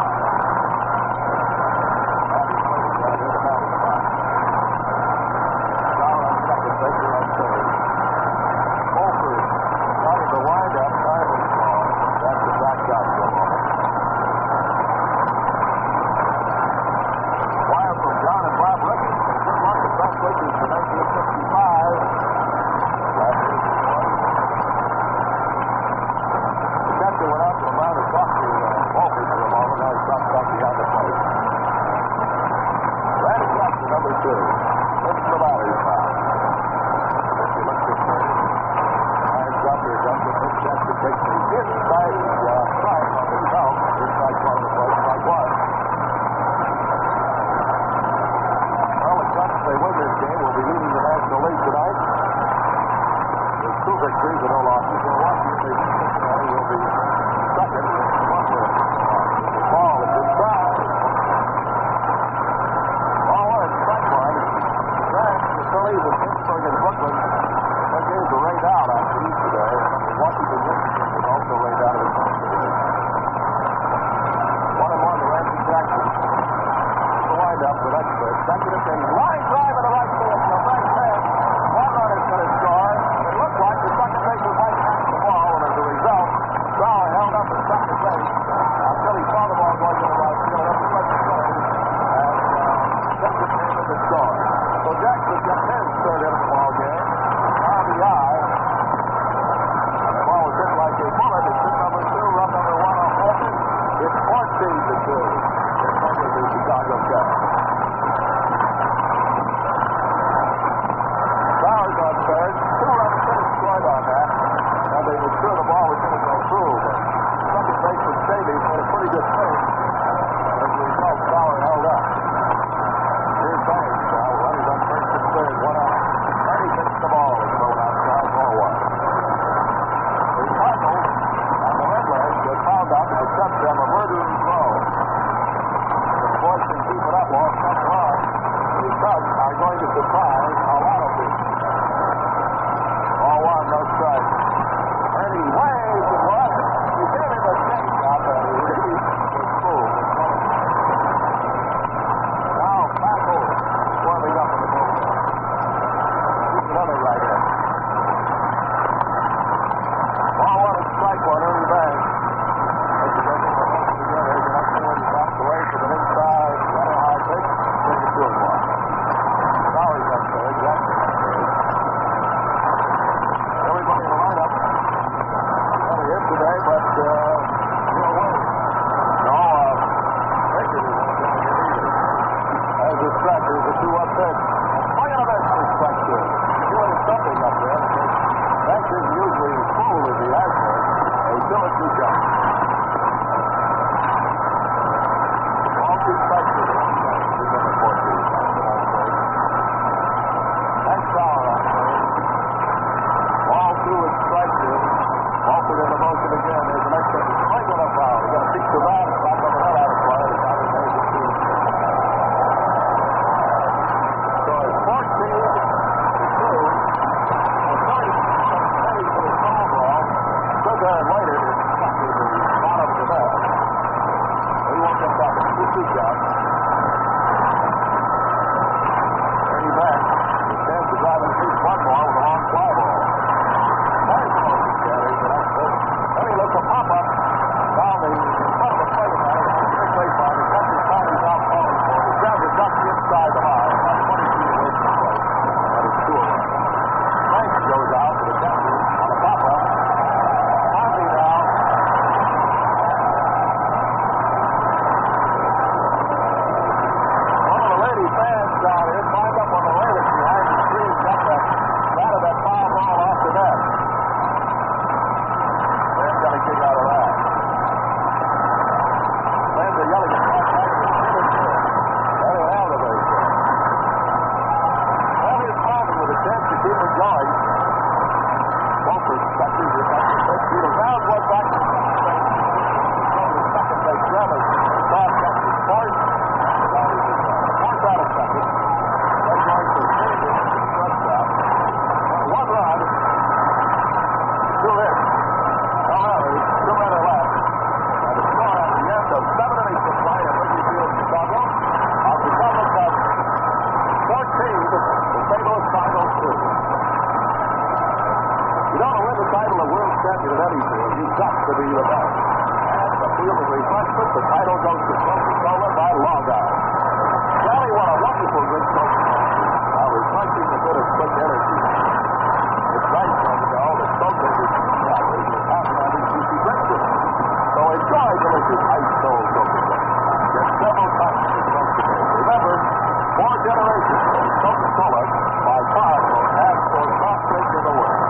to be the best. And the field of refreshment, the title goes to Coca-Cola by Longout. Sally, what a wonderful drink Coca-Cola. Now refreshing a bit of quick energy. It's nice when you know that Coke is having juicy breakfast. So enjoy delicious ice cold Coca-Cola. Get several types of Coke today. Remember, 4 generations of Coca-Cola by far the most asked for soft drink in the world.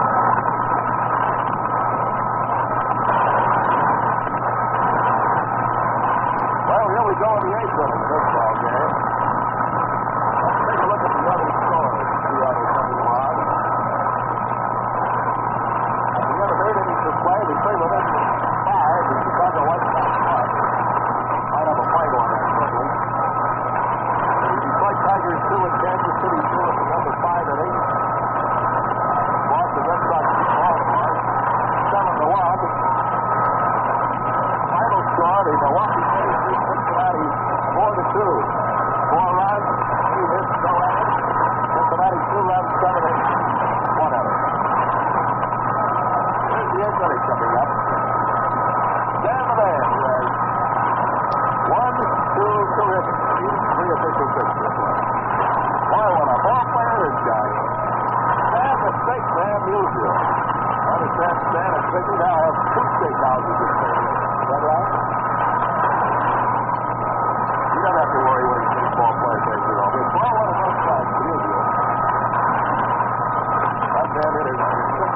Well, here we go in the 8th inning of this ball game. Let's take a look at the other scores. See how they're coming along. At the end of 8 innings of play, the Cleveland Indians 5, the Chicago White Sox 1. Might have a fight on that, certainly. The Detroit Tigers 2 and Kansas City 2 at the end of 5 innings. Boston Red Sox beat Baltimore 7-1. Final score, the Milwaukee City beat Cincinnati 4-2. 4 runs, 2 hits, no errors. Cincinnati 2 runs, 7 hits, 1 error. Here's the 8th inning coming up. Dan the Man has 1, 2 terrific, 3 official pitches. Boy, what a ball player this guy is. And the steakman Musial. Understand Stan and Vicky now have 2 steakhouses in St. Louis. Is that right? You don't have to worry when his baseball player takes it off. It's ball one of those times, Musial. That man hit it on his stick.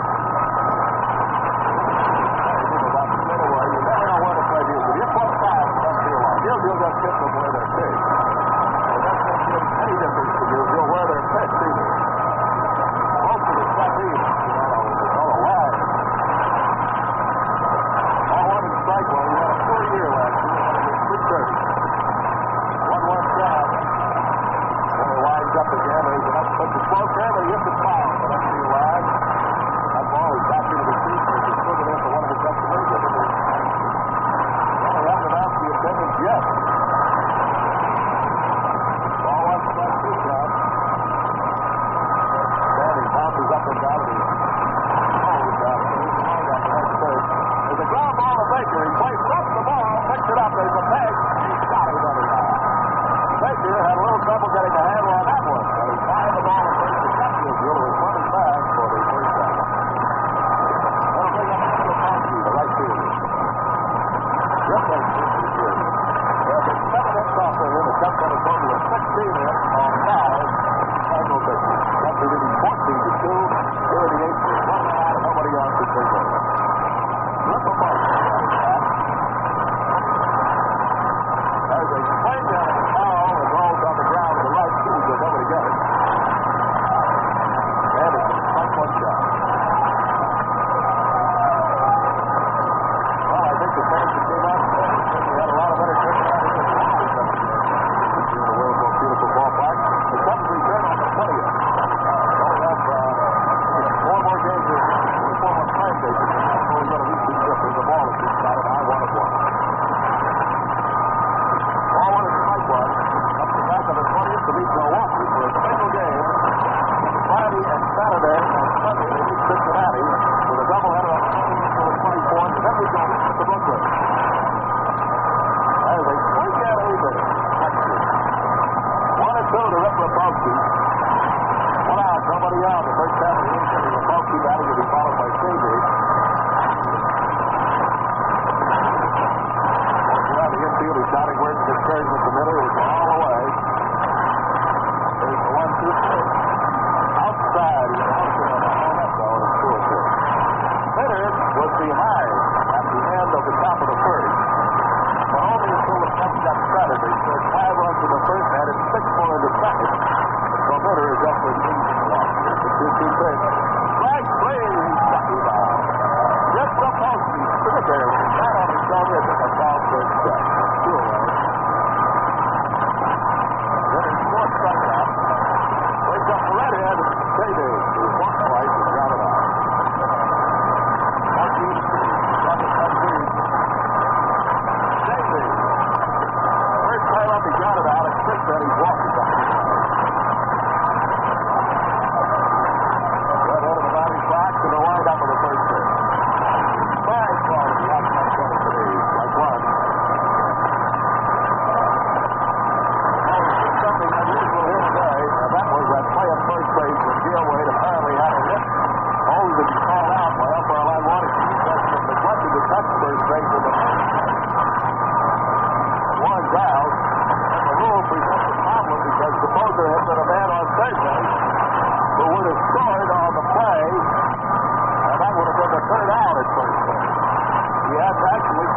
About the middle way. You never know where to play Musial. You put 5 in left field line. Musial just hit them where they're pitched. And that doesn't make any difference to Musial where they're pitched either. Most of the stuff either. It's all a lag. All 1 and strike one. He had a 4-year last year. He had 330. 1-1 down. Then he winds up again. There's an upset to slow camera. He hits the foul. But up to the line. That ball is back into the seat. He's swinging in for one of the customers. Well, they haven't announced the attendance yet. Ball 1, strike 2 count. Then he bounces up and down. He holds down. He's long out the next third. There's a ground ball to Baker. He plays up the ball. Picks it up. There's a peg. He's got it anyhow. Baker had a little trouble getting a handle on that one. But he fired the ball at first to Sheffield. It was running fast for the first time. That'll bring up Mr. Ponce, the right fielder. Just like this year. There's a 7 hits off for him. It comes on a total of 16 hits on 5 single pitches. That's a really 14-2. Here in the 8th inning. 1 out, nobody on to take over. Triple Ponce. There's a swing down at the foul and rolls on the ground to the right field, but nobody got it. Anderson, strike 1 shot. Well, I think the fans that came out and had a lot of entertainment out here in the world's most beautiful ballpark. The Cubs return on the 20th. Don't have 4 more games or 4 more time bases. That's where we're going to reach each other. The ball is just out of I 1-1. Ball 1 is strike 1. Up the back of the 20th to meet Milwaukee for a single game. Friday and Saturday and Sunday they meet Cincinnati with a doubleheader on the 20th to the 24th. Then we go to Brooklyn. That is a swing at 8 innings. 1-2 to Rick Rapolsky. 1 out, nobody out. The first half of the inning, Rapolsky batting to be followed by Schaefer. The infield is shouting words of encouragement to Miller, who's all the way. There's the 1-2 pitch. Outside, he's bouncing on the helmet, though, and it's 2-2. Miller was behind at the end of the top of the first. But only until the Cubs got started. They scored 5 runs in the first and added 6 more in the second. So Miller is up with 18 runs. It's a 2-2 pitch. Strike 3, he's got him out. Rick Rapolsky stood there with his hat on his shoulder and took a foul first step. Then his 4th strikeout. Brings up the redhead, Schaefer, who walked twice and grounded out. Schaefer. First time up, he grounded out, and since then he's walking back.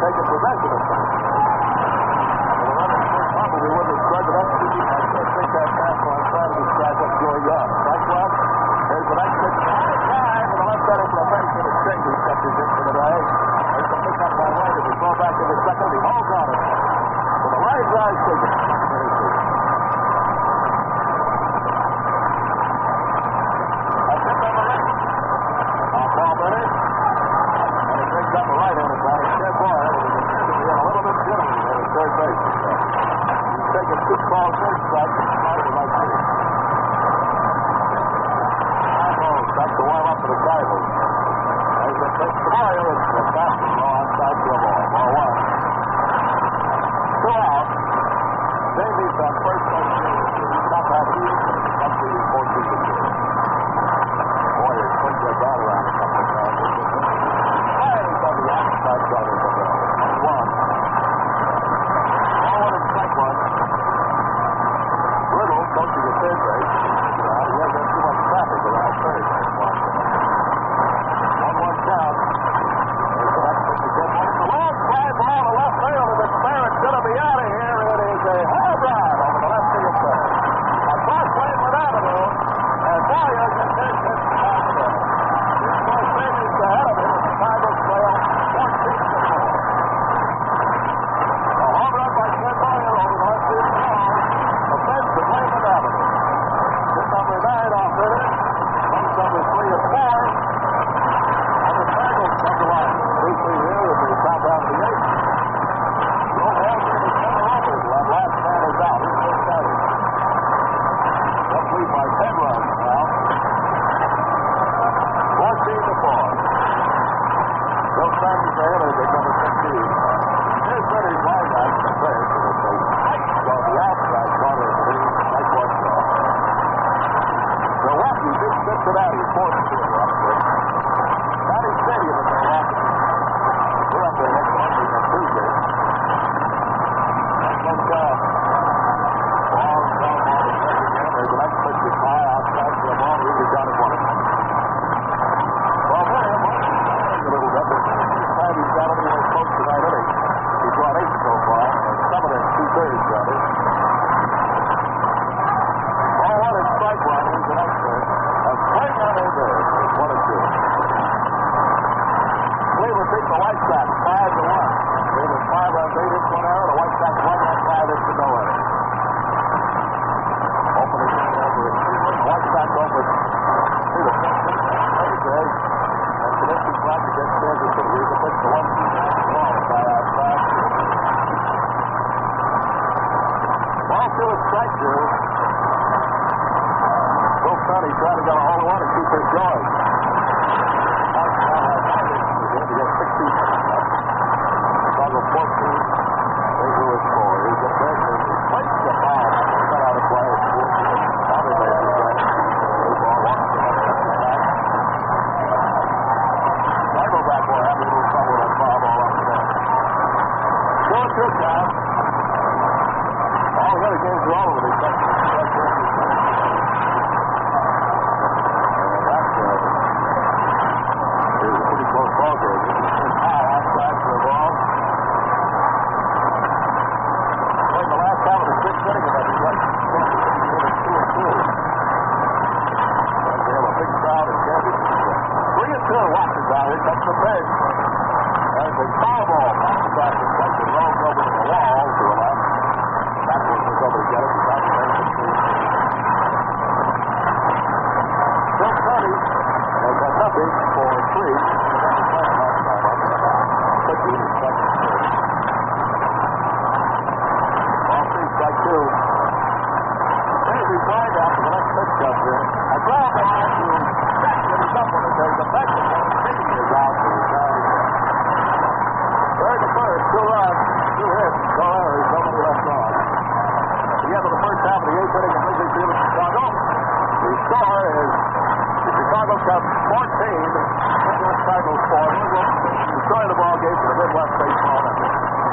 taken possession of something. Probably wouldn't have struck it up. I can't think that fastball. I'm trying to describe what's going on. Strike one. There's the next pitch. Drive to the left center for a base hit. It's Shingy catches it for the day. There's a pick up by White. It's thrown back to the second. He holds on it. For the line drive ticket. That's it number 8. Paul Bennett. And he brings up the right hand about it. Ted Boyle. It was a little bit jittery there at third base. He's taking 2 calls, 3 strikes. It's not even like this. That's the warm up for the Tigers. There's a pitch to Boyle. It's a fastball onside to a ball. Ball 1. 2 out. Davies on first base. Stop half field. Up to the 14th inning. Boy, it's put that bat around a couple of times. Fires on the outside corner of the ball. 1. Ball 1 and strike 1. Riddle coaching the third base. He hasn't too much traffic around third. 1-1 count. There's the next pitch again. It's a long fly ball to left field, and it's there. It's going to be out of here. It is a home run over the left field third. A cross lane with Avenue, and Boyer gets his hit down the middle. This boy Davies ahead of him, and the Tigers trail 14-4. A home run by Ted Boyer over the left field wall. The fence to Raymond Avenue. Hit number 9 off hitter. Runs number 3 and 4. And the Tigers come to line. 3-3 here with the top half of the 8th. The overall game is 10 overs. That last man is out. He's still starting. Let's lead by 10 runs now. 14-4. Bill Sands ahead of it, number 15. Here's Betty's line out to the third for the base. So the outside corner of the lead. Like one shot. Milwaukee just Cincinnati 4-2 up there. County Stadium in Milwaukee. We're up there next Monday and Tuesday. Next one down. Ball, down, ball, and second again. There's the next pitch is high outside for a ball. Really got it 1. Well, William Martin is a little bit, but this time he's got anywhere close to 9 innings. He's brought 8 so far, and 7 2/3 got it. Ball 1 and strike 1. Here's the next pitch. A swing on in there. It's 1-2. Cleveland beat the White Sox 5-1. Cleveland 5 runs, 8 hits, 1 error. The White Sox 1 run, 5 hits, no error. Opening inning over in Cleveland. The White Sox opened 2-6 Thursday. And Trubisky's back against Kansas City. Here's the pitch to 1-2 ball by outside. Ball 2 is strike 2. Bill Sonny trying to get a hole in 1 and keep his going. He has 16 minutes left. Chicago 14. St. Louis 4. He's a pitch and he plays the foul. Cut out of play. Probably made the play. Ball 1. Diamondback will have a little trouble with that foul ball up there. 2-2 count. All the other games are all over the place. Ball game. High outside for the ball. In the last half of the 6th inning, about the right, 2-2. They have a big crowd in Kansas City. 3-2. Watkins out. Here comes the pitch. There's a foul ball. Bounces back and runs and rolls over to the wall to the left. Backwards was over to get it. He's out of there. Still 30. They've got nothing for 3. Strike 2. There's his line down for the next pitch comes in. A ground ball to second is up with it. There's a back and is out for the time. Third to first, 2 runs, 2 hits, no errors, nobody left on. At the end of the first half of the 8th inning of Wrigley Field in Chicago, the score is the Chicago Cubs 14, St. Louis Cardinals 4. We'll destroy the ball game for the Midwest Baseball Network.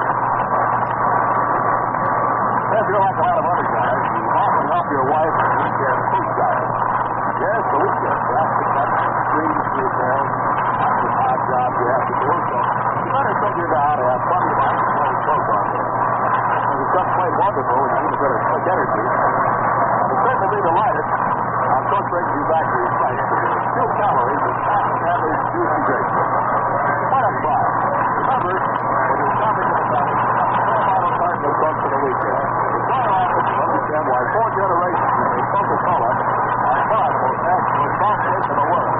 If you're like a lot of other guys, you often help your wife with weekend food shopping. Yes, the weekend. Plastic cups, trees, meals, lots of hot job you have to do. So you better figure out how to have fun tonight and play close on there. The Ducks played wonderful with even better quick energy. We'll certainly be delighted. Coach brings you back to his site. Few calories and fat and average juicy drink. What a fun. Remember, when you're shopping at the Ducks, small carton of Coke for the weekend. It's quite often to understand why 4 generations have made Coca-Cola by far the most excellent soft drink in the world.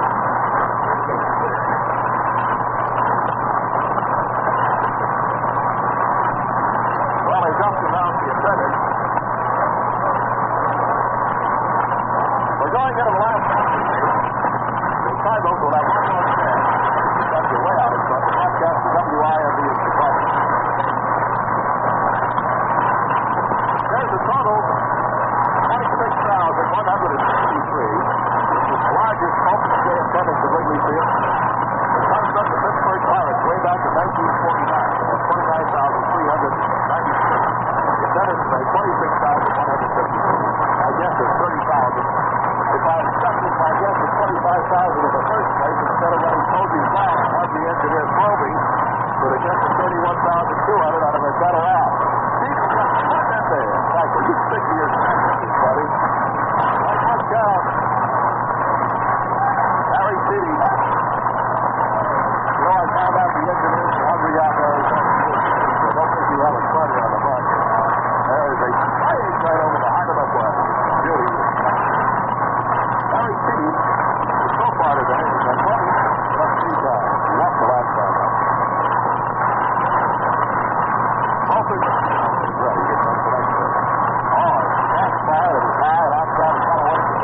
Well, he dumped him out the attendant. We're going into the last half of the game. The Cardinals will have one more chance. That's your way out in front. The broadcast is WIND is the problem. There's the total, 26,163. This is the largest open day attendance at Wrigley Field. It comes from the Pittsburgh Pirates way back in 1949. They had 29,396. The attendance today, 26,153. I guess it's 30,000. If I accepted my guess of 25,000 in the first place, instead of letting Toby Brown have the engineer Proby, would have guessed at 31,200 out of a better out. Steve, put that there. Michael, you stick to your sentences, buddy. Like, watch out. Harry City. You know, I found out the engineers are hungry out there. So don't think you have a sweater on the bus. There is a flying train over the heart of the bus. Beauty. Harry City is so far today, he's been running just 3 times. He lost the last time. Open. He's ready. He gets on the next one. Oh, it's fast fire. It was high and outside. It's kind of working.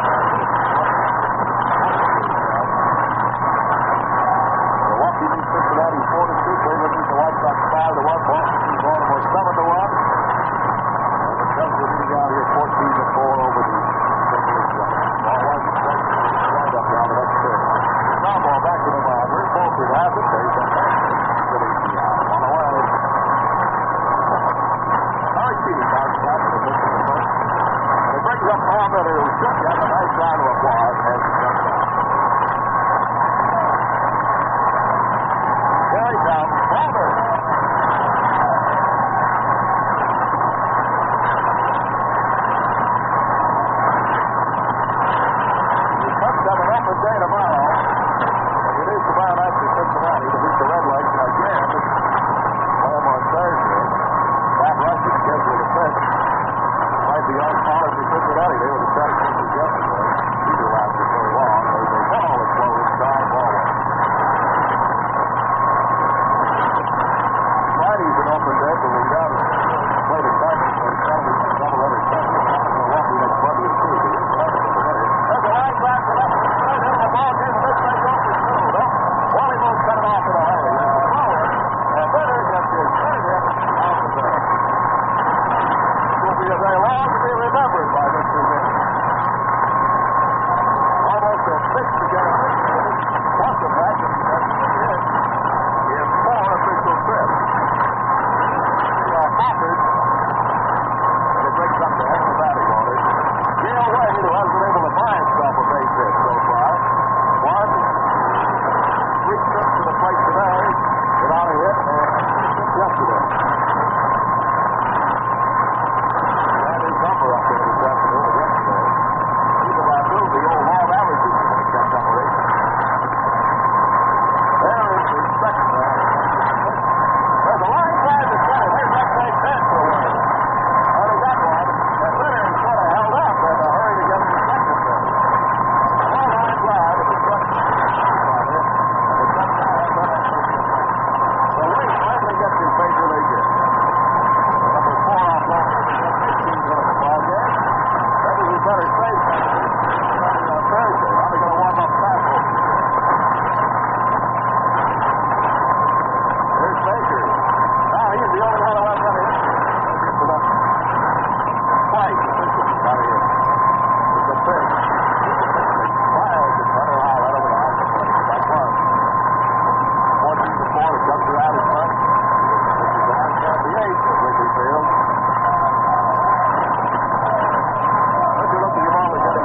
Milwaukee beat Cincinnati 4-2. Cleveland beat the White Sox 5-1. Boston beat Baltimore 7-1. And the Cubs are leading out here 14-4 over the St. Louis Cubs. Ball one. Up down the next third. Now ball back to the mound. Rick Bolford has it. There's a on the way. Harry City bounces back to the pitch in the first. And it brings up Paul Miller, who should get a nice round of applause as he comes down. There he comes. Paul Miller. Day tomorrow, and it is tomorrow night for Cincinnati to beat the Red Legs again. Play them on Thursday. Pat Rush is scheduled to pitch. Might be on par for Cincinnati. They were the starting pitchers yesterday. Either lasted so long. There's a ball that's low inside ball one. Friday's an open day, but we got to play the Cardinals on Sunday for double-header Sunday. Milwaukee next Monday and Tuesday. There's a line back to left. The ball game, this thing goes for two. Wally Moon cut it off in a hurry. There's a thrower, and Ritter gets his third hit off the bat. It will be a very long to be remembered by Mr. Ritter. Almost a six to get a hit. Plus the fact that he has 3 hits in 4 official trips. Hoppers, and it brings up the extra batting order. Gale Wade, who hasn't been able to buy himself a base hit so far. 1, 3 trips to the plate today without a hit, and 6 yesterday. And his number up there this afternoon and yesterday. Even Radu, the old law of averages, is going to catch up with it. There is the second man. There's a line drive to center. There's that base hit for one. Oh, they got one. And Ritter sort of held up in a hurry to get the second one. One line drive in the second. So Wade finally gets his major league hit. Number 4 off left. 15 going to the ball game. Maybe we better save something on Thursday. How are they going to warm up fast? There's Baker. Now he's the only one who hasn't had a hit. Twice, officially got a hit. It's a pitch. Wild to Hunter Hall right over the house. That's one. 14-4, the Cubs are out in front. This is the 178 of Wrigley Field. If you look at your ball, we get a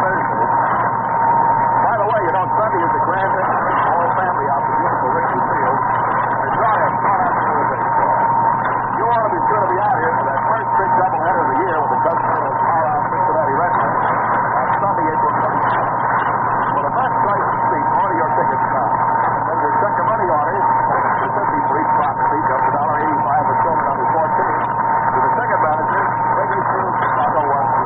Thursday. By the way, you know, Sunday is the grand opening. The whole family out to beautiful Wrigley Field. They're drawing a spot out for the baseball. You want to be sure to be out here for that first big doubleheader of the year with the Cubs and Colorado Cincinnati Reds on Sunday, April 22nd. For the best price and seat, order your tickets now. Then your check your money orders, $2.50 for each box seat, up to $1.85 for children under 14. To the ticket manager, Wrigley Field, Chicago 1-3.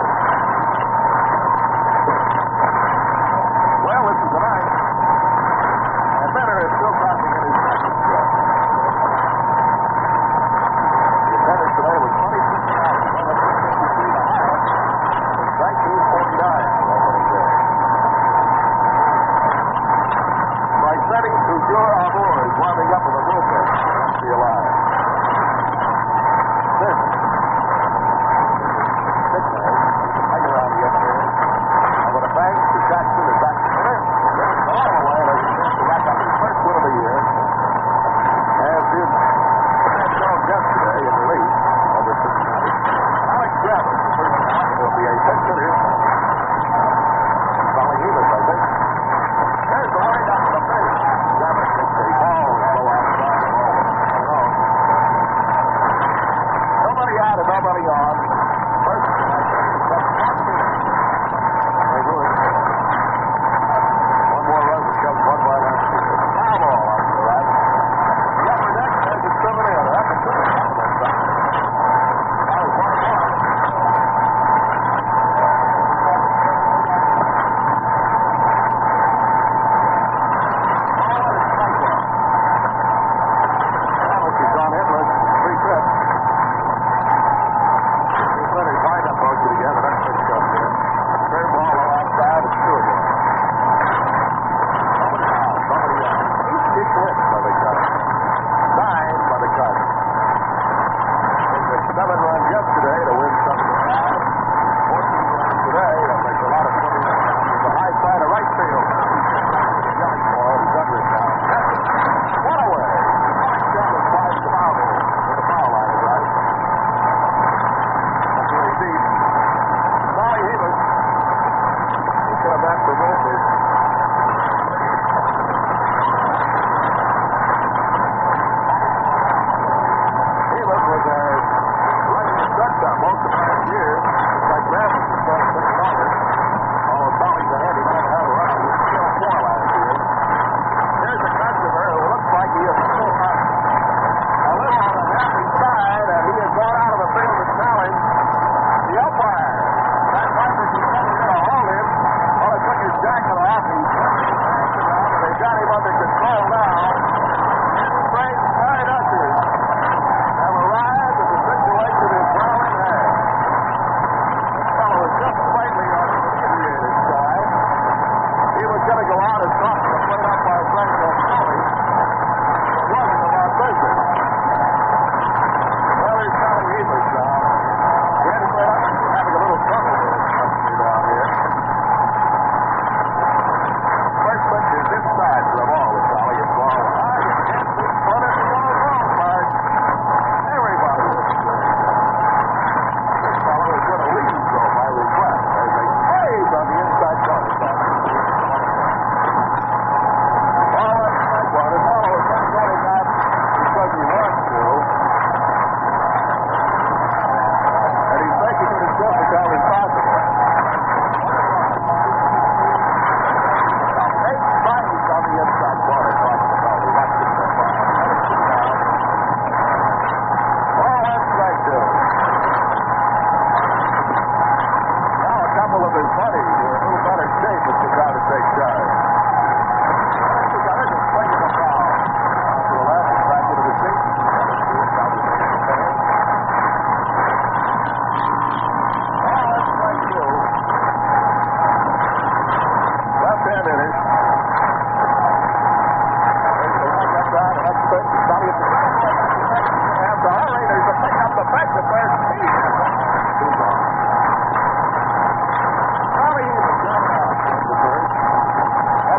Well, this is the night. And Benner is still talking in his second stretch. The attendance today was 26,000, went up to 53 the highest since 1949 for opening day. By setting Toujours Amour is warming up in the bullpen. See you live. This man, hang around the upstairs. And with a bang to Jackson and back to Miller. All the way, there's a chance to rack up his first win of the year. As did Jones yesterday in relief over Cincinnati. Alex Gravett, the first out, will be a bench hitter. Calling Elis, I think. There's the wind up the face. Gravett takes a ball and slow outside the ball. Nobody out and nobody on. First, one more run to Cubs, one by last year. Foul ball out to the right. The upper deck has it coming in. That's a good compliment. That was 1-1. Thomas is on hitless. 3 trips. Leonard wind up most together. That's what Cubs did. Third ball outside. It's 2-1. Somebody out. Somebody out. 8 hits by the Cubs. 9 by the Cubs. It was 7 runs yesterday to win 7-5. 14 runs today. That makes a lot of 20 runs. It's a high side of right field. Young ball. He's under it now. One away. Down the side to foul ball. The foul line is right. That's where he beat Molly Hemus. He's got back for Wolford. Hemus was a running shortstop most of last year. It's like Gravett was playing pretty longer. All the Molly's ahead. He might have a run. He was still 4 last year. Here's a customer who looks like he is still hot. A little on the happy side, and he has gone out of the field to challenge the umpire. That Harper is coming in to hold him. Well, he took his jacket off. He's they got him under control now. Frank Side ushers have arrived, and the situation is well in hand. This fellow was just slightly on the inebriated side. He was going to go out and talk to the plate umpire, Frank Scully. It wasn't about business. Well, he's telling Hemus now. The head plate umpire is having a little trouble with this country down here. First pitch is inside to the ball with Sally. It's ball high. You can't see front of the ball, Mark. Everybody looks good. This fellow is going to leave, though, by request. There's a phase on the inside corner. Ball on strike one. The fellow is not going out because he wants to. And he's making it as difficult as possible. Eight strikes on the inside corner. He watched it so far. Ball on strike two. Now a couple of his buddies who are in a little better shape with the crowd to take charge. He got it and swinging the foul. Out to the left and back into the seat. Ball on strike two. Left-hand hitter. There's the line left out, and that's pitch. Sally at the and the hurry. There's a pick up the bench at first. Too long. Sally Hemus down out. The first.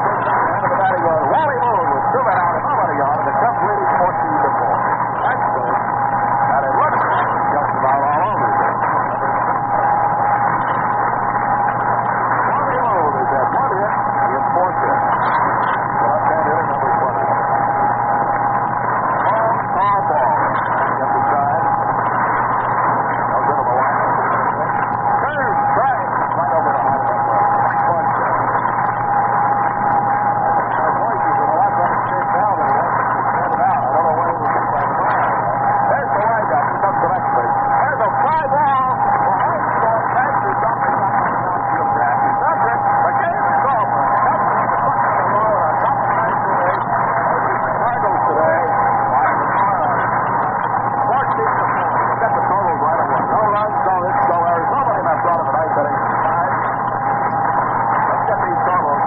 setting aside. Let's get these solos.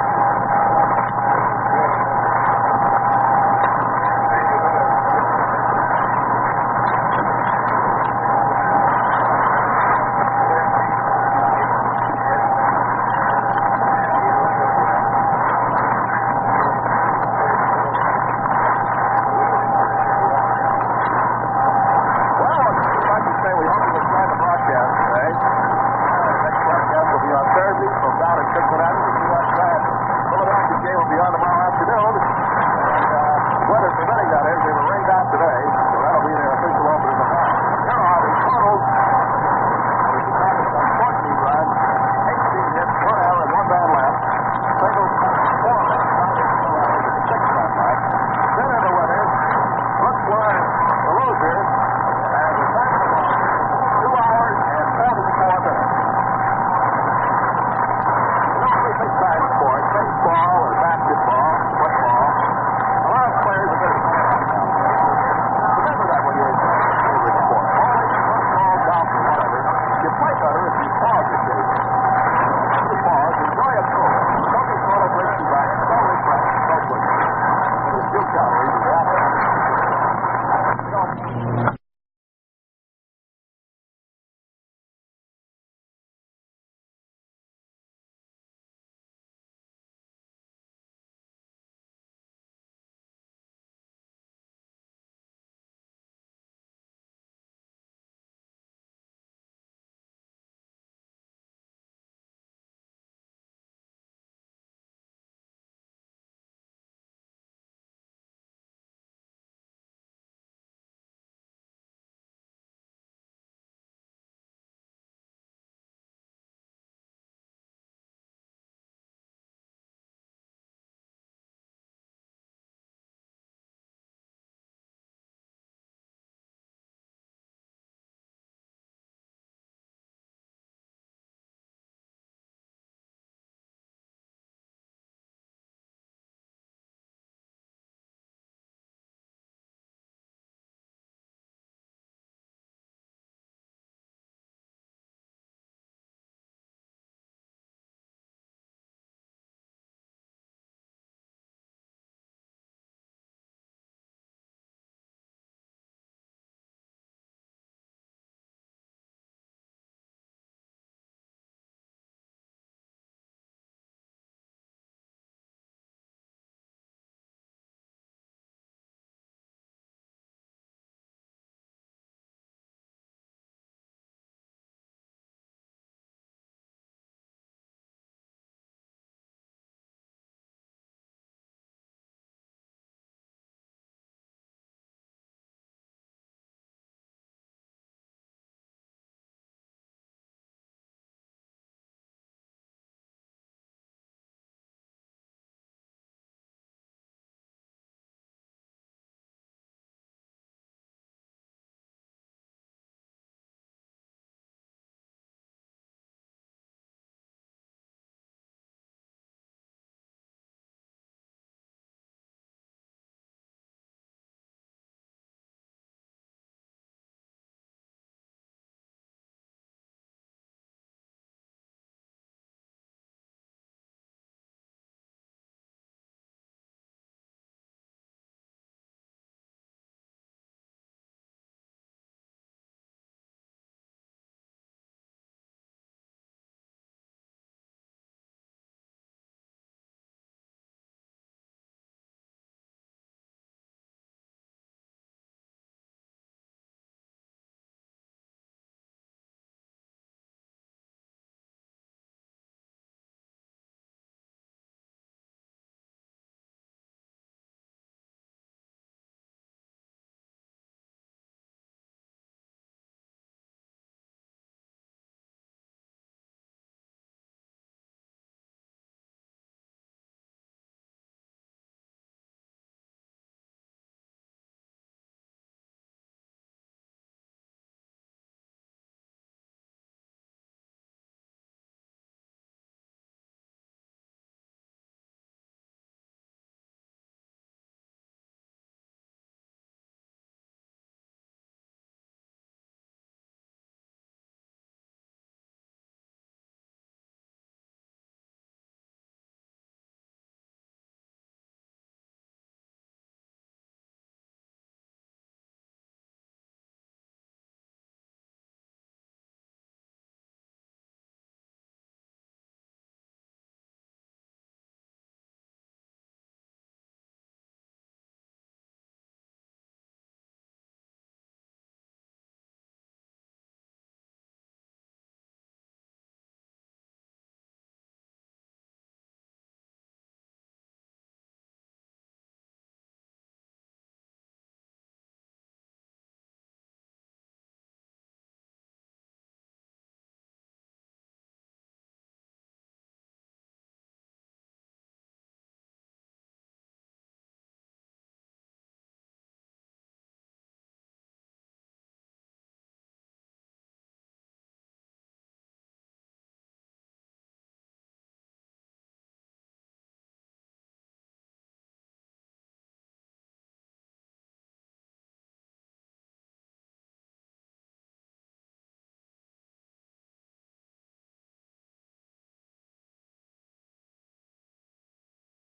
Thursday from down at Cincinnati.